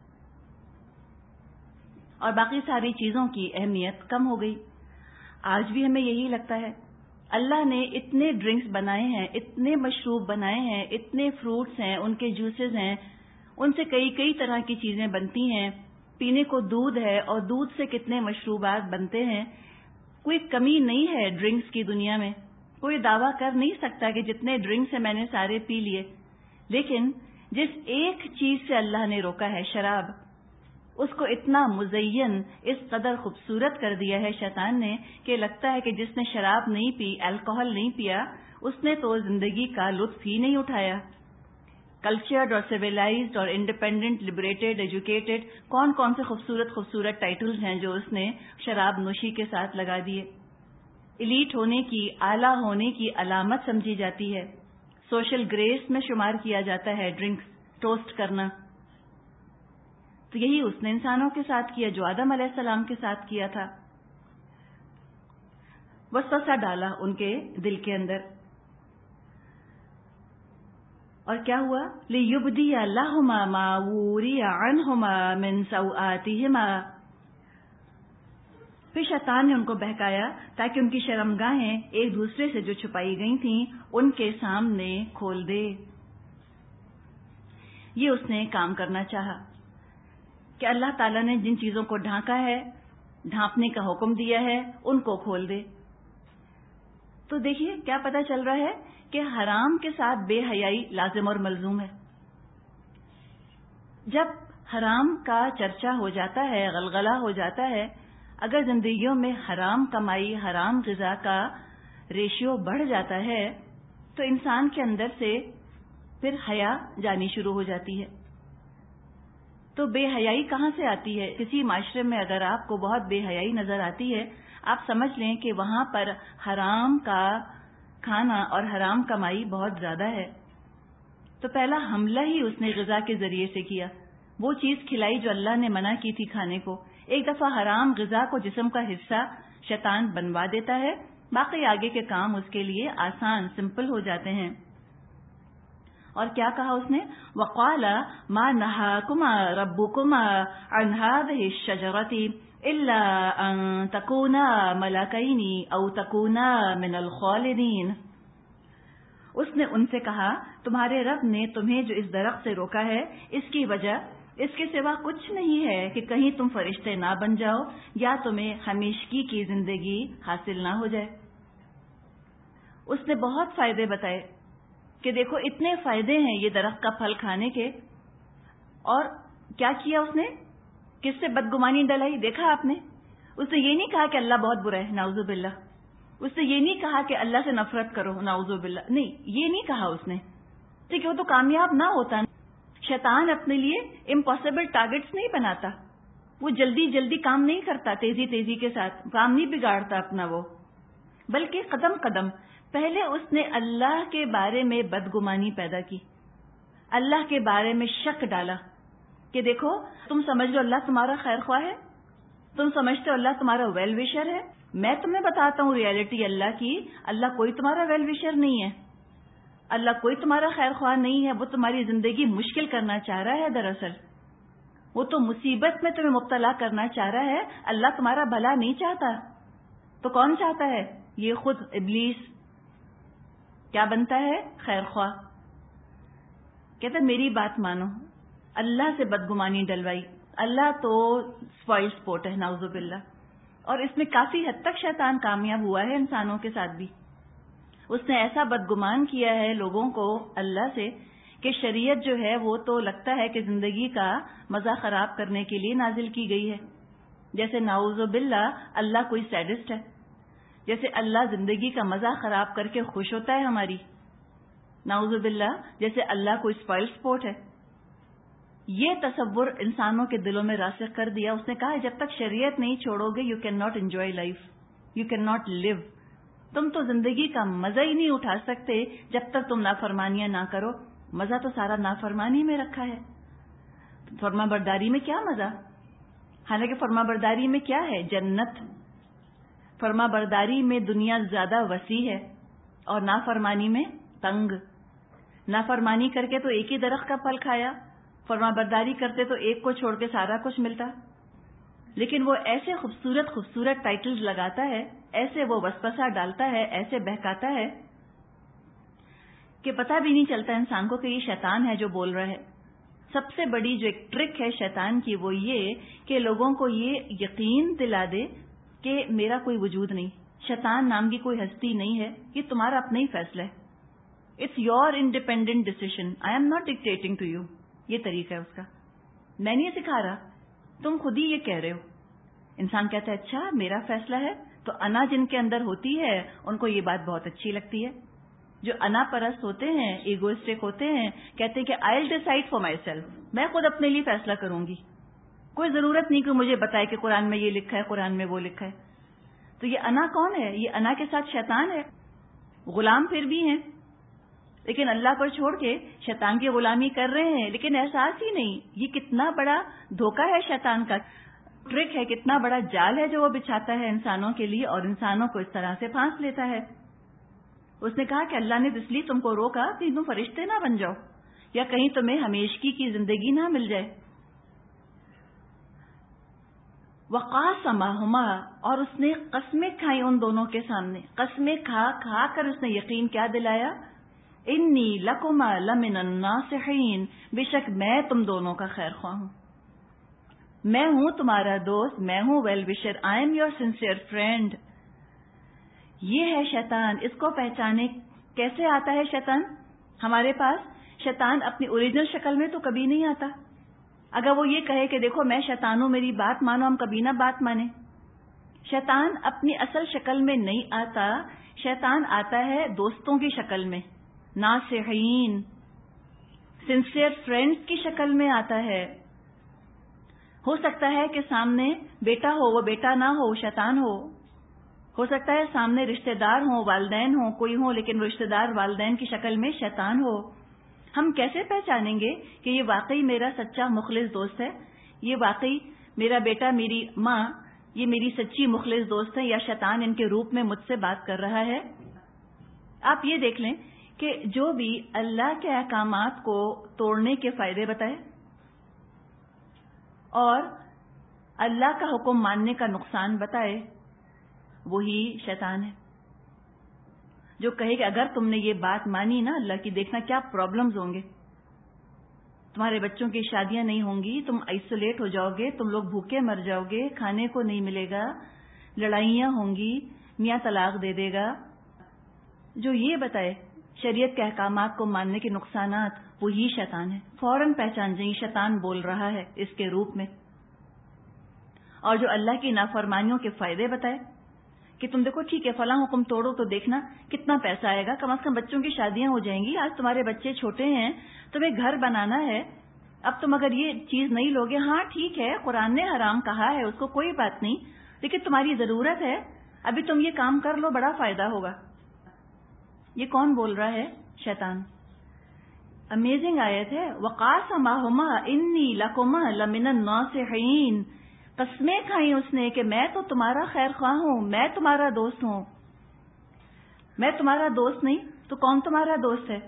اور باقی ساری چیزوں کی اہمیت کم ہو گئی۔ آج بھی ہمیں یہی لگتا ہے۔ اللہ نے اتنے ڈرنکس بنائے ہیں، اتنے مشروب بنائے ہیں، اتنے فروٹس ہیں، ان کے جوسز ہیں، ان سے کئی کئی طرح کی چیزیں بنتی ہیں، پینے کو دودھ ہے اور دودھ سے کتنے مشروبات بنتے ہیں۔ کوئی کمی نہیں ہے ڈرنکس کی دنیا میں، کوئی دعویٰ کر نہیں سکتا کہ جتنے ڈرنکس ہیں میں نے سارے پی لیے، لیکن جس ایک چیز سے اللہ نے روکا ہے، شراب، اس کو اتنا مزین، اس قدر خوبصورت کر دیا ہے شیطان نے کہ لگتا ہے کہ جس نے شراب نہیں پی، الکوہل نہیں پیا، اس نے تو زندگی کا لطف ہی نہیں اٹھایا۔ کلچرڈ اور سویلائزڈ اور انڈیپینڈنٹ، لبریٹڈ، ایجوکیٹڈ، کون کون سے خوبصورت خوبصورت ٹائٹلز ہیں جو اس نے شراب نوشی کے ساتھ لگا دیے۔ ایلیٹ ہونے کی، اعلیٰ ہونے کی علامت سمجھی جاتی ہے، سوشل گریس میں شمار کیا جاتا ہے ڈرنکس، ٹوسٹ کرنا۔ تو یہی اس نے انسانوں کے ساتھ کیا جو آدم علیہ السلام کے ساتھ کیا تھا۔ وسوسہ ڈالا ان کے دل کے اندر، اور کیا ہوا؟ لِيُبْدِيَ لَهُمَا مَا وُورِيَ عَنْهُمَا مِنْ سَوْآتِهِمَا، پھر شیطان نے ان کو بہکایا تاکہ ان کی شرمگاہیں ایک دوسرے سے جو چھپائی گئی تھیں ان کے سامنے کھول دے۔ یہ اس نے کام کرنا چاہا کہ اللہ تعالیٰ نے جن چیزوں کو ڈھانکا ہے، ڈھانپنے کا حکم دیا ہے، ان کو کھول دے۔ تو دیکھیے کیا پتہ چل رہا ہے کہ حرام کے ساتھ بے حیائی لازم اور ملزوم ہے۔ جب حرام کا چرچا ہو جاتا ہے، غلغلہ ہو جاتا ہے، اگر زندگیوں میں حرام کمائی، حرام غذا کا ریشیو بڑھ جاتا ہے تو انسان کے اندر سے پھر حیا جانی شروع ہو جاتی ہے۔ تو بے حیائی کہاں سے آتی ہے؟ کسی معاشرے میں اگر آپ کو بہت بے حیائی نظر آتی ہے، آپ سمجھ لیں کہ وہاں پر حرام کا کھانا اور حرام کمائی بہت زیادہ ہے۔ تو پہلا حملہ ہی اس نے غذا کے ذریعے سے کیا، وہ چیز کھلائی جو اللہ نے منع کی تھی کھانے کو۔ ایک دفعہ حرام غذا کو جسم کا حصہ شیطان بنوا دیتا ہے، باقی آگے کے کام اس کے لیے آسان، سمپل ہو جاتے ہیں۔ اور کیا کہا اس نے؟ وقال ما نهاكما ربكما عن هذه الشجرة الا ان تكونا ملكين او تكونا من الخالدين. اس نے ان سے کہا تمہارے رب نے تمہیں جو اس درخت سے روکا ہے اس کی وجہ اس کے سوا کچھ نہیں ہے کہ کہیں تم فرشتے نہ بن جاؤ یا تمہیں ہمیشگی کی زندگی حاصل نہ ہو جائے. اس نے بہت فائدے بتائے کہ دیکھو اتنے فائدے ہیں یہ درخت کا پھل کھانے کے، اور کیا کیا اس نے؟ کس سے بدگمانی ڈلائی؟ دیکھا آپ نے، اس نے یہ نہیں کہا کہ اللہ بہت برا ہے، نعوذ باللہ. اس نے یہ نہیں کہا کہ اللہ سے نفرت کرو، نعوذ باللہ. نہیں، یہ نہیں کہا اس نے، ٹھیک ہے، وہ تو کامیاب نہ ہوتا. شیطان اپنے لیے امپاسبل ٹارگٹس نہیں بناتا، وہ جلدی جلدی کام نہیں کرتا، تیزی تیزی کے ساتھ کام نہیں بگاڑتا اپنا وہ، بلکہ قدم قدم پہلے اس نے اللہ کے بارے میں بدگمانی پیدا کی، اللہ کے بارے میں شک ڈالا کہ دیکھو تم سمجھ لو اللہ تمہارا خیر خواہ ہے، تم سمجھتے ہو اللہ تمہارا ویل وشر ہے. میں تمہیں بتاتا ہوں ریئلٹی اللہ کی، اللہ کوئی تمہارا ویل وشر نہیں ہے، اللہ کوئی تمہارا خیر خواہ نہیں ہے. وہ تمہاری زندگی مشکل کرنا چاہ رہا ہے، دراصل وہ تو مصیبت میں تمہیں مبتلا کرنا چاہ رہا ہے. اللہ تمہارا بھلا نہیں چاہتا. تو کون چاہتا ہے؟ یہ خود ابلیس کیا بنتا ہے؟ خیر خواہ. کہتا ہے میری بات مانو، اللہ سے بدگمانی ڈلوائی. اللہ تو اسپوائل سپورٹ ہے، نعوذ باللہ. اور اس میں کافی حد تک شیطان کامیاب ہوا ہے انسانوں کے ساتھ بھی. اس نے ایسا بدگمان کیا ہے لوگوں کو اللہ سے کہ شریعت جو ہے وہ تو لگتا ہے کہ زندگی کا مزہ خراب کرنے کے لیے نازل کی گئی ہے. جیسے نعوذ باللہ اللہ کوئی سیڈسٹ ہے، جیسے اللہ زندگی کا مزہ خراب کر کے خوش ہوتا ہے ہماری. نعوذ باللہ جیسے اللہ کوئی اسپوائل سپورٹ ہے. یہ تصور انسانوں کے دلوں میں راسخ کر دیا. اس نے کہا جب تک شریعت نہیں چھوڑو گے you can not enjoy life, you can not live. تم تو زندگی کا مزہ ہی نہیں اٹھا سکتے جب تک تم نافرمانیاں نہ کرو. مزہ تو سارا نافرمانی میں رکھا ہے. فرما برداری میں کیا مزہ؟ حالانکہ فرما برداری میں کیا ہے؟ جنت. فرما برداری میں دنیا زیادہ وسیع ہے اور نافرمانی میں تنگ. نافرمانی کر کے تو ایک ہی درخت کا پھل کھایا، فرما برداری کرتے تو ایک کو چھوڑ کے سارا کچھ ملتا. لیکن وہ ایسے خوبصورت خوبصورت ٹائٹلز لگاتا ہے، ایسے وہ وسوسہ ڈالتا ہے، ایسے بہکاتا ہے کہ پتہ بھی نہیں چلتا انسان کو کہ یہ شیطان ہے جو بول رہا ہے. سب سے بڑی جو ایک ٹرک ہے شیطان کی وہ یہ کہ لوگوں کو یہ یقین دلا دے کہ میرا کوئی وجود نہیں، شیطان نام کی کوئی ہستی نہیں ہے، یہ تمہارا اپنا ہی فیصلہ ہے. It's your independent decision, I am not dictating to you. یہ طریقہ ہے اس کا. میں نہیں سکھا رہا، تم خود ہی یہ کہہ رہے ہو. انسان کہتا ہے اچھا میرا فیصلہ ہے. تو انا جن کے اندر ہوتی ہے ان کو یہ بات بہت اچھی لگتی ہے. جو انا پرست ہوتے ہیں، ایگوئسٹک ہوتے ہیں، کہتے ہیں کہ I will decide for myself, میں خود اپنے لیے فیصلہ کروں گی، کوئی ضرورت نہیں کہ مجھے بتائے کہ قرآن میں یہ لکھا ہے، قرآن میں وہ لکھا ہے. تو یہ انا کون ہے؟ یہ انا کے ساتھ شیطان ہے. غلام پھر بھی ہیں لیکن اللہ پر چھوڑ کے شیطان کی غلامی کر رہے ہیں، لیکن احساس ہی نہیں. یہ کتنا بڑا دھوکہ ہے شیطان کا، ٹرک ہے، کتنا بڑا جال ہے جو وہ بچھاتا ہے انسانوں کے لیے اور انسانوں کو اس طرح سے پھانس لیتا ہے. اس نے کہا کہ اللہ نے اس لیے تم کو روکا کہ تم فرشتے نہ بن جاؤ یا کہیں تمہیں ہمیشگی کی زندگی نہ مل جائے. وقاسمہما، اور اس نے قسمیں کھائی ان دونوں کے سامنے. قسمیں کھا کھا کر اس نے یقین کیا دلایا؟ انی لکما لمن الناصحین، بے شک میں تم دونوں کا خیر خواہ ہوں، میں ہوں تمہارا دوست، میں ہوں well wisher, I am your sincere friend. یہ ہے شیطان. اس کو پہچانے کیسے آتا ہے شیطان ہمارے پاس؟ شیطان اپنی اوریجنل شکل میں تو کبھی نہیں آتا. اگر وہ یہ کہے کہ دیکھو میں شیطان ہوں میری بات مانو، ہم کبھی نہ بات مانیں. شیطان اپنی اصل شکل میں نہیں آتا. شیطان آتا ہے دوستوں کی شکل میں، ناصحین، سنسیئر فرینڈز کی شکل میں آتا ہے. ہو سکتا ہے کہ سامنے بیٹا ہو، وہ بیٹا نہ ہو، شیطان ہو. ہو سکتا ہے سامنے رشتہ دار ہوں، والدین ہوں، کوئی ہو لیکن وہ رشتہ دار والدین کی شکل میں شیطان ہو. ہم کیسے پہچانیں گے کہ یہ واقعی میرا سچا مخلص دوست ہے، یہ واقعی میرا بیٹا، میری ماں، یہ میری سچی مخلص دوست ہے، یا شیطان ان کے روپ میں مجھ سے بات کر رہا ہے؟ آپ یہ دیکھ لیں کہ جو بھی اللہ کے احکامات کو توڑنے کے فائدے بتائے اور اللہ کا حکم ماننے کا نقصان بتائے، وہی شیطان ہے. جو کہے کہ اگر تم نے یہ بات مانی نا اللہ کی، دیکھنا کیا پرابلمز ہوں گے، تمہارے بچوں کی شادیاں نہیں ہوں گی، تم آئسولیٹ ہو جاؤ گے، تم لوگ بھوکے مر جاؤ گے، کھانے کو نہیں ملے گا، لڑائیاں ہوں گی، میاں طلاق دے دے گا. جو یہ بتائے شریعت کے احکامات کو ماننے کے نقصانات، وہی شیطان ہے. فوراً پہچان جائیں شیطان بول رہا ہے اس کے روپ میں. اور جو اللہ کی نافرمانیوں کے فائدے بتائے کہ تم دیکھو ٹھیک ہے فلاں حکم توڑو تو دیکھنا کتنا پیسہ آئے گا، کم از کم بچوں کی شادیاں ہو جائیں گی، آج تمہارے بچے چھوٹے ہیں، تمہیں گھر بنانا ہے، اب تم اگر یہ چیز نہیں لوگے، ہاں ٹھیک ہے قرآن نے حرام کہا ہے اس کو، کوئی بات نہیں، لیکن تمہاری ضرورت ہے، ابھی تم یہ کام کر لو بڑا فائدہ ہوگا. یہ کون بول رہا ہے؟ شیطان. امیزنگ آیت ہے. وَقَاسَمَهُمَا إِنِّي لَكُمَا لَمِنَ النَّاصِحِينَ. قسمیں کھائیں اس نے کہ میں تو تمہارا خیر خواہ ہوں، میں تمہارا دوست ہوں. میں تمہارا دوست نہیں تو کون تمہارا دوست ہے؟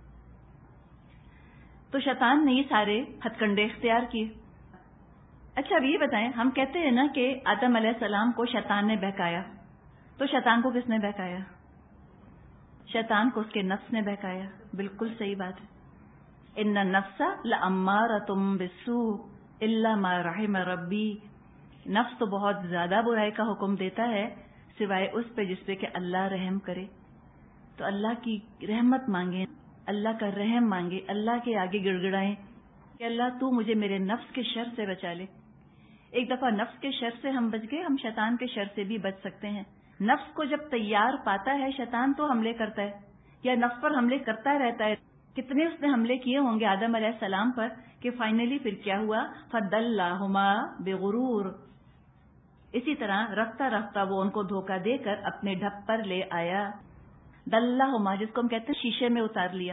تو شیطان نے یہ سارے ہتھ کنڈے اختیار کیے. اچھا اب یہ بتائیں، ہم کہتے ہیں نا کہ آدم علیہ السلام کو شیطان نے بہکایا، تو شیطان کو کس نے بہکایا؟ شیطان کو اس کے نفس نے بہکایا. بالکل صحیح بات ہے. ان النفس لامارۃ بالسوء الا ما رحم ربی. نفس تو بہت زیادہ برائی کا حکم دیتا ہے سوائے اس پہ جس پہ کہ اللہ رحم کرے. تو اللہ کی رحمت مانگیں، اللہ کا رحم مانگے، اللہ کے آگے گڑ گڑائیں کہ اللہ تو مجھے میرے نفس کے شر سے بچا لے. ایک دفعہ نفس کے شر سے ہم بچ گئے، ہم شیطان کے شر سے بھی بچ سکتے ہیں. نفس کو جب تیار پاتا ہے شیطان تو حملے کرتا ہے، یا نفس پر حملے کرتا رہتا ہے. کتنے اس نے حملے کیے ہوں گے آدم علیہ السلام پر کہ فائنلی پھر کیا ہوا؟ فَدَلَّهُمَا بِغُرُورٍ. اسی طرح رفتہ رفتہ وہ ان کو دھوکہ دے کر اپنے ڈھب پر لے آیا. دلہما جس کو ہم کہتے ہیں شیشے میں اتار لیا.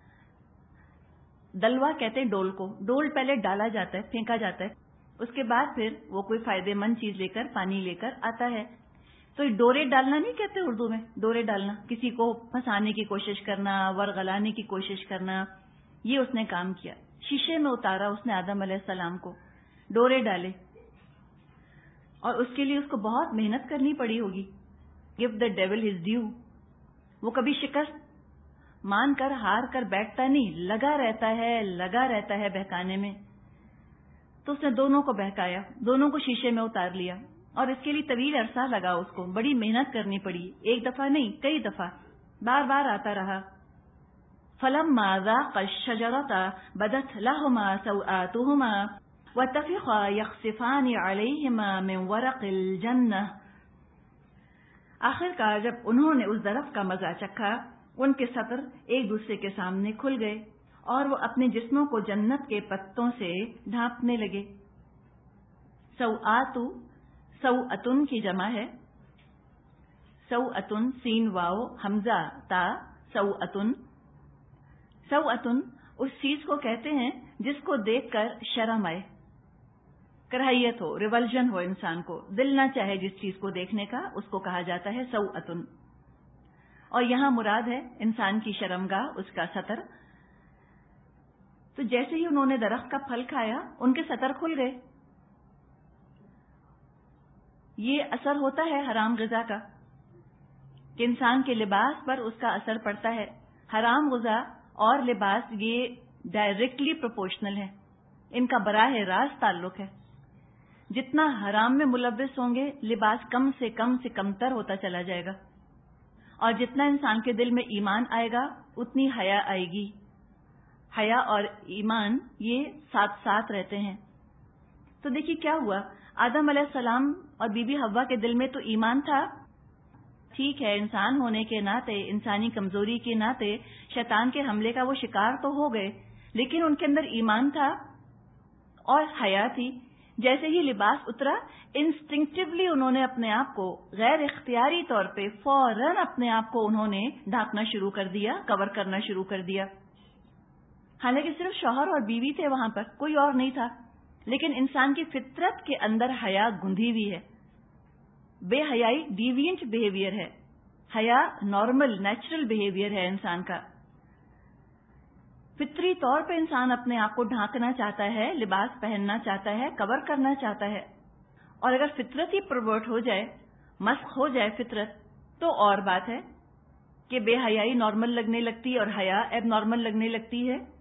دلوا کہتے ہیں ڈول کو. ڈول پہلے ڈالا جاتا ہے، پھینکا جاتا ہے، اس کے بعد پھر وہ کوئی فائدے مند چیز لے کر پانی لے کر آتا ہے. تو ڈورے ڈالنا نہیں کہتے اردو میں، ڈورے ڈالنا، کسی کو پھنسانے کی کوشش کرنا، ورغلانے کی کوشش کرنا، یہ اس نے کام کیا. شیشے میں اتارا اس نے آدم علیہ السلام کو، ڈورے ڈالے، اور اس کے لیے اس کو بہت محنت کرنی پڑی ہوگی. Give the devil his due. وہ کبھی شکست مان کر ہار کر بیٹھتا نہیں، لگا رہتا ہے لگا رہتا ہے بہکانے میں. تو اس نے دونوں کو بہکایا، دونوں کو شیشے میں اتار لیا، اور اس کے لیے طویل عرصہ لگا، اس کو بڑی محنت کرنی پڑی. ایک دفعہ نہیں کئی دفعہ بار بار آتا رہا. فَلَمَّا ذَاقَا الشَّجَرَةَ بَدَتْ لَهُمَا سَوْآتُهُمَا وَاتَّفِقَا يَخْصِفَانِ عَلَيْهِمَا مِنْ وَرَقِ الْجَنَّةِ. آخر کار جب انہوں نے اس درخت کا مزہ چکھا، ان کے سطر ایک دوسرے کے سامنے کھل گئے اور وہ اپنے جسموں کو جنت کے پتوں سے ڈھانپنے لگے. سوآتو سوءتن کی جمع ہے. سوءتن سین واو حمزہ تا سوءتن. سوءتن اس چیز کو کہتے ہیں جس کو دیکھ کر شرم آئے، کراہیت ہو، ریولجن ہو، انسان کو دل نہ چاہے جس چیز کو دیکھنے کا، اس کو کہا جاتا ہے سوءتن. اور یہاں مراد ہے انسان کی شرمگاہ، اس کا سطر. تو جیسے ہی انہوں نے درخت کا پھل کھایا ان کے سطر کھل گئے. یہ اثر ہوتا ہے حرام غذا کا کہ انسان کے لباس پر اس کا اثر پڑتا ہے. حرام غذا اور لباس یہ ڈائریکٹلی پروپورشنل ہے، ان کا براہ راست تعلق ہے. جتنا حرام میں ملوث ہوں گے لباس کم سے کم سے کمتر ہوتا چلا جائے گا، اور جتنا انسان کے دل میں ایمان آئے گا اتنی حیا آئے گی. حیا اور ایمان یہ ساتھ ساتھ رہتے ہیں. تو دیکھیے کیا ہوا، آدم علیہ السلام اور بی بی حوا کے دل میں تو ایمان تھا. ٹھیک ہے انسان ہونے کے ناطے، انسانی کمزوری کے ناطے شیطان کے حملے کا وہ شکار تو ہو گئے، لیکن ان کے اندر ایمان تھا اور حیا تھی. جیسے ہی لباس اترا انسٹنکٹیولی انہوں نے اپنے آپ کو غیر اختیاری طور پہ فوراً اپنے آپ کو انہوں نے ڈھانپنا شروع کر دیا، کور کرنا شروع کر دیا. حالانکہ صرف شوہر اور بیوی تھے وہاں پر، کوئی اور نہیں تھا، لیکن انسان کی فطرت کے اندر حیا گندھی ہوئی ہے. بے حیائی ڈیوینٹ بیہیویئر ہے، حیا نارمل نیچرل بیہیویئر ہے انسان کا. فطری طور پہ انسان اپنے آپ کو ڈھانکنا چاہتا ہے، لباس پہننا چاہتا ہے، کور کرنا چاہتا ہے، اور اگر فطرت ہی پرورٹ ہو جائے، مسخ ہو جائے فطرت، تو اور بات ہے کہ بے حیائی نارمل لگنے لگتی ہے اور حیا ایب نارمل لگنے لگتی ہے.